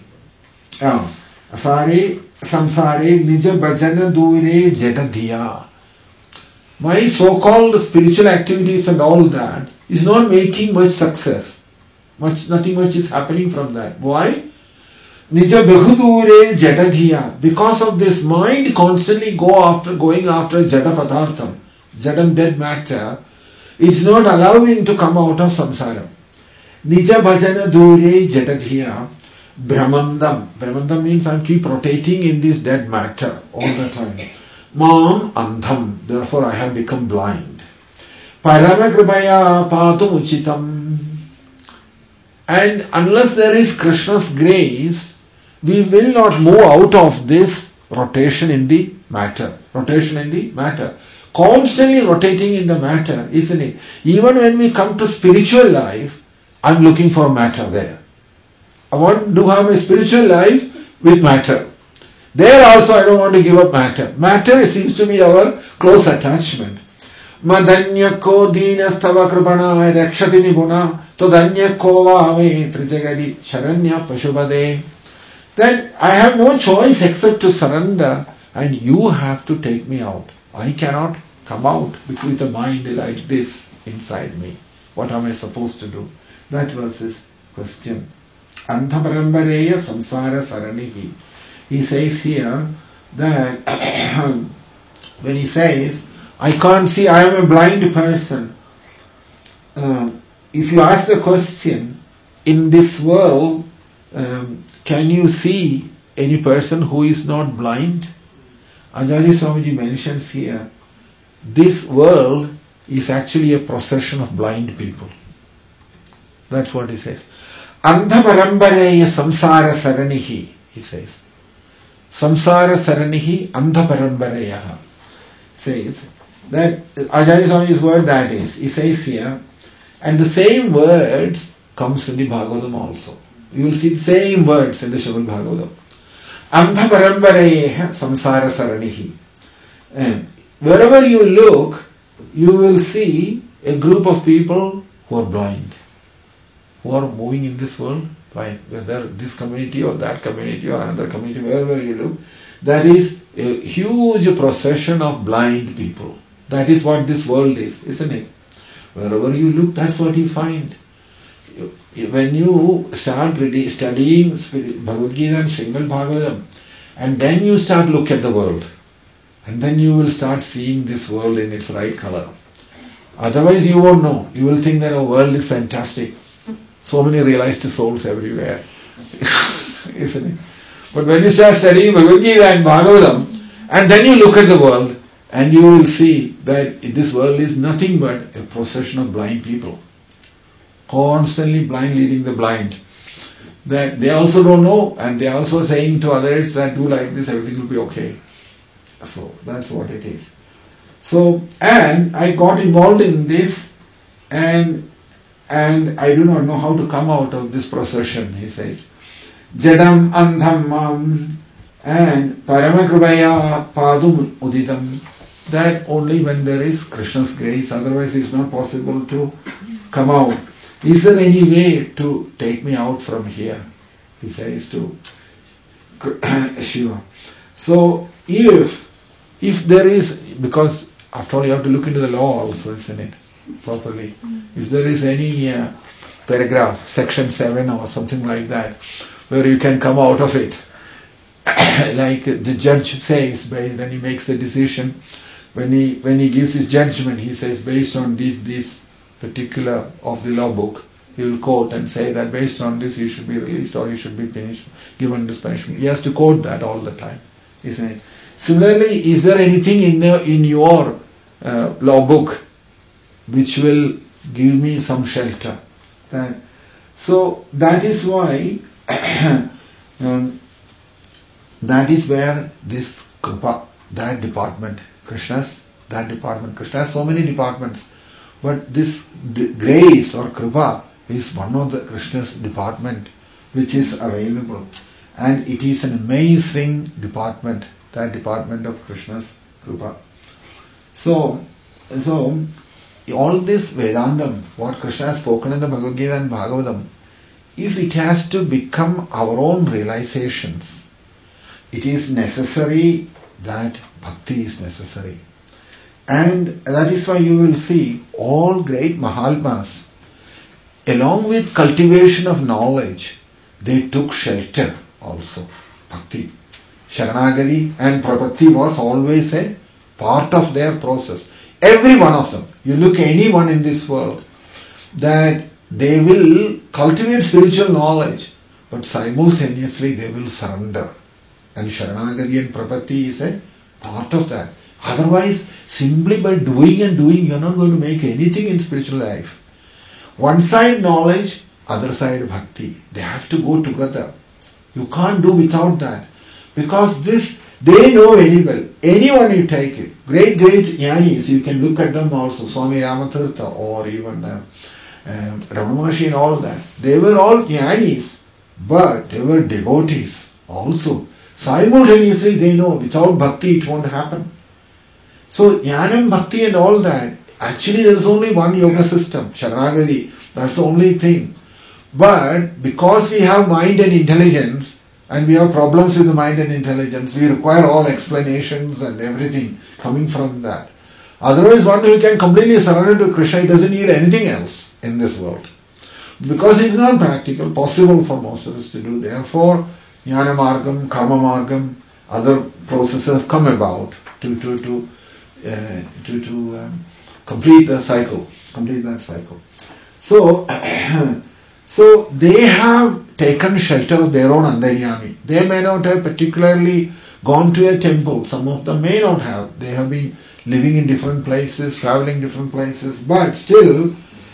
asare samsare nija bhajana dure jadadhiya. My so-called spiritual activities and all that is not making much success. Nothing much is happening from that. Why? Nija behudure jadadhiya. Because of this mind constantly going after jadapadartham, jadam, dead matter, it's not allowing to come out of samsara. Nija bhajana dure jadadhiya. Brahmandam. Brahmandam means I keep rotating in this dead matter all the time. Mam andham. Therefore I have become blind. Parama kripaya patum uchitam. And unless there is Krishna's grace, we will not move out of this rotation in the matter. Rotation in the matter. Constantly rotating in the matter, isn't it? Even when we come to spiritual life, I'm looking for matter there. I want to have a spiritual life with matter. There also I don't want to give up matter. Matter seems to be our close attachment. Madanya ko dinastava kripana rakshati nibuna todanya ko vave trijagadi sharanya pashubade. That I have no choice except to surrender and you have to take me out. I cannot come out with a mind like this inside me. What am I supposed to do? That was his question. Antha parambareya samsara saranihi. He says here that when he says, I can't see, I am a blind person. If you ask the question, in this world, can you see any person who is not blind? Ajahn Swamiji mentions here, this world is actually a procession of blind people. That's what he says. Andha parambareya samsara saranihi, he says. Samsara saranihi andha parambareya. Says that Ajahn Swamiji's word that is. He says here, and the same words comes in the Bhagavatam also. You will see the same words in the Srimad Bhagavatam. Andha parambareya samsara saranihi. And wherever you look, you will see a group of people who are blind, who are moving in this world blind. Whether this community or that community or another community, wherever you look, there is a huge procession of blind people. That is what this world is, isn't it? Wherever you look, that's what you find. When you start studying Bhagavad Gita and Srimad Bhagavatam, and then you start look at the world, and then you will start seeing this world in its right color. Otherwise you won't know. You will think that our world is fantastic. So many realized souls everywhere. Isn't it? But when you start studying Bhagavad Gita and Bhagavatam, and then you look at the world, and you will see that this world is nothing but a procession of blind people. Constantly blind leading the blind. That they also don't know, and they are also saying to others that do like this, everything will be okay. So that's what it is. So, and I got involved in this, and I do not know how to come out of this procession, he says. Jadam andham mam and paramakrubaya padum uditam. That only when there is Krishna's grace, otherwise it's not possible to come out. Is there any way to take me out from here? He says to Shiva. So if there is, because after all you have to look into the law also, isn't it? Properly. If there is any paragraph, section 7 or something like that, where you can come out of it, like the judge says when he makes the decision, when he gives his judgment, he says based on this particular of the law book, he will quote and say that based on this he should be released or he should be punished, given this punishment. He has to quote that all the time, isn't it? Similarly, is there anything in your law book which will give me some shelter? So that is why that is where this Kripa, that department, Krishna has so many departments, but this grace or Kripa is one of the Krishna's department which is available, and it is an amazing department, that department of Krishna's Kripa. So all this Vedantam, what Krishna has spoken in the Bhagavad Gita and Bhagavatam, if it has to become our own realizations, it is necessary that bhakti is necessary. And that is why you will see all great Mahatmas, along with cultivation of knowledge, they took shelter also. Bhakti. Sharanagati and Prapatti was always a part of their process. Every one of them. You look at anyone in this world, that they will cultivate spiritual knowledge, but simultaneously they will surrender. And Sharanagati and Prapatti is a part of that. Otherwise, simply by doing and doing, you are not going to make anything in spiritual life. One side knowledge, other side bhakti. They have to go together. You can't do without that. Because this, they know very well. Anyone you take it, great jnanis, you can look at them also, Swami Ramatirtha or even Ramana Maharshi and all that. They were all jnanis, but they were devotees also. Simultaneously they know without bhakti it won't happen. So jnanam, bhakti and all that, actually there is only one yoga system, Sharanagati, that's the only thing. But because we have mind and intelligence, and we have problems with the mind and intelligence, we require all explanations and everything coming from that. Otherwise one who can completely surrender to Krishna, he doesn't need anything else in this world. Because it's not practical, possible for most of us to do. Therefore, Jnana Margam, Karma Margam, other processes have come about to complete that cycle. So they have taken shelter of their own Antaryami. They may not have particularly gone to a temple. Some of them may not have. They have been living in different places, traveling different places. But still,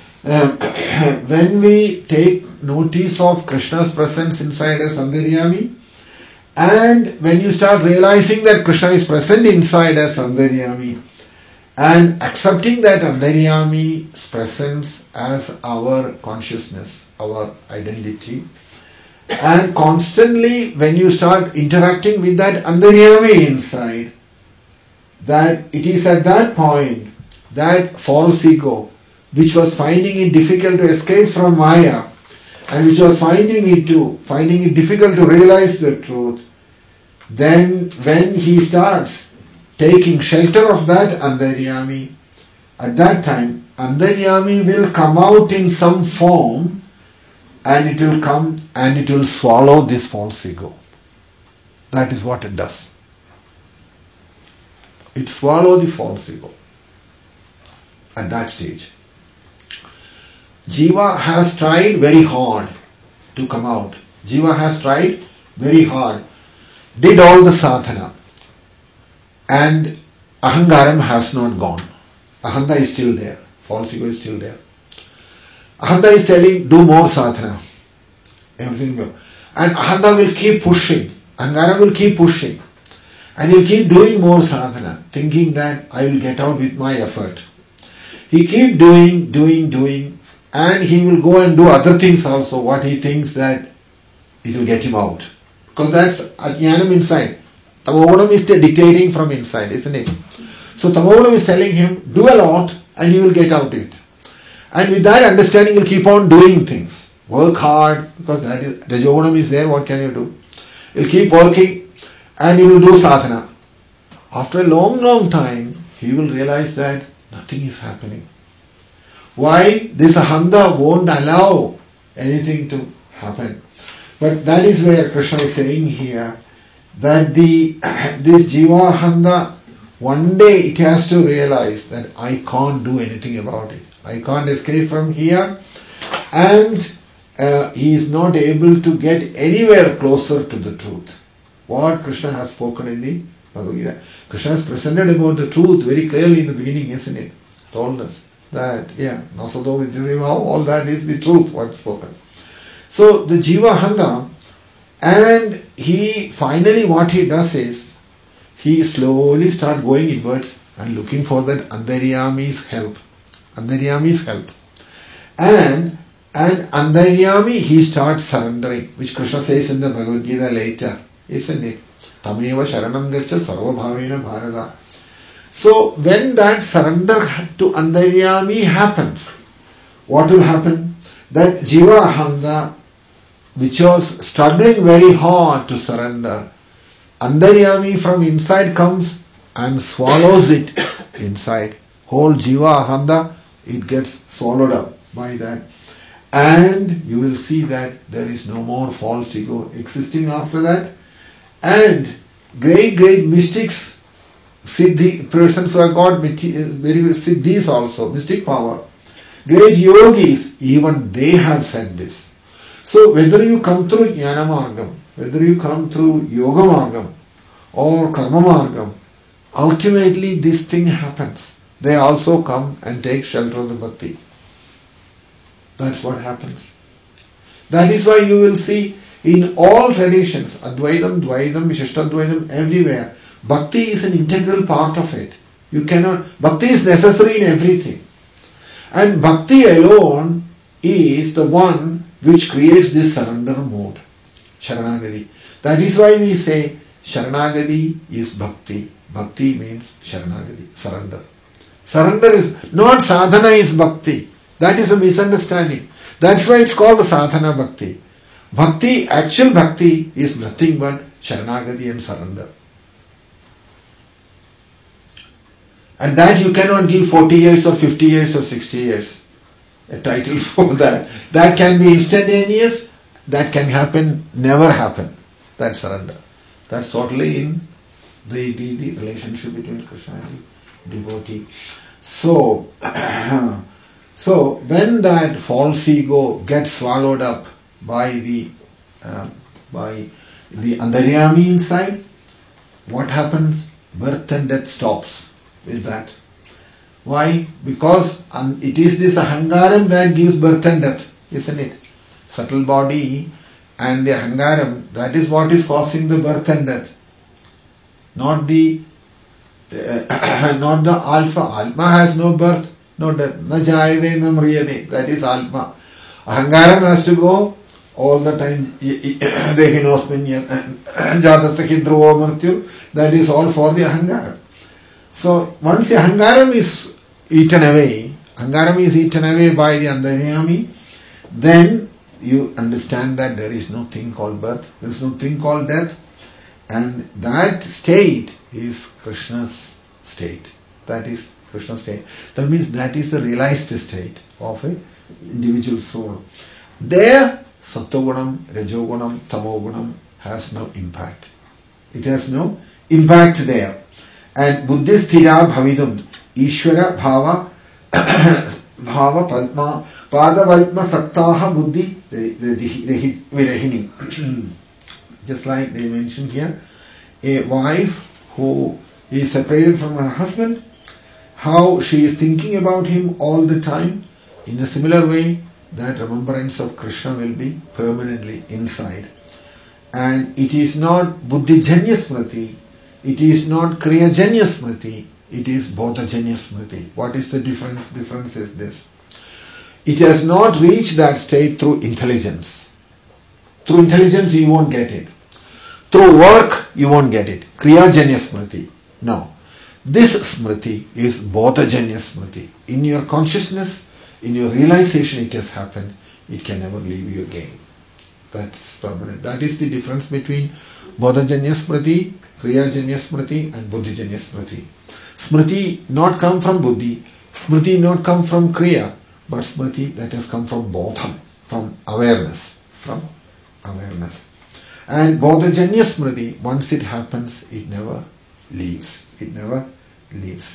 when we take notice of Krishna's presence inside us Antaryami, and when you start realizing that Krishna is present inside us Antaryami, and accepting that Antaryami's presence as our consciousness, our identity, and constantly when you start interacting with that Antaryami inside, that it is at that point that false ego, which was finding it difficult to escape from Maya, and which was finding it difficult to realize the truth, then when he starts taking shelter of that Antaryami, at that time Antaryami will come out in some form, and it will come and it will swallow this false ego. That is what it does. It swallows the false ego at that stage. Jiva has tried very hard to come out. Jiva has tried very hard, did all the sadhana, and ahangaram has not gone. Ahanta is still there. False ego is still there. Ahanta is telling, do more sadhana. Everything will. And Ahanta will keep pushing. Ahangaram will keep pushing. And he will keep doing more sadhana, thinking that I will get out with my effort. He keep doing, and he will go and do other things also, what he thinks that it will get him out. Because that's ajnanam inside. Tamogunam is dictating from inside, isn't it? So Tamogunam is telling him, do a lot and you will get out of it. And with that understanding, he'll keep on doing things. Work hard, because that is, Rajogunam is there, what can you do? He'll keep working and he will do sadhana. After a long time, he will realize that nothing is happening. Why? This ahanta won't allow anything to happen. But that is where Krishna is saying here that this jiva ahanta, one day it has to realize that I can't do anything about it. I can't escape from here, and he is not able to get anywhere closer to the truth. What Krishna has spoken in the Bhagavad Gita. Krishna has presented about the truth very clearly in the beginning, isn't it? Told us that, Nasado Vidyadeva, all that is the truth, what's spoken. So the jiva ahanta, and he finally what he does is, he slowly starts going inwards and looking for that Antaryami's help. Antaryami's help. And Antaryami, he starts surrendering, which Krishna says in the Bhagavad Gita later, isn't it? Tameva sharanam gacha sarva bhavena bharata. So when that surrender to Antaryami happens, what will happen? That jiva ahanta, which was struggling very hard to surrender, Antaryami from inside comes and swallows it inside. Whole jiva ahanta, it gets swallowed up by that. And you will see that there is no more false ego existing after that. And great mystics, siddhi, persons who have got very siddhis also, mystic power, great yogis, even they have said this. So whether you come through jnana margam, whether you come through yoga margam or karma margam, ultimately this thing happens. They also come and take shelter of the bhakti. That's what happens. That is why you will see in all traditions, Advaitam, Dvaitam, Vishishtadvaitam, everywhere, bhakti is an integral part of it. You cannot, bhakti is necessary in everything. And bhakti alone is the one which creates this surrender mode, Sharanagati. That is why we say Sharanagati is bhakti. Bhakti means Sharanagati, surrender. Surrender is not sadhana is bhakti. That is a misunderstanding. That's why it's called sadhana bhakti. Bhakti, actual bhakti is nothing but Sharanagati and surrender. And that you cannot give 40 years or 50 years or 60 years. A title for that. That can be instantaneous. That can happen, never happen. That's surrender. That's totally in the relationship between Krishna and the devotee. So when that false ego gets swallowed up by the Antaryami inside, what happens? Birth and death stops with that. Why? Because it is this ahangaram that gives birth and death, isn't it? Subtle body and the ahangaram, that is what is causing the birth and death. Not the alpha. Alpha has no birth, no death. Na jayade na mriyade. That is alpha. Ahangaram has to go all the time. Dehinosmin jadasakhi dhruvo mrityu. That is all for the ahangaram. So once the ahangaram is eaten away, by the Antaryami, then you understand that there is no thing called birth, there is no thing called death, and that state is Krishna's state. That is Krishna state. That means that is the realized state of an individual soul. There, Sattvagunam, Rajogunam, Tamogunam has no impact. It has no impact there. And Buddhisthira Bhavidum, Ishvara Bhava, Bhava Palma, Pada Palma Saktaha Buddhi Virahini. Just like they mentioned here, a wife who is separated from her husband, how she is thinking about him all the time. In a similar way, that remembrance of Krishna will be permanently inside. And it is not Buddhijanya Smriti, it is not Kriyajanya Smriti, it is Bodhajanya Smriti. What is the difference? Difference is this. It has not reached that state through intelligence. Through intelligence you won't get it. Through work you won't get it. Kriyajanya Smriti. No. This Smriti is Bodhajanya Smriti. In your consciousness, in your realization it has happened, it can never leave you again. That's permanent. That is the difference between Bodhajanya Smriti, Kriyajanya Smriti and Buddhijanya Smriti. Smriti not come from Buddhi, Smriti not come from Kriya, but Smriti that has come from Bodham, from awareness. From awareness. And Bodhajanya Smriti, once it happens, it never leaves. It never leaves.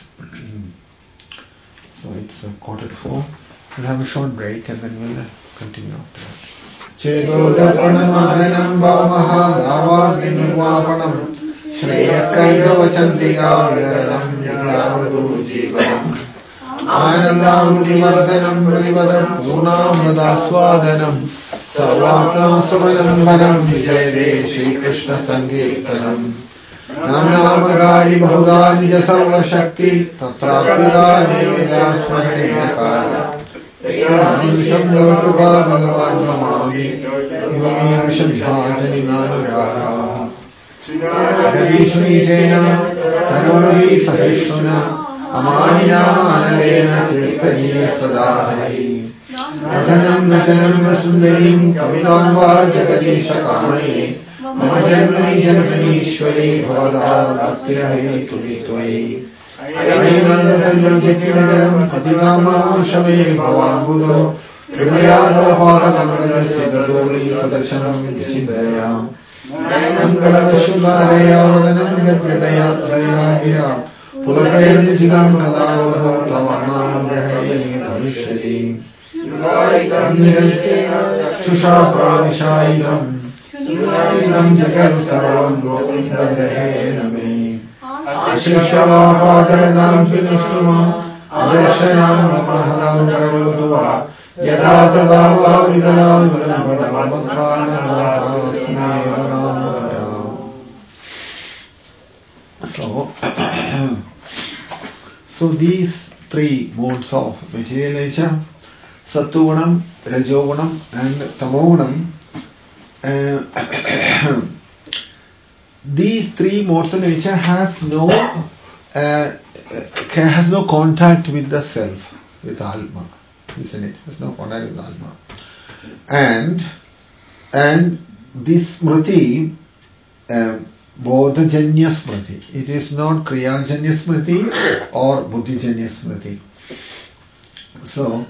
So it's 3:45. We'll have a short break and then we'll continue after that. Chedodapranamarjanam bhavaha davadhi nirvapanam Shreyakaidavachantiga vidaranam yatyavadu jivanam Anandamudivardhanam pradivadam purnamradaswadanam Sarvapnam sumanambaram vijayade Shri Krishna Sankirtanam Namnamagari bahuda nija sarva shakti Tatrapira neveda smarnena kala Visham Lavatuba Bhagavan Mamami Ivami Visham Bhajani Nanuragaha Vishmi Jena Tanunavi Sahishuna Amanina Manalena Kirtaniya Sadahari Rajanam Najanam Vasundarim Kavidamba Jagadisha Kamaye Mama Janmani Janmani Ishwari Bhavada Bhaktirahi Tulitwai Aymandatanyo Jekinajaram Kativama Shame Bhavambudo Primayano Pada Mangalastita Doli Sadarsanam Vichindaya Mangalavashudaraya Vadanam Gadgadaya Daya Gira Pulakayar Nijigam Kadavado Tavanam Grahane Bhavishyati Chusha Pravishayidam Idam Jagat Sarvam Govindagrahe Name Ashishava Padaradam Finishtuma Adarshanam Ramahadam Karutva Yatha Tadava Vidala Vilambada Matrana Smevana. So these three modes of material nature, Sattvagunam, Rajogunam and Tamogunam, these three modes of nature has no contact with the self, with Alma, isn't it? Has no contact with Alma, and this Smriti, Bodhajanya Smriti. It is not Kriyajanya Smriti or Buddhijanya Smriti. So,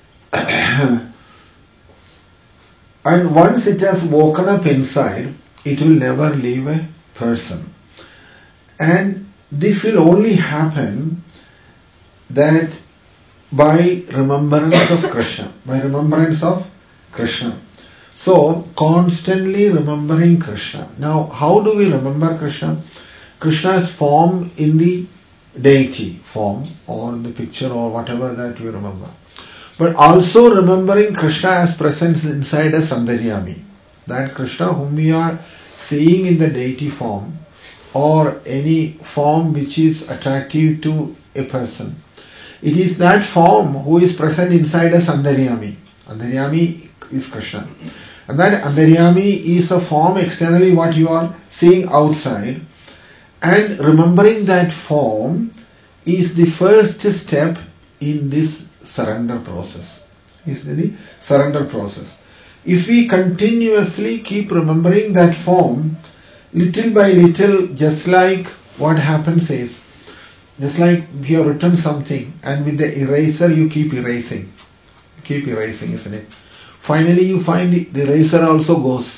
and once it has woken up inside, it will never leave a person. And this will only happen that by remembrance of Krishna. By remembrance of Krishna. So, constantly remembering Krishna. Now, how do we remember Krishna? Krishna is form in the deity form or in the picture or whatever that we remember. But also remembering Krishna as presence inside a Sandaryami. That Krishna whom we are seeing in the deity form or any form which is attractive to a person. It is that form who is present inside a Sandaryami. Andaryami is Krishna. And that Andaryami is a form externally what you are seeing outside. And remembering that form is the first step in this surrender process. Is the surrender process. If we continuously keep remembering that form, little by little, just like what happens is, just like you have written something and with the eraser you keep erasing. Keep erasing, isn't it? Finally you find the eraser also goes.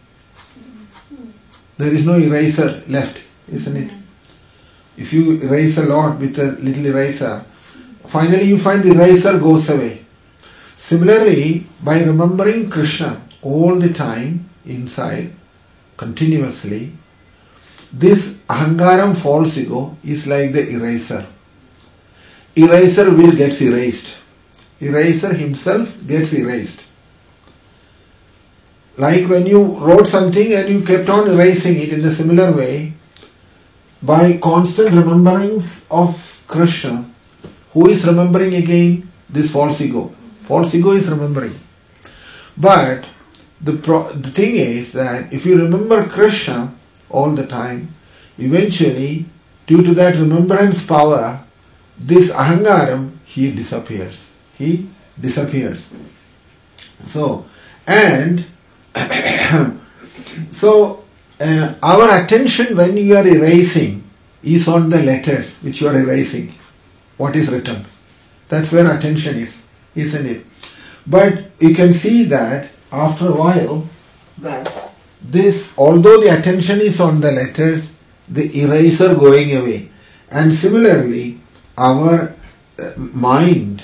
There is no eraser left, isn't it? If you erase a lot with a little eraser, finally you find the eraser goes away. Similarly, by remembering Krishna all the time inside, continuously, this ahangaram false ego is like the eraser. Eraser will get erased. Eraser himself gets erased. Like when you wrote something and you kept on erasing it in a similar way, by constant remembrance of Krishna, who is remembering again? This false ego. False ego is remembering. But the thing is that if you remember Krishna all the time, eventually, due to that remembrance power, this ahangaram, he disappears. He disappears. So, and so our attention when you are erasing is on the letters which you are erasing. What is written? That's where attention is, isn't it? But you can see that after a while, that this, although the attention is on the letters, the eraser going away. And similarly, our mind,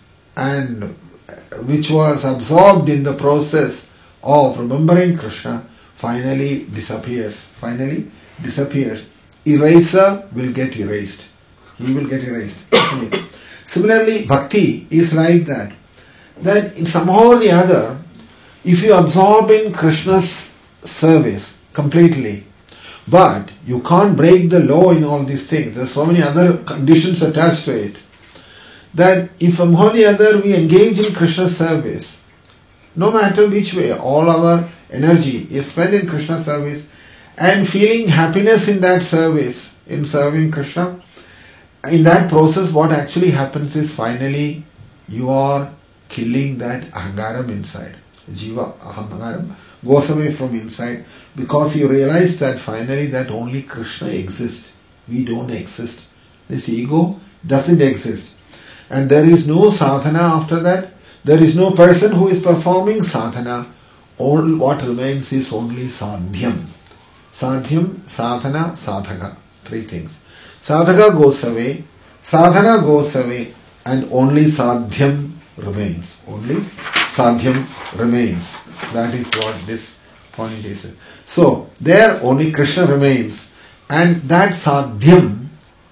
and which was absorbed in the process of remembering Krishna, finally disappears. Finally disappears. Eraser will get erased. He will get erased. Similarly, bhakti is like that. That in somehow or the other, if you absorb in Krishna's service completely, but you can't break the law in all these things. There are so many other conditions attached to it. That if somehow or the other we engage in Krishna's service, no matter which way, all our energy is spent in Krishna's service and feeling happiness in that service, in serving Krishna, in that process what actually happens is finally you are killing that ahangaram inside. Jiva, ahangaram goes away from inside because you realize that finally that only Krishna exists. We don't exist. This ego doesn't exist. And there is no sadhana after that. There is no person who is performing sadhana. All what remains is only sadhyam. Sadhyam, sadhana, sadhaka. Three things. Sadhaka goes away, sadhana goes away, and only sadhyam remains. Only sadhyam remains. That is what this point is. So, there only Krishna remains. And that sadhyam,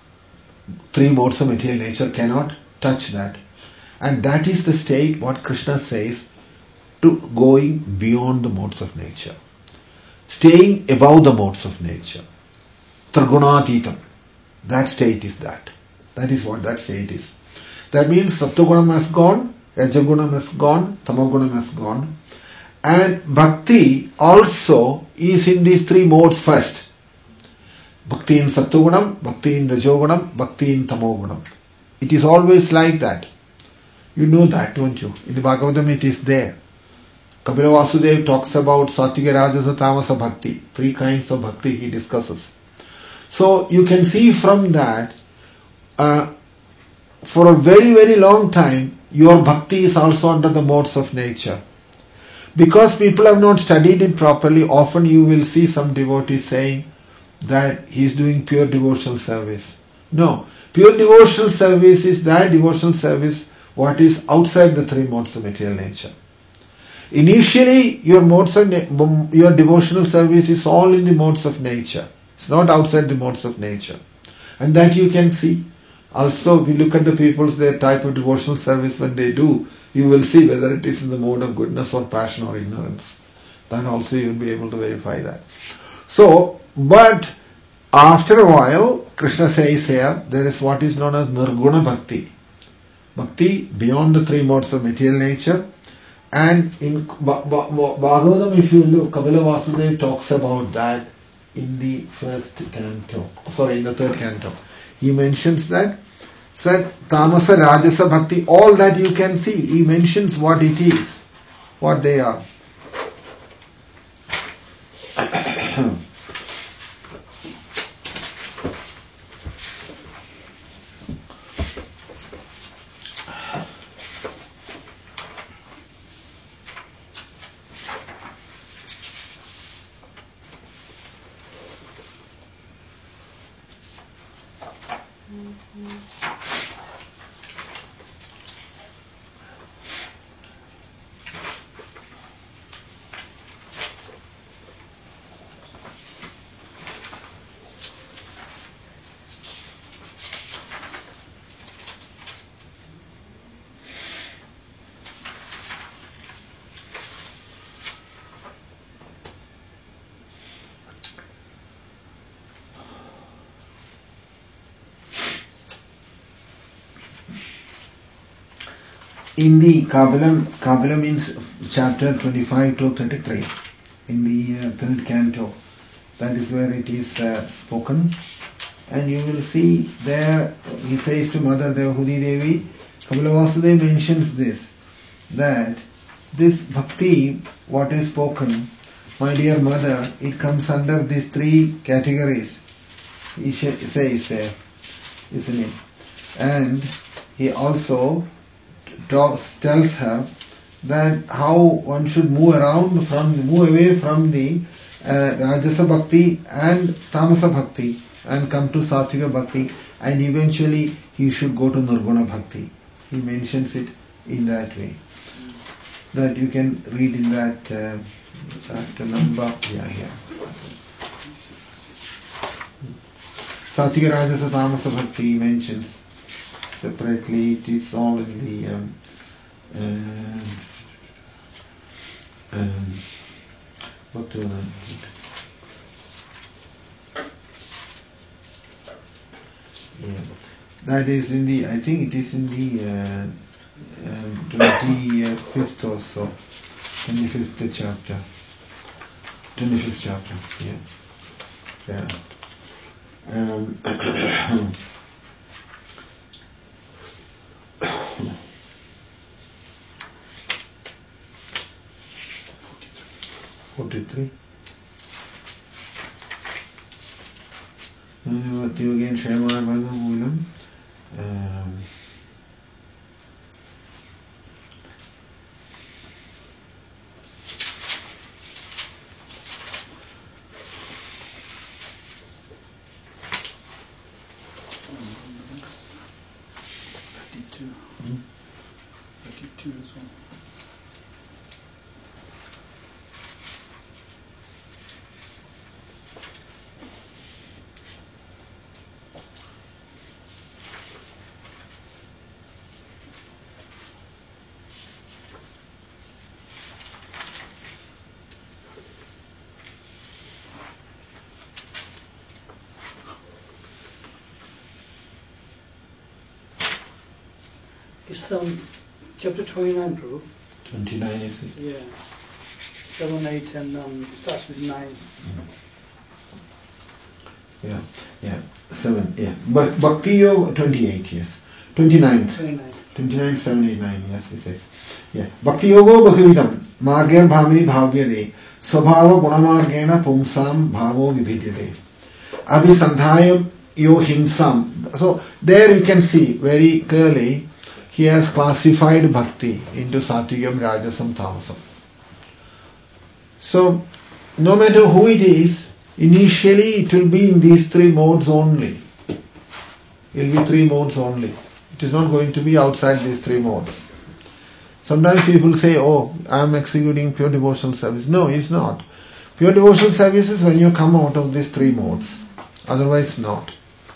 three modes of material nature cannot touch that. And that is the state, what Krishna says, to going beyond the modes of nature. Staying above the modes of nature. Trigunatitam. That state is that. That is what that state is. That means Sattvagunam has gone, Rajagunam has gone, Tamagunam has gone. And Bhakti also is in these three modes first. Bhakti in Sattvagunam, Bhakti in Rajogunam, Bhakti in Tamogunam. It is always like that. You know that, don't you? In the Bhagavatam it is there. Kapila Vasudeva talks about Sattvika, Rajasa, Tamasa Bhakti. Three kinds of Bhakti he discusses. So you can see from that, for a very, very long time, your Bhakti is also under the modes of nature. Because people have not studied it properly, often you will see some devotees saying that he is doing pure devotional service. No. Pure devotional service is that devotional service what is outside the three modes of material nature. Initially, your your devotional service is all in the modes of nature. It's not outside the modes of nature. And that you can see. Also, if you look at the people's their type of devotional service when they do, you will see whether it is in the mode of goodness or passion or ignorance. Then also you will be able to verify that. So, but after a while, Krishna says here, there is what is known as Nirguna Bhakti. Bhakti beyond the three modes of material nature. And in Bhagavatam, if you look, Kapila Vasudeva talks about that in the first canto. In the third canto. He mentions that. Said Tamasa, Rajasa, Bhakti, all that you can see. He mentions what it is. What they are. In the Kabbalah means chapter 25 to 33, in the third canto, that is where it is spoken. And you will see there, he says to Mother Devahudi Devi, Kapila Vasudeva mentions this, that this bhakti, what is spoken, my dear mother, it comes under these three categories. He says there, isn't it? And he also tells her that how one should move away from the Rajasa Bhakti and Tamasa Bhakti and come to Satvika Bhakti, and eventually he should go to Nirguna Bhakti. He mentions it in that way. That you can read in that chapter number, here. Satvika Rajasa Tamasa Bhakti mentions separately. It is all in the that is in the, I think it is in the 25th or so, 25th chapter. 25th chapter, yeah. Again, Shemar Bhagamulam. It's chapter 29, Prabhu. 29, is it? Yeah. 7, 8, and starts with 9. Yeah. 7, yeah. But Bhakti Yoga, 28, yes. 29. 29, 7, 8, 9, yes, it says. Yeah. Bhakti Yoga Bhagavitam, Margyan Bhamini Bhavyade, Swabhava Gunamargena Pumsam Bhavo Vibhidyade. Abhisandhayam Yo Himsam. So there you can see very clearly, he has classified bhakti into Satvikam, Rajasam, Tamasam. So, no matter who it is, initially it will be in these three modes only. It will be three modes only. It is not going to be outside these three modes. Sometimes people say, oh, I am executing pure devotional service. No, it's not. Pure devotional service is when you come out of these three modes. Otherwise not.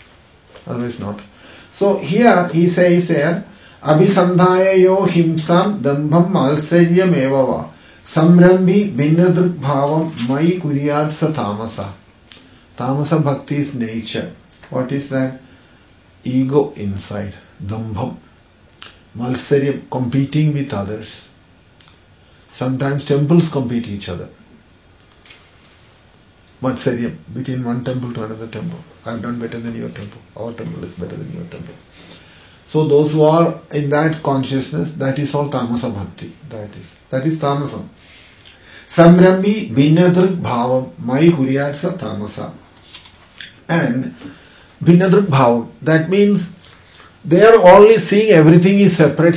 So here he says there, Abhisandhaya yo himsam dambham malsaryam evava samrambhi bhinnadrik bhavam mai kuriyat sa tamasa. Tamasa bhakti is nature. What is that? Ego inside. Dambham. Malsaryam, competing with others. Sometimes temples compete each other. Matsaryam, between one temple to another temple. I have done better than your temple. Our temple is better than your temple. So those who are in that consciousness, that is all Tamasa Bhakti. That is Tamasam. Samrambhi Bhinnadrik Bhavam Mai Kuriyatsa Tamasa. And Bhinnadrik Bhavam, that means they are only seeing everything is separate.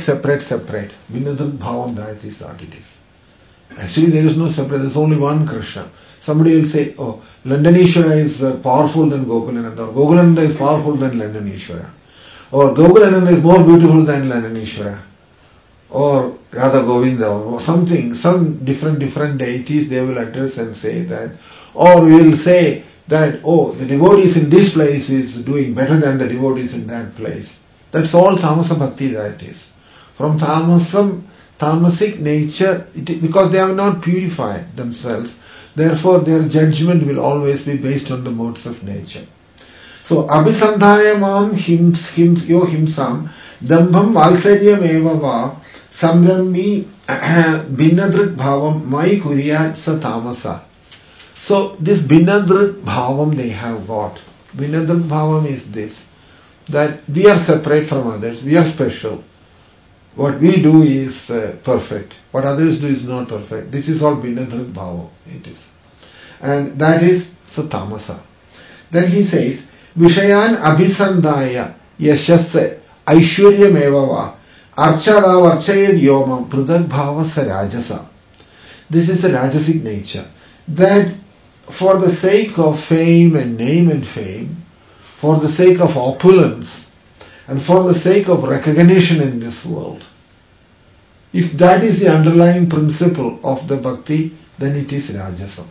Bhinnadrik Bhavam, that is what it is. Actually there is no separate, there is only one Krishna. Somebody will say, oh, Landaneshwara is powerful than Gokulananda, or Gokulananda is powerful than Landaneshwara, or Gokulananda is more beautiful than Landaneshwara, or Radha Govinda, or something, some different deities they will address and say that, or we will say that, oh, the devotees in this place is doing better than the devotees in that place. That's all tamasa bhakti that is. From tamasic nature, because they have not purified themselves, therefore their judgment will always be based on the modes of nature. So, abhisandhayamam yo himsam dambham valsaryam evava sambrami bhinnadrik bhavam mai kuriyat sa tamasa. So, this bhinnadrik bhavam they have got. Bhinnadrik bhavam is this, that we are separate from others, we are special. What we do is perfect. What others do is not perfect. This is all Bhinnadrik Bhava. It is. And that is Satamasa. Then he says, Vishayan Abhisandaya Yashase Aishwaryam Evava Archada Varchayad Yoma Prudak Bhava Sa Rajasa. This is a Rajasic nature. That for the sake of fame and name and fame, for the sake of opulence, and for the sake of recognition in this world, if that is the underlying principle of the bhakti, then it is Rajasam.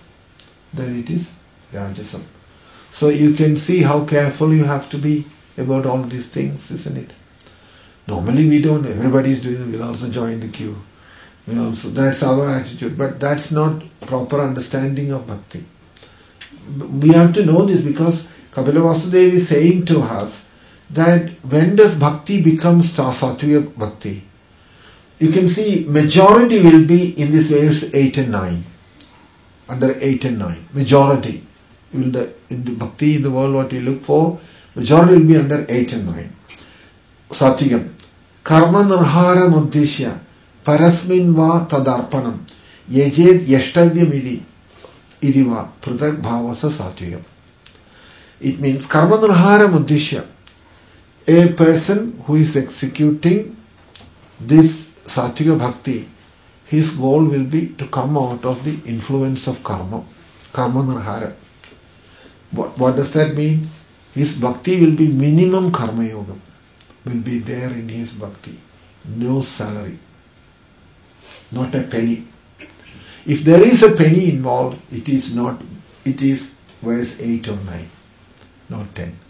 So you can see how careful you have to be about all these things, isn't it? Normally we don't, everybody is doing it, we'll also join the queue. That's our attitude, but that's not proper understanding of bhakti. We have to know this because Kapila Vasudeva is saying to us that when does bhakti become sattvic bhakti? You can see majority will be in this verse 8 and 9. Under 8 and 9. Majority. In the bhakti in the world what we look for, majority will be under 8 and 9. Sattvigam. Karma nirhara muddishya parasmin va tadarpanam yajed yashtavyam idiva prutak bhavasa sattvigam. It means karma nirhara muddishya. A person who is executing this Sattvika Bhakti, his goal will be to come out of the influence of karma. Karma nirhara. What does that mean? His bhakti will be minimum karma yoga. Will be there in his bhakti. No salary. Not a penny. If there is a penny involved, it is verse 8 or 9. Not 10.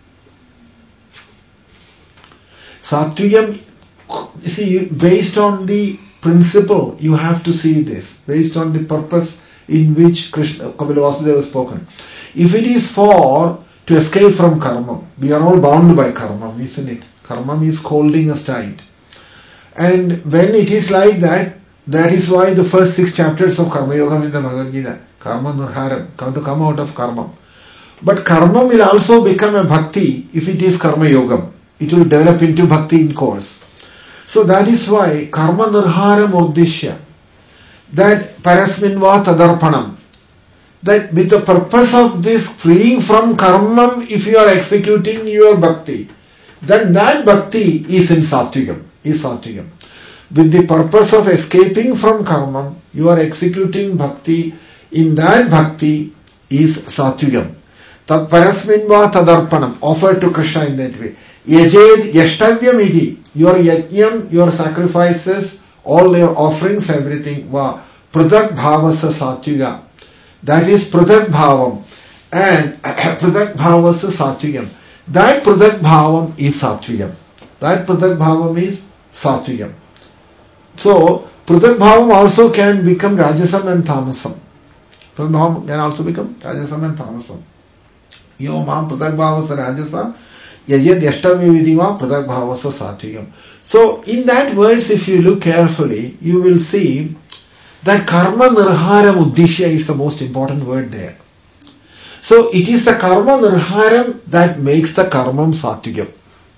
Sattviyam, see, based on the principle, you have to see this. Based on the purpose in which Kapila Vasudeva was spoken. If it is to escape from karma, we are all bound by karma, isn't it? Karma is holding us tight. And when it is like that, that is why the first 6 chapters of Karma Yoga in the Bhagavad Gita, Karma Nirharam, to come out of karma. But karma will also become a bhakti if it is Karma Yoga. It will develop into bhakti in course. So that is why karma nirharam uddishya, that parasminva tadarpanam, that with the purpose of this freeing from karma, if you are executing your bhakti, then that bhakti is in sattvigam, With the purpose of escaping from karma, you are executing bhakti, in that bhakti is sattvigam. Tat parasminva tadarpanam, offered to Krishna in that way. Yajed yashtavyam iti, your yajnam, your sacrifices, all your offerings, everything, va prutak bhavasa sattviga. That is prutak bhavam. And prutak bhavasa sattvigam. That prutak bhavam is sattvigam. That prutak bhavam is sattvigam. So, prutak bhavam also can become rajasam and tamasam. Prutak bhavam can also become rajasam and tamasam. Yo mam prutak bhavasa rajasam. Yajad yashtami vidima prutak bhavasa sattvigam. So, in that verse, if you look carefully, you will see that karma nirharam uddishya is the most important word there. So, it is the karma nirharam that makes the karmam sattvigam.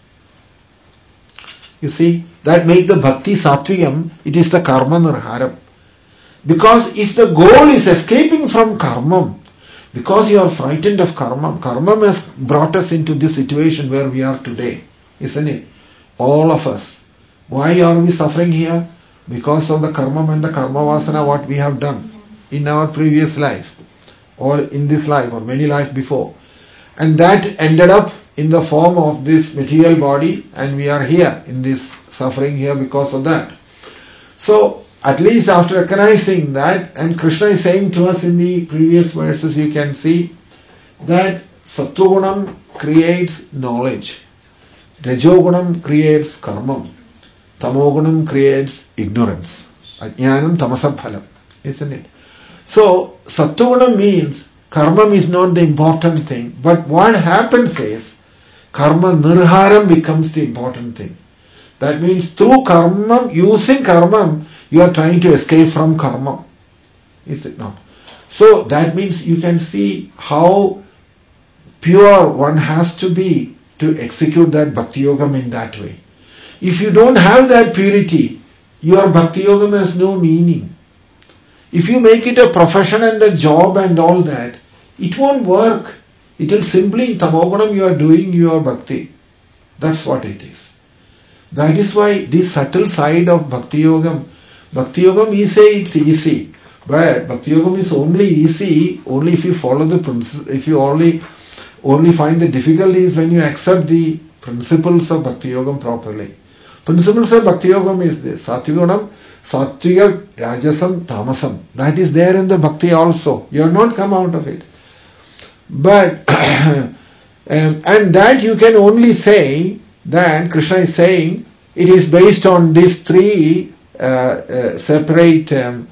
You see, that makes the bhakti sattvigam, it is the karma nirharam. Because if the goal is escaping from karma, because you are frightened of karma, karma has brought us into this situation where we are today, isn't it? All of us. Why are we suffering here? Because of the karma and the karma vasana, what we have done in our previous life. or in this life or many lives before. And that ended up in the form of this material body, and we are here in this suffering here because of that. So at least after recognizing that, and Krishna is saying to us in the previous verses, you can see that Sattvagunam creates knowledge, Rajogunam creates karma, Tamogunam creates ignorance. Ajnanam tamasabhalam, isn't it? So Sattvagunam means karma is not the important thing, but what happens is karma nirharam becomes the important thing. That means through karma, using karma, you are trying to escape from karma. Is it not? So that means you can see how pure one has to be to execute that bhakti yogam in that way. If you don't have that purity, your bhakti yogam has no meaning. If you make it a profession and a job and all that, it won't work. It will simply, in tamogunam you are doing your bhakti. That's what it is. That is why this subtle side of bhakti yogam, we say it's easy, but bhakti yogam is only easy only if you follow the principles. If you only find the difficulties when you accept the principles of bhakti yogam properly. Principles of bhakti yogam is this: Sattvigunam, Sattviga, Rajasam, Tamasam. That is there in the bhakti also. You have not come out of it. But and that you can only say that Krishna is saying it is based on these three separate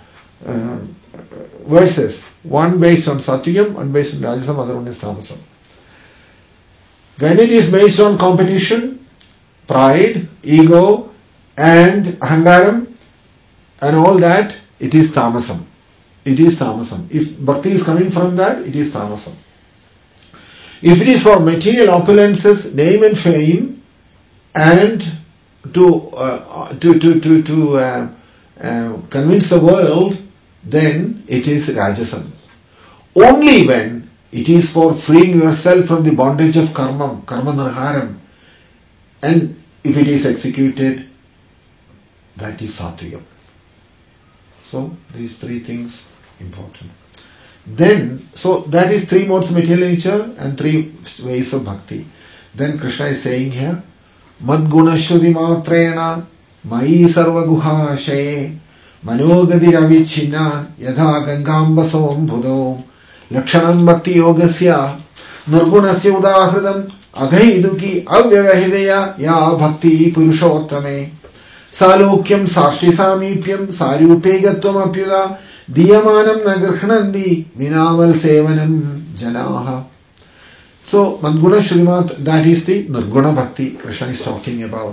verses. One based on Satyam, one based on Rajasam, other one is Tamasam. When it is based on competition, pride, ego, and ahangaram, and all that, it is Tamasam. It is Tamasam. If bhakti is coming from that, it is Tamasam. If it is for material opulences, name and fame, and to convince the world, then it is Rajasam. Only when it is for freeing yourself from the bondage of karma, karma nirharam, and if it is executed, that is Satvigam. So these three things important. Then, so that is three modes of material nature and three ways of bhakti. Then Krishna is saying here, Madguna Shruti Matrena Mai Sarva Guha Shaye Manogadi Ravichinan Yadha Gangambasom Budom Lakshanam Bhakti Yogasya Nurgunasya Udahridam Aghaiduki Avyavahidaya Ya Bhakti Purushottame Salokyam Sashti Samipyam Saryupegatvam Apyuda Diyamanam Nagarhanandi Vinaval Sevanam Janaha. So, Madguna Shrimat, that is the Nirguna Bhakti Krishna is talking about.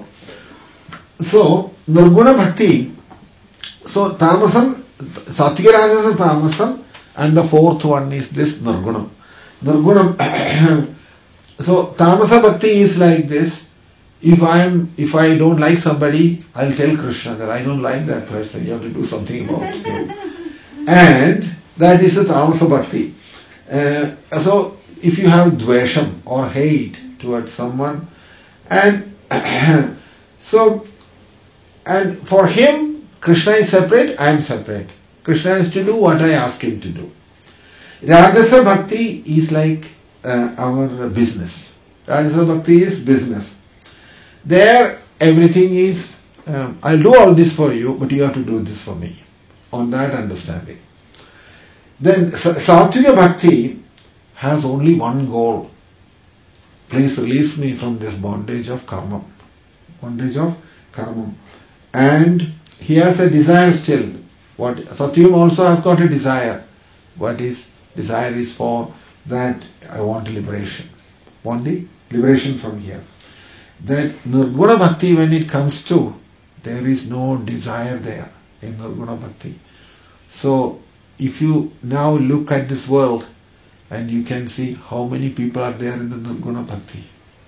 So, Nirguna Bhakti, so Tamasam, Sattviga Rajasa Tamasam, and the fourth one is this Nirguna. Nirguna, so Tamasa Bhakti is like this. If I don't like somebody, I'll tell Krishna that I don't like that person, you have to do something about him. And that is the Tamasa Bhakti. So, if you have dvesham or hate towards someone, and so, and for him, Krishna is separate, I am separate. Krishna is to do what I ask him to do. Rajasa Bhakti is like our business. Rajasa Bhakti is business. There, everything is, I'll do all this for you, but you have to do this for me. On that understanding. Then, Sattviga Bhakti has only one goal. Please release me from this bondage of karma. Bondage of karma. And he has a desire still. What Satyam also has got a desire. What his desire is for that I want liberation. Want the liberation from here. That Nirguna Bhakti, when it comes to, there is no desire there in Nirguna Bhakti. So, if you now look at this world, and you can see how many people are there in the Nirguna Bhakti.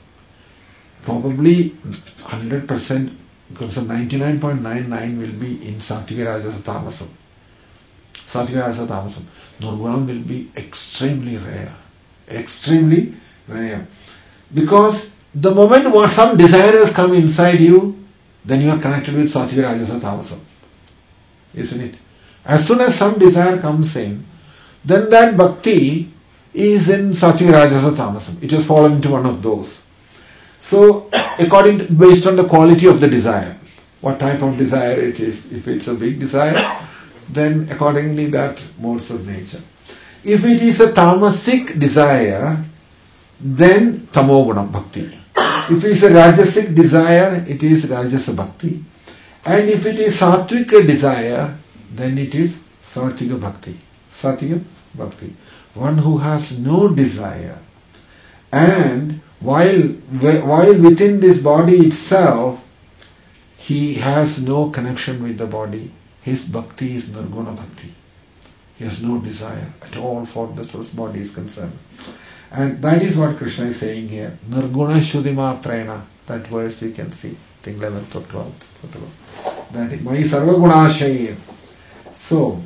Probably 100%, because 99.99 will be in Sattviga Rajasa Tamasam. Sattviga Rajasa Tamasam. Nirgunam will be extremely rare. Extremely rare. Because the moment some desire has come inside you, then you are connected with Sattviga Rajasa Tamasam. Isn't it? As soon as some desire comes in, then that bhakti is in Sattvic, Rajasa, Tamasam. It has fallen into one of those. So, based on the quality of the desire, what type of desire it is. If it's a big desire, then accordingly that modes of nature. If it is a tamasic desire, then tamogunam bhakti. If it is a rajasic desire, it is rajasa bhakti. And if it is sattvic desire, then it is sattvic bhakti. Sattvic bhakti. One who has no desire, and while within this body itself, he has no connection with the body, his bhakti is nirguna bhakti. He has no desire at all for the soul's body is concerned. And that is what Krishna is saying here. Nirguna shuddhimatrena. That verse you can see. I think 11th or 12th. That is Mai sarva gunashaya. So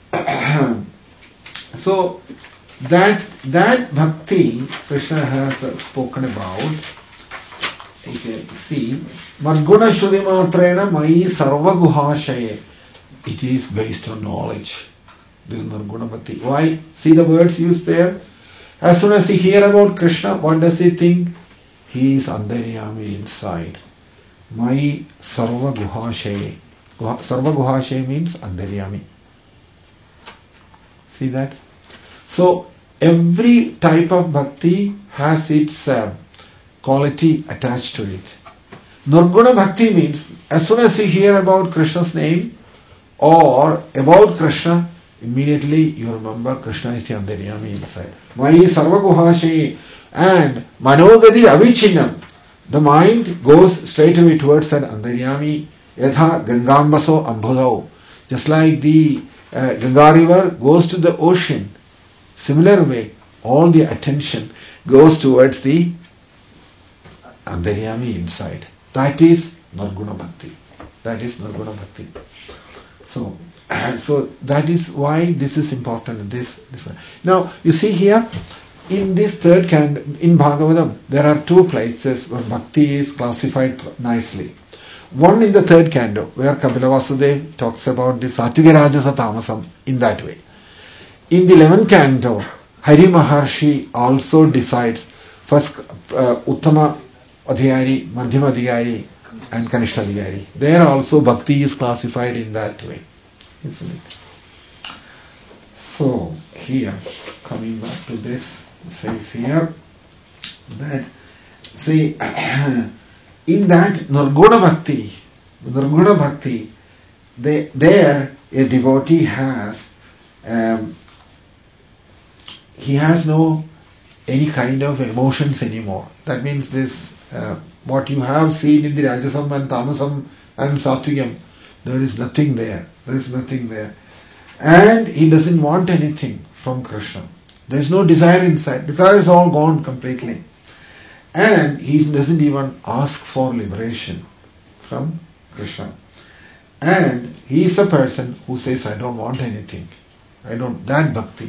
that bhakti Krishna has spoken about. You can see Madguna shuddhimatrena Mai sarva guhashaya. It is based on knowledge. This is Nirguna bhakti. Why? See the words used there? As soon as he hears about Krishna, what does he think? He is Antaryami inside. Mai sarva guhashaye. Sarva guhashaye means Antaryami. See that? So, every type of bhakti has its quality attached to it. Nirguna bhakti means, as soon as you hear about Krishna's name or about Krishna, immediately you remember Krishna is the Antaryami inside. Mai sarva guhashaye. And manogadi avichinam. The mind goes straight away towards that Antaryami. Yatha gangambaso ambudao. Just like the Ganga river goes to the ocean. Similar way, all the attention goes towards the Antaryami inside. That is Nirguna bhakti. That is Nirguna bhakti. So that is why this is important. This. Now, you see here, in this third canto, in Bhagavatam, there are two places where bhakti is classified nicely. One in the third canto, where Kapila Vasudeva talks about the Sattvic Rajasa Tamasam in that way. In the 11th canto, Hari Maharshi also decides first Uttama Adhiyari, Madhyama Adhiyari and Kanishta Adhiyari. There also bhakti is classified in that way. Isn't it? So, here, coming back to this, it says here that, see, in that Nirguna Bhakti, there a devotee has, he has no any kind of emotions anymore. That means this, what you have seen in the Rajasam and Tamasam and Sattviyam, there is nothing there. There is nothing there. And he doesn't want anything from Krishna. There is no desire inside. Desire is all gone completely. And he doesn't even ask for liberation from Krishna. And he is a person who says, I don't want anything. That bhakti.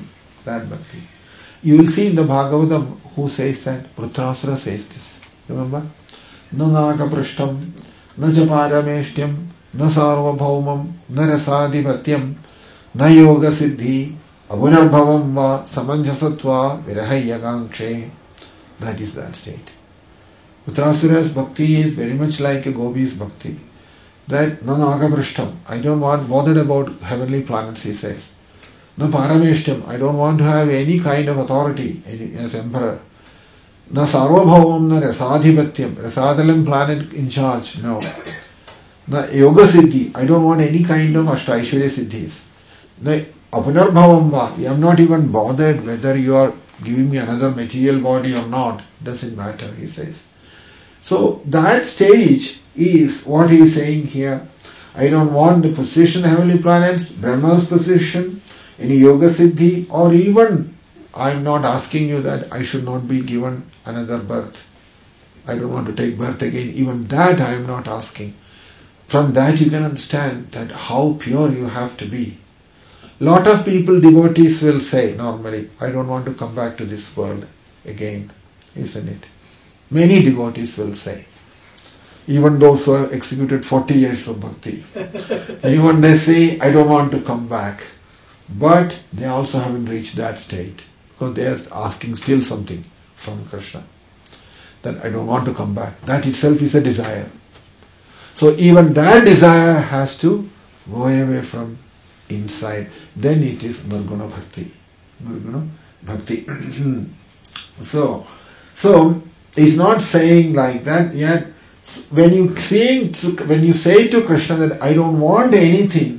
You will see in the Bhagavatam who says that. Vrutrasura says this. Remember? Na nakaprishtam, na japarameshtyam, na sarvabhaumam, na rasadhipatyam, na yoga siddhi, abunarbhavam va samanjasatva virahayagangshe. That is that state. Vrutrasura's bhakti is very much like a Gopi's bhakti. That na nakaprishtam, I don't want bothered about heavenly planets, he says. Na parameshtyam, I don't want to have any kind of authority as emperor. Na sarvabhaumam, na rasadhipatyam, rasadalam planet in charge, no. Na yoga siddhi, I don't want any kind of ashtaishwarya siddhis. Na apunarbhavam va, I am not even bothered whether you are giving me another material body or not, doesn't matter, he says. So that stage is what he is saying here. I don't want the position of heavenly planets, Brahma's position, any yoga siddhi, or even I am not asking you that I should not be given another birth. I don't want to take birth again. Even that I am not asking. From that you can understand that how pure you have to be. Lot of people, devotees will say normally, I don't want to come back to this world again, isn't it? Many devotees will say. Even those who have executed 40 years of bhakti. Even they say, I don't want to come back. but they also haven't reached that state because they are asking still something from Krishna. That I don't want to come back. That itself is a desire. So even that desire has to go away from inside. Then it is Nirguna Bhakti. Nirguna Bhakti. So it's not saying like that yet. When you say to Krishna that I don't want anything,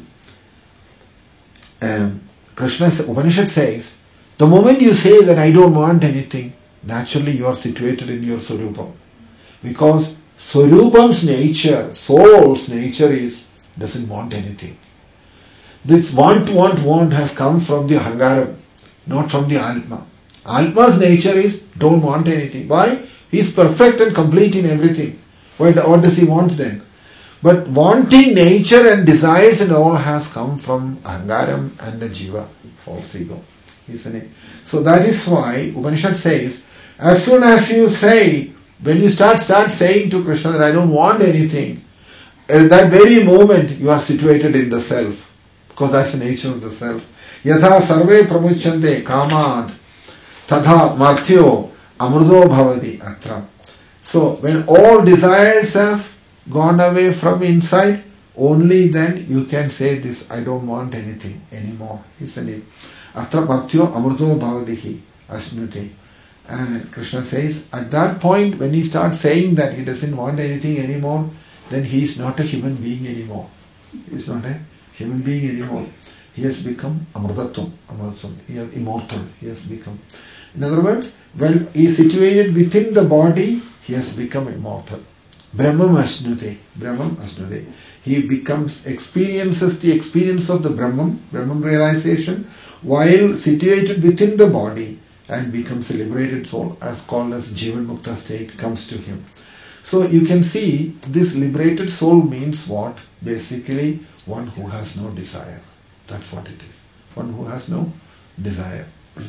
Upanishad says, the moment you say that I don't want anything, naturally you are situated in your Swarupam. Because Swarupam's nature, soul's nature doesn't want anything. This want has come from the Ahangaram, not from the Atma. Atma's nature is don't want anything. Why? He is perfect and complete in everything. What does he want then? But wanting nature and desires and all has come from Ahangaram and the Jiva, false ego. Isn't it? So that is why Upanishad says, as soon as you say, when you start saying to Krishna that I don't want anything, at that very moment you are situated in the self. Because that's the nature of the self. Yatha sarve pramuchante kamad tadha martyo amrudo bhavati atra. So when all desires have gone away from inside, only then you can say this, I don't want anything anymore. Isn't it? Atra martyo amrudo bhavati asnute. And Krishna says, at that point when he starts saying that he doesn't want anything anymore, then he is not a human being anymore. He is not a human being anymore. He has become amrudatvam. He is immortal. He has become. In other words, when he is situated within the body, he has become immortal. Brahmam asnute. He experiences the experience of the Brahman realization, while situated within the body, and becomes a liberated soul, as called as Jivan Mukta state, comes to him. So you can see this liberated soul means what? Basically, one who has no desire. That's what it is. One who has no desire.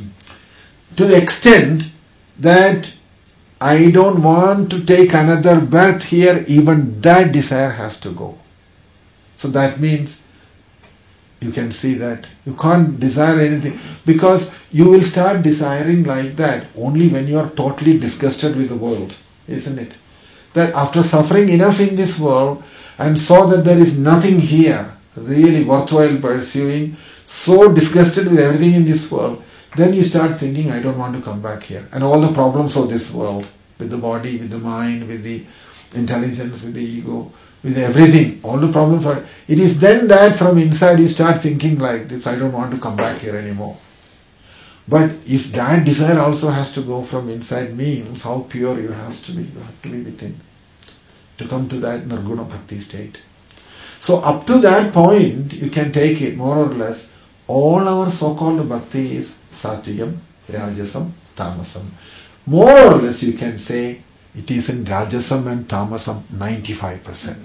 To the extent that I don't want to take another birth here, even that desire has to go. So that means you can see that you can't desire anything, because you will start desiring like that only when you are totally disgusted with the world, isn't it? That after suffering enough in this world and saw that there is nothing here really worthwhile pursuing, so disgusted with everything in this world, then you start thinking, I don't want to come back here. And all the problems of this world, with the body, with the mind, with the intelligence, with the ego, with everything, all the problems are... It is then that from inside you start thinking like this, I don't want to come back here anymore. But if that desire also has to go from inside, means how pure you have to be. You have to be within to come to that Nirguna Bhakti state. So up to that point, you can take it more or less. All our so-called bhakti is Sattviyam, Rajasam, Tamasam. More or less you can say it is in Rajasam and Tamasam 95%.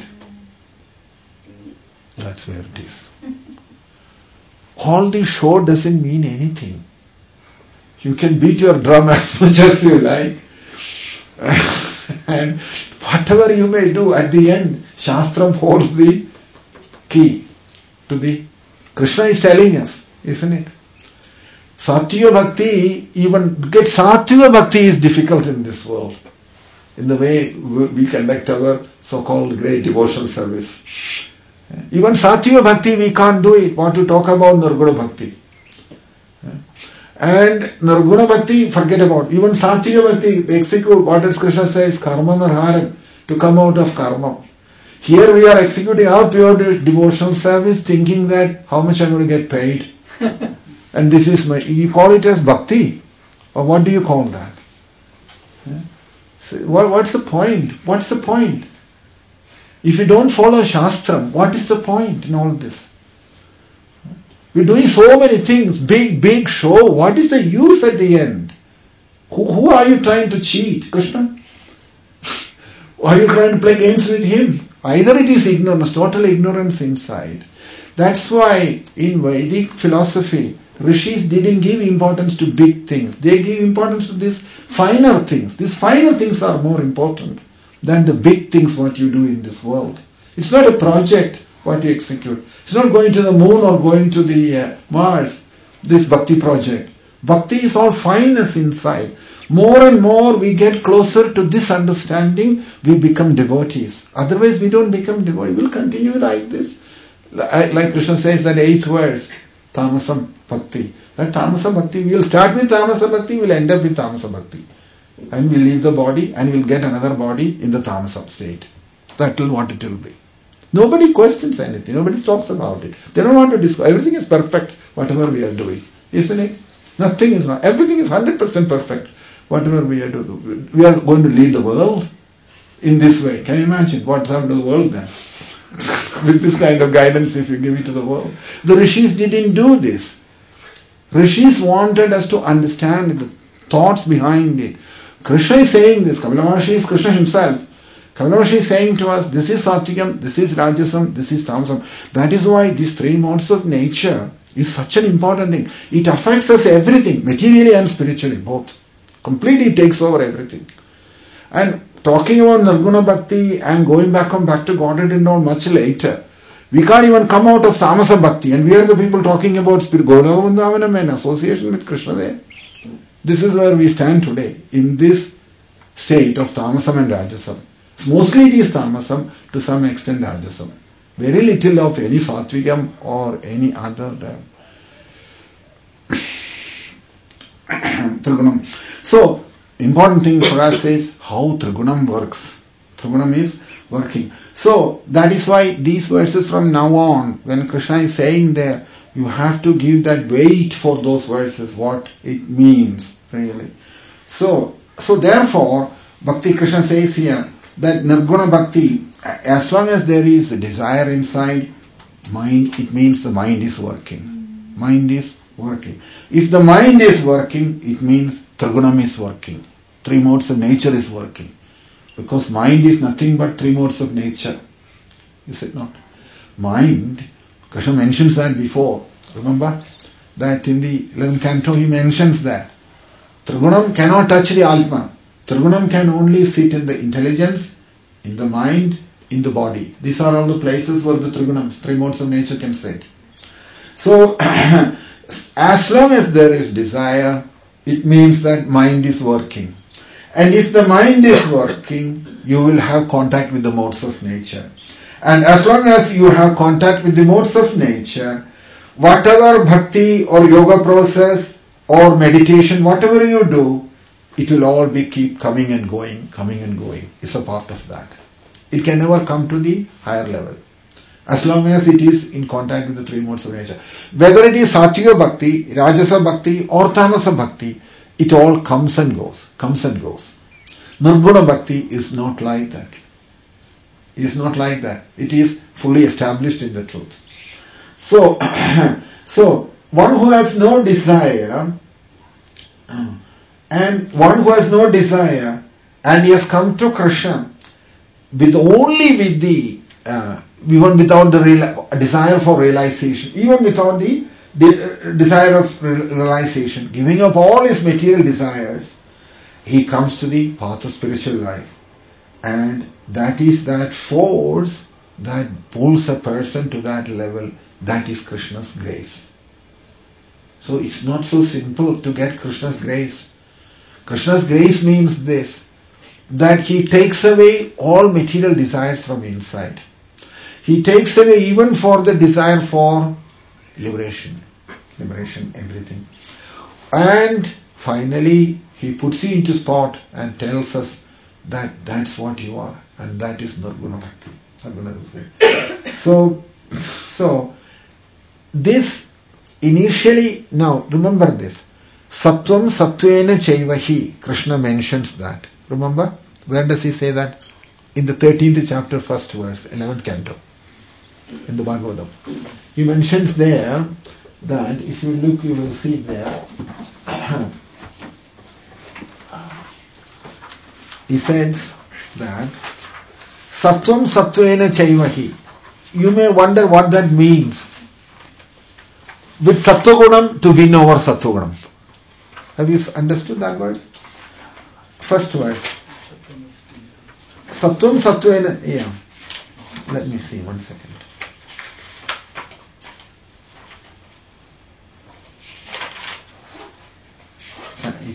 That's where it is. All this show doesn't mean anything. You can beat your drum as much as you like. And whatever you may do, at the end, Shastram holds the key to the... Krishna is telling us, isn't it? Sattva Bhakti, even get Sattva Bhakti is difficult in this world. In the way we conduct our so-called great devotional service. Even Sattva Bhakti we can't do it. Want to talk about Nirguna Bhakti. And Nirguna Bhakti, forget about. Even Sattva Bhakti, execute what does Krishna says, karma narharam, to come out of karma. Here we are executing our pure devotional service, thinking that how much I'm going to get paid. And this is you call it as bhakti? Or what do you call that? So what's the point? What's the point? If you don't follow Shastram, what is the point in all this? We're doing so many things, big show. What is the use at the end? Who are you trying to cheat? Krishna? Or are you trying to play games with him? Either it is ignorance, total ignorance inside. That's why in Vedic philosophy, Rishis didn't give importance to big things. They give importance to these finer things. These finer things are more important than the big things what you do in this world. It's not a project what you execute. It's not going to the moon or going to the Mars. this bhakti project. Bhakti is all fineness inside. More and more we get closer to this understanding, we become devotees. Otherwise we don't become devotees. We'll continue like this. Like Krishna says that 8th verse, Tamasam Bhakti. That Tamasa Bhakti, we will start with Tamasa Bhakti, we will end up with Tamasa Bhakti. And we leave the body and we will get another body in the Tamasa state. That will what it will be. Nobody questions anything. Nobody talks about it. They don't want to discuss. Everything is perfect, whatever we are doing. Isn't it? Nothing is wrong. Everything is 100% perfect, whatever we are doing. We are going to lead the world in this way. Can you imagine what's happened to the world then? With this kind of guidance, if you give it to the world. The rishis didn't do this. Rishis wanted us to understand the thoughts behind it. Krishna is saying this. Kapila Maharshi is Krishna himself. Kapila Maharshi is saying to us, this is Satvikam, this is Rajasam, this is Tamasam. That is why these 3 modes of nature is such an important thing. It affects us everything, materially and spiritually, both. Completely takes over everything. And talking about Nirguna Bhakti and going back to Godhead and all much later. We can't even come out of Tamasa Bhakti, and we are the people talking about spirit, Gaurava Vrindavanam and association with Krishna there. This is where we stand today, in this state of Tamasam and Rajasam. Mostly it is Tamasam, to some extent Rajasam. Very little of any Satvikam or any other Trigunam. So, important thing for us is how Trigunam works. Trigunam is working. So, that is why these verses from now on, when Krishna is saying there, you have to give that weight for those verses, what it means, really. So therefore, Bhakti Krishna says here, that Nirguna Bhakti, as long as there is a desire inside, mind, it means the mind is working. Mind is working. If the mind is working, it means Trigunam is working. 3 modes of nature is working. Because mind is nothing but 3 modes of nature. Is it not? Mind, Krishna mentions that before. Remember that in the 11th canto he mentions that. Trigunam cannot touch the Atma. Trigunam can only sit in the intelligence, in the mind, in the body. These are all the places where the Trigunams, 3 modes of nature, can sit. So, as long as there is desire, it means that mind is working. And if the mind is working, you will have contact with the modes of nature. And as long as you have contact with the modes of nature, whatever bhakti or yoga process or meditation, whatever you do, it will all be keep coming and going. It's a part of that. It can never come to the higher level. As long as it is in contact with the 3 modes of nature. Whether it is Satvika Bhakti, Rajasa Bhakti or Tamasa Bhakti, it all comes and goes. Nirguna Bhakti is not like that. It is not like that. It is fully established in the truth. So one who has no desire, and he has come to Krishna even without the desire for realization, even without the desire of realization, giving up all his material desires, he comes to the path of spiritual life. And that is that force that pulls a person to that level. That is Krishna's grace. So it's not so simple to get Krishna's grace. Krishna's grace means this, that he takes away all material desires from inside. He takes away even for the desire for liberation, everything. And finally, he puts you into spot and tells us that that's what you are, and that is Nirguna Bhakti. So this initially, now remember this, Sattvam Sattvena Chaivahi, Krishna mentions that. Remember? Where does he say that? In the 13th chapter, 1st verse, 11th canto, in the Bhagavatam. He mentions there that, if you look, you will see there, he says that Sattvam Sattvena Chaivahi. You may wonder what that means. With Sattvagunam to win over Sattvagunam. Have you understood that verse? First verse. Sattvam Sattvena. Yeah. Let me see, 1 second.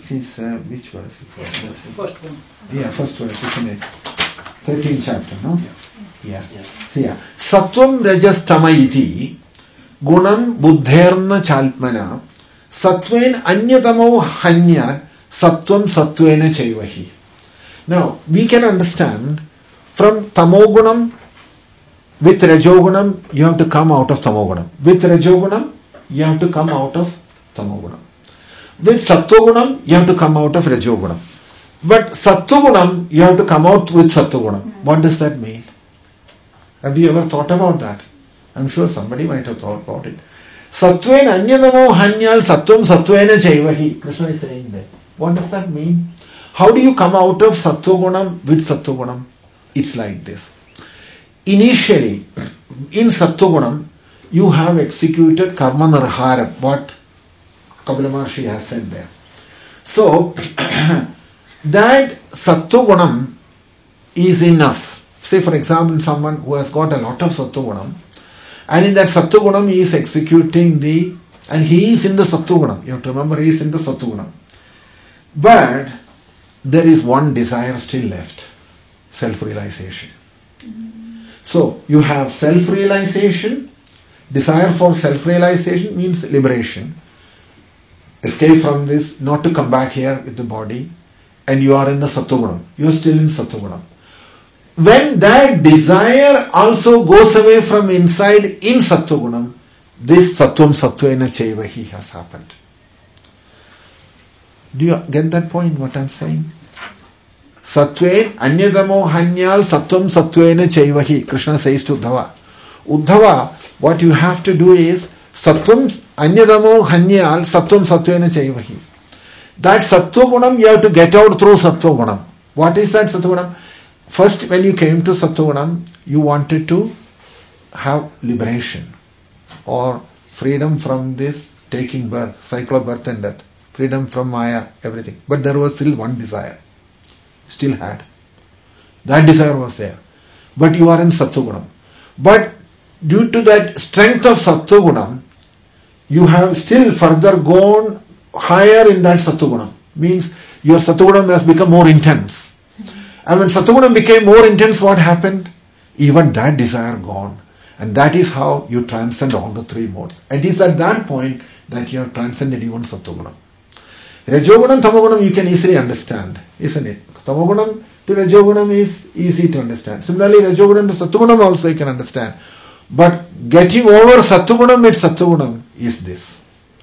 It is, which verse is that? First one. Yeah, first verse, isn't it? 13th chapter, no? Yeah. Yeah. Sattvam rajas tama iti gunam buddherna chalpmana sattven anyatamo hanyat sattvam sattvena chaivahi. Now, we can understand from tamogunam, with rajogunam, you have to come out of tamogunam. With rajogunam, you have to come out of tamogunam. With sattvagunam, you have to come out of rajogunam. But sattvagunam, you have to come out with sattvagunam. What does that mean? Have you ever thought about that? I'm sure somebody might have thought about it. Sattven anyadamo hanyal sattvam sattvena chaivahi. Krishna is saying that. What does that mean? How do you come out of sattvagunam with sattvagunam? It's like this. Initially, in sattvagunam, you have executed karma nirharam, what Kapila Maharshi has said there. So, that sattvagunam is in us. Say for example, someone who has got a lot of sattvagunam, and in that sattvagunam he is executing and he is in the sattvagunam. You have to remember, he is in the sattvagunam. But there is one desire still left, self-realization. So, you have self-realization. Desire for self-realization means liberation. Escape from this, not to come back here with the body, and you are in the sattvagunam. You are still in sattvagunam. When that desire also goes away from inside in sattvagunam, this sattvam sattvena chaivahi has happened. Do you get that point, what I am saying? Sattven anyadamo hanyal sattvam sattvena chaivahi. Krishna says to Uddhava. Uddhava, what you have to do is sattvam anyadamo hanyal sattvam sattvena chaivahi. That sattvagunam you have to get out through sattvagunam. What is that sattvagunam? First, when you came to sattvagunam, you wanted to have liberation or freedom from this taking birth, cycle of birth and death, freedom from Maya, everything. But there was still one desire. Still had. That desire was there. But you are in sattvagunam. But due to that strength of sattvagunam, you have still further gone higher in that sattvagunam. Means your sattvagunam has become more intense. And when sattvagunam became more intense, what happened? Even that desire gone. And that is how you transcend all the three modes. It is at that point that you have transcended even sattvagunam. Rajogunam, tamagunam you can easily understand, isn't it? Tamagunam to rajogunam is easy to understand. Similarly, rajogunam to sattvagunam also you can understand. But getting over sattvagunam with sattvagunam is this.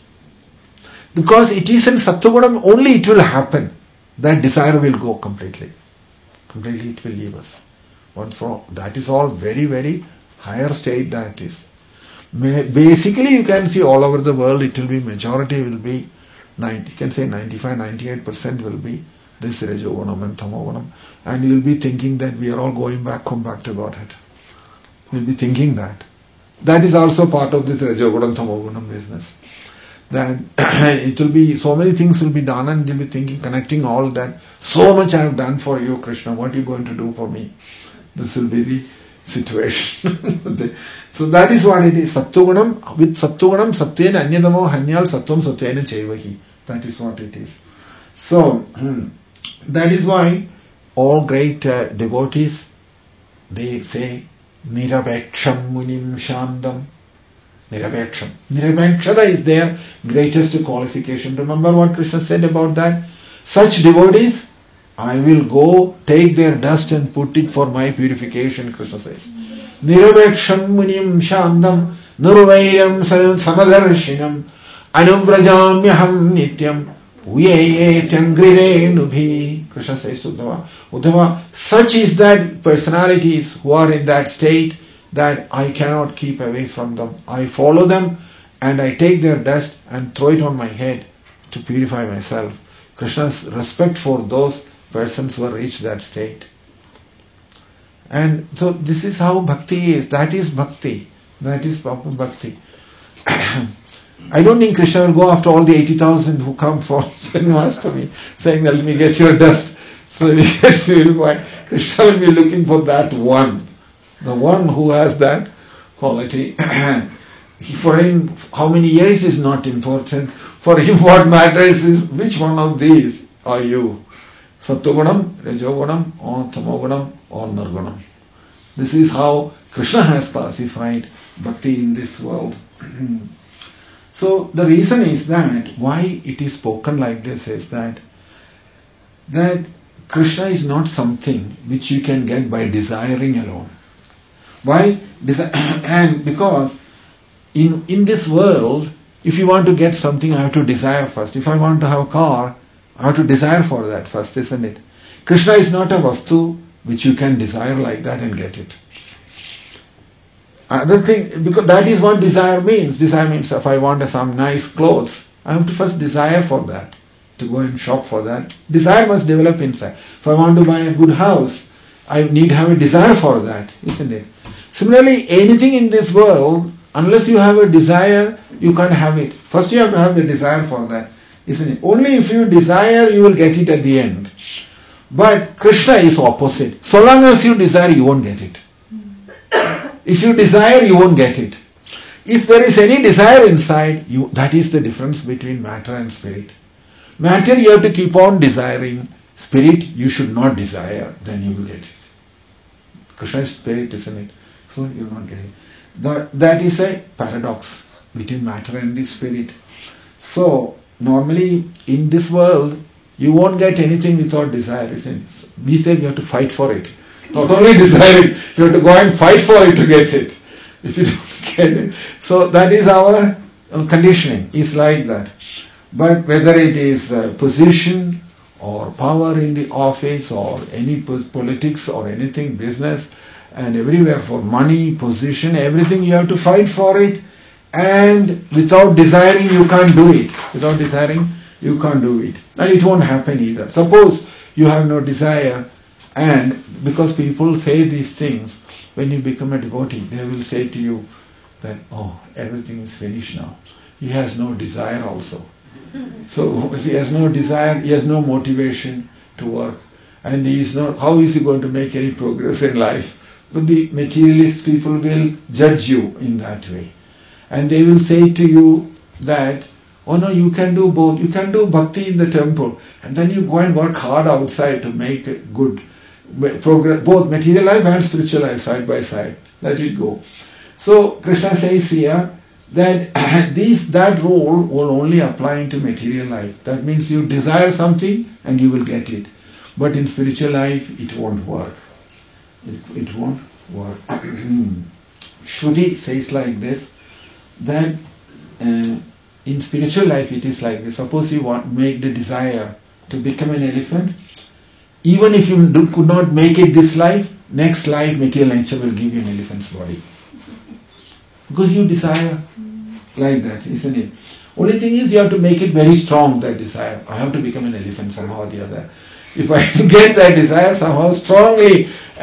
Because it is in sattvagunam only it will happen. That desire will go completely. Completely it will leave us. Once for all. That is all very, very higher state that is. Basically you can see all over the world it will be, majority will be, you can say 95-98% will be this rajogunam and tamagunam. And you will be thinking that we are all going back, come back to Godhead. You will be thinking that. That is also part of this rajogunam tamagunam business. That it will be, so many things will be done and you'll be thinking, connecting all that. So much I have done for you, Krishna. What are you going to do for me? This will be the situation. So that is what it is. Sattvagunam, with sattvagunam, satyena anyadamo hanyal sattvam satyena chaivahi. That is what it is. So, that is why all great devotees, they say, Nirabheksham munim shandam. Nirabheksham. Nirabhekshara is their greatest qualification. Remember what Krishna said about that? Such devotees, I will go take their dust and put it for my purification, Krishna says. Nirabheksham munim shandam nurvairam samadarshinam anuvrajamyaham nityam uyeyetyangrirenubhi. Krishna says to Uddhava. Uddhava, such is that personalities who are in that state that I cannot keep away from them. I follow them and I take their dust and throw it on my head to purify myself. Krishna's respect for those persons who have reached that state. And so this is how bhakti is. That is bhakti. That is proper bhakti. I don't think Krishna will go after all the 80,000 who come for Janmashtami saying, let me get your dust. So he gets purified. Krishna will be looking for that one. The one who has that quality. For him, how many years is not important. For him what matters is which one of these are you. Sattvagunam, Rajogunam, or Tamogunam, or Nirgunam. This is how Krishna has classified bhakti in this world. So the reason is that why it is spoken like this is that Krishna is not something which you can get by desiring alone. Why? And because in this world, if you want to get something, I have to desire first. If I want to have a car, I have to desire for that first, isn't it? Krishna is not a vastu which you can desire like that and get it. Other thing, because that is what desire means. Desire means if I want some nice clothes, I have to first desire for that, to go and shop for that. Desire must develop inside. If I want to buy a good house, I need to have a desire for that, isn't it? Similarly, anything in this world, unless you have a desire, you can't have it. First you have to have the desire for that, isn't it? Only if you desire, you will get it at the end. But Krishna is opposite. So long as you desire, you won't get it. If you desire, you won't get it. If there is any desire inside, that is the difference between matter and spirit. Matter you have to keep on desiring. Spirit you should not desire, then you will get it. Krishna is spirit, isn't it? So you will not get it. That is a paradox between matter and the spirit. So normally in this world, you won't get anything without desire, isn't it? We say you have to fight for it. Not only desire it, you have to go and fight for it to get it. If you don't get it. So that is our conditioning. It's like that. But whether it is position or power in the office or any politics or anything, business and everywhere for money, position, everything you have to fight for it. And without desiring you can't do it. Without desiring you can't do it. And it won't happen either. Suppose you have no desire, and because people say these things, when you become a devotee, they will say to you that, oh, everything is finished now. He has no desire also. So if he has no desire, he has no motivation to work. And he is not, how is he going to make any progress in life? But the materialist people will judge you in that way. And they will say to you that, oh no, you can do both. You can do bhakti in the temple, and then you go and work hard outside to make it good progress, both material life and spiritual life side by side. Let it go. So Krishna says here that that rule will only apply into material life. That means you desire something and you will get it. But in spiritual life, it won't work. It won't work. Shruti says like this, that in spiritual life it is like this. Suppose you make the desire to become an elephant. Even if you could not make it this life, next life material nature will give you an elephant's body. Because you desire like that, isn't it? Only thing is you have to make it very strong, that desire. I have to become an elephant somehow or the other. If I get that desire somehow strongly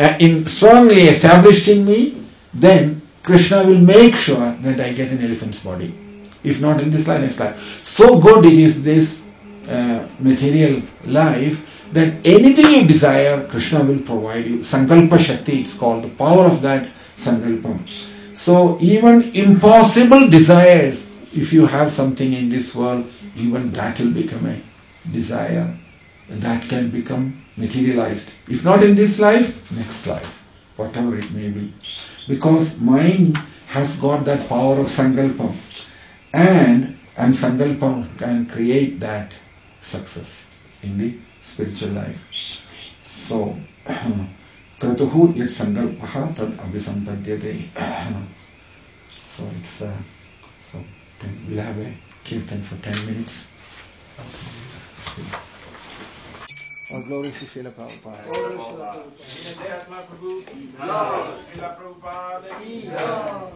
established in me, then Krishna will make sure that I get an elephant's body. If not in this life, next life. So good it is this material life that anything you desire, Krishna will provide you. Sankalpa Shakti, it's called, the power of that Sankalpam. So even impossible desires, if you have something in this world, even that will become a desire. That can become materialized. If not in this life, next life, whatever it may be. Because mind has got that power of Sankalpam. And Sankalpam can create that success in the spiritual life. So, Kratuhu yat sankalpaha tad abhisampadhyate. So we'll have a kirtan for 10 minutes. All glory to Srila Prabhupada.